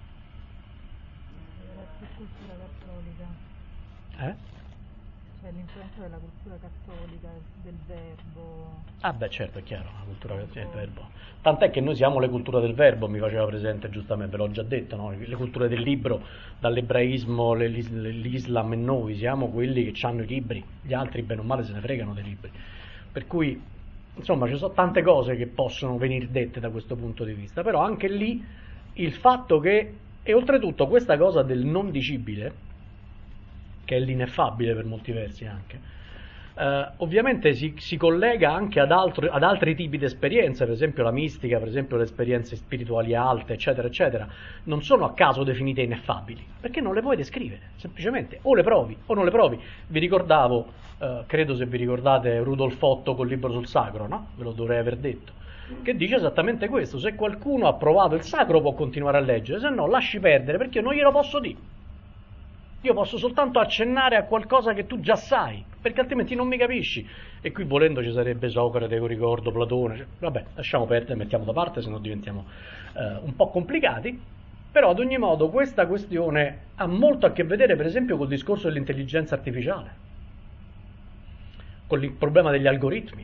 La cultura cattolica. C'è l'influenza della cultura cattolica, del verbo. Ah beh, certo, è chiaro, la cultura del verbo. Tant'è che noi siamo le culture del verbo, mi faceva presente giustamente, ve l'ho già detto, no? Le culture del libro, dall'ebraismo, l'Islam e noi, siamo quelli che hanno i libri, gli altri bene o male se ne fregano dei libri. Per cui, insomma, ci sono tante cose che possono venire dette da questo punto di vista, però anche lì il fatto che, e oltretutto questa cosa del non dicibile, che è l'ineffabile per molti versi anche, ovviamente si collega anche ad altri tipi di esperienze, per esempio la mistica, per esempio le esperienze spirituali alte, eccetera, eccetera, non sono a caso definite ineffabili, perché non le puoi descrivere, semplicemente, o le provi o non le provi. Vi ricordavo, credo se vi ricordate Rudolf Otto col libro sul sacro, no? Ve lo dovrei aver detto, che dice esattamente questo: se qualcuno ha provato il sacro può continuare a leggere, se no lasci perdere, perché io non glielo posso dire. Io posso soltanto accennare a qualcosa che tu già sai, perché altrimenti non mi capisci. E qui volendo ci sarebbe Socrate, ricordo, Platone, cioè, vabbè, lasciamo perdere, mettiamo da parte, se no diventiamo un po' complicati. Però ad ogni modo questa questione ha molto a che vedere per esempio col discorso dell'intelligenza artificiale, con il problema degli algoritmi,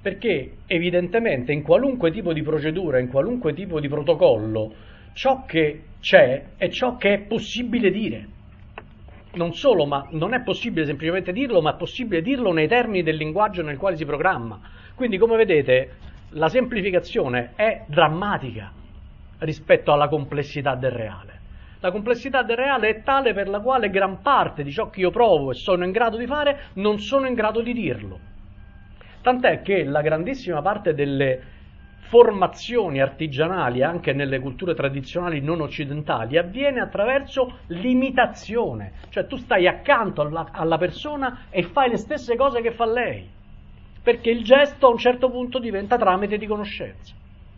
Perché evidentemente in qualunque tipo di procedura, in qualunque tipo di protocollo, ciò che c'è è ciò che è possibile dire. Non solo, ma non è possibile semplicemente dirlo, ma è possibile dirlo nei termini del linguaggio nel quale si programma. Quindi, come vedete, la semplificazione è drammatica rispetto alla complessità del reale. La complessità del reale è tale per la quale gran parte di ciò che io provo e sono in grado di fare non sono in grado di dirlo. Tant'è che la grandissima parte delle formazioni artigianali anche nelle culture tradizionali non occidentali avviene attraverso l'imitazione, cioè tu stai accanto alla persona e fai le stesse cose che fa lei, perché il gesto a un certo punto diventa tramite di conoscenza.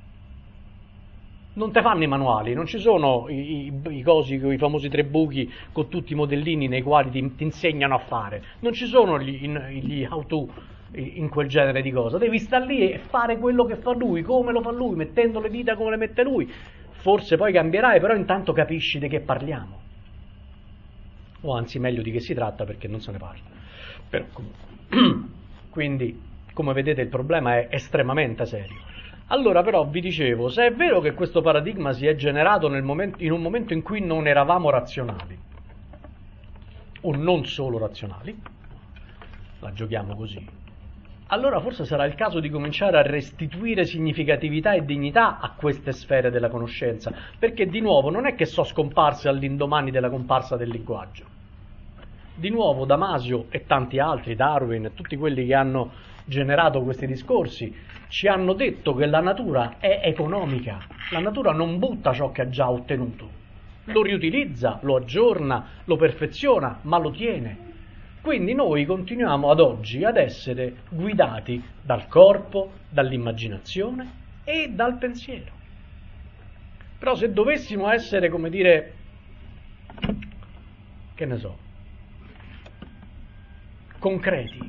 Non te fanno i manuali, non ci sono i cosi, i famosi 3 buchi con tutti i modellini nei quali ti insegnano a fare, non ci sono gli how to in quel genere di cosa, devi stare lì e fare quello che fa lui, come lo fa lui, mettendo le dita come le mette lui. Forse poi cambierai, però intanto capisci di che parliamo, o anzi meglio di che si tratta, perché non se ne parla. Però comunque quindi, come vedete, il problema è estremamente serio. Allora però vi dicevo, se è vero che questo paradigma si è generato in un momento in cui non eravamo razionali, o non solo razionali, la giochiamo così, allora forse sarà il caso di cominciare a restituire significatività e dignità a queste sfere della conoscenza, perché di nuovo non è che sono scomparse all'indomani della comparsa del linguaggio. Di nuovo Damasio e tanti altri, Darwin e tutti quelli che hanno generato questi discorsi, ci hanno detto che la natura è economica, la natura non butta ciò che ha già ottenuto, lo riutilizza, lo aggiorna, lo perfeziona, ma lo tiene. Quindi noi continuiamo ad oggi ad essere guidati dal corpo, dall'immaginazione e dal pensiero. Però se dovessimo essere, come dire, che ne so, concreti,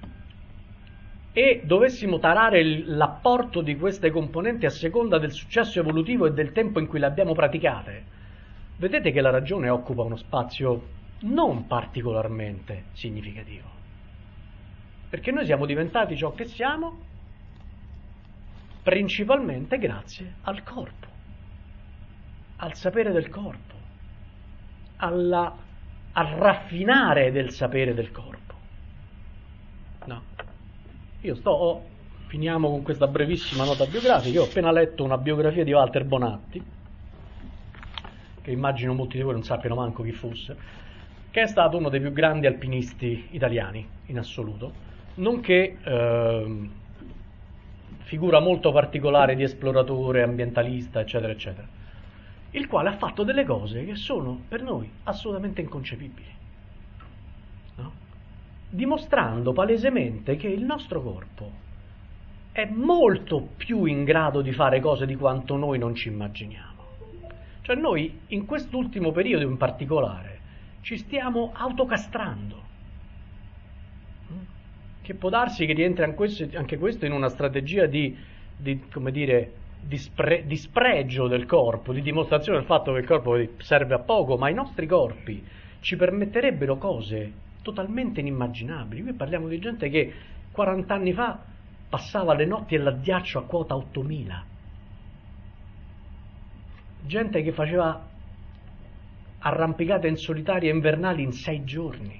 e dovessimo tarare l'apporto di queste componenti a seconda del successo evolutivo e del tempo in cui le abbiamo praticate, vedete che la ragione occupa uno spazio non particolarmente significativo, perché noi siamo diventati ciò che siamo principalmente grazie al corpo, al sapere del corpo, al raffinare del sapere del corpo. No, finiamo con questa brevissima nota biografica. Io ho appena letto una biografia di Walter Bonatti, che immagino molti di voi non sappiano manco chi fosse, che è stato uno dei più grandi alpinisti italiani in assoluto, nonché figura molto particolare di esploratore, ambientalista, eccetera, eccetera, il quale ha fatto delle cose che sono per noi assolutamente inconcepibili, no? Dimostrando palesemente che il nostro corpo è molto più in grado di fare cose di quanto noi non ci immaginiamo. Cioè noi in quest'ultimo periodo in particolare ci stiamo autocastrando, che può darsi che rientri anche questo in una strategia di spregio del corpo, di dimostrazione del fatto che il corpo serve a poco, ma i nostri corpi ci permetterebbero cose totalmente inimmaginabili. Qui parliamo di gente che 40 anni fa passava le notti all'addiaccio a quota 8000, gente che faceva arrampicate in solitaria invernali in 6 giorni.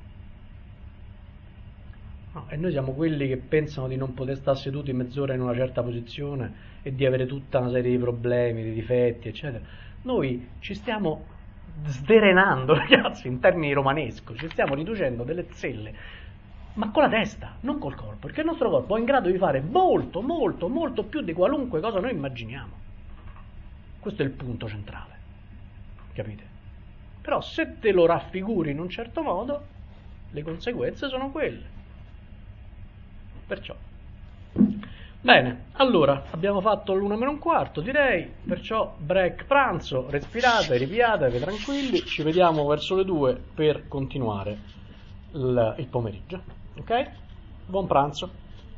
No, e noi siamo quelli che pensano di non poter stare seduti mezz'ora in una certa posizione e di avere tutta una serie di problemi, di difetti, eccetera. Noi ci stiamo sdrenando, ragazzi, in termini romanesco, ci stiamo riducendo delle zelle, ma con la testa, non col corpo, perché il nostro corpo è in grado di fare molto, molto, molto più di qualunque cosa noi immaginiamo. Questo è il punto centrale, capite? Però se te lo raffiguri in un certo modo, le conseguenze sono quelle. Perciò. Bene, allora, abbiamo fatto l'1:15, direi, perciò break pranzo, respirate, ripiatevi, tranquilli, ci vediamo verso le 2 per continuare il pomeriggio, ok? Buon pranzo.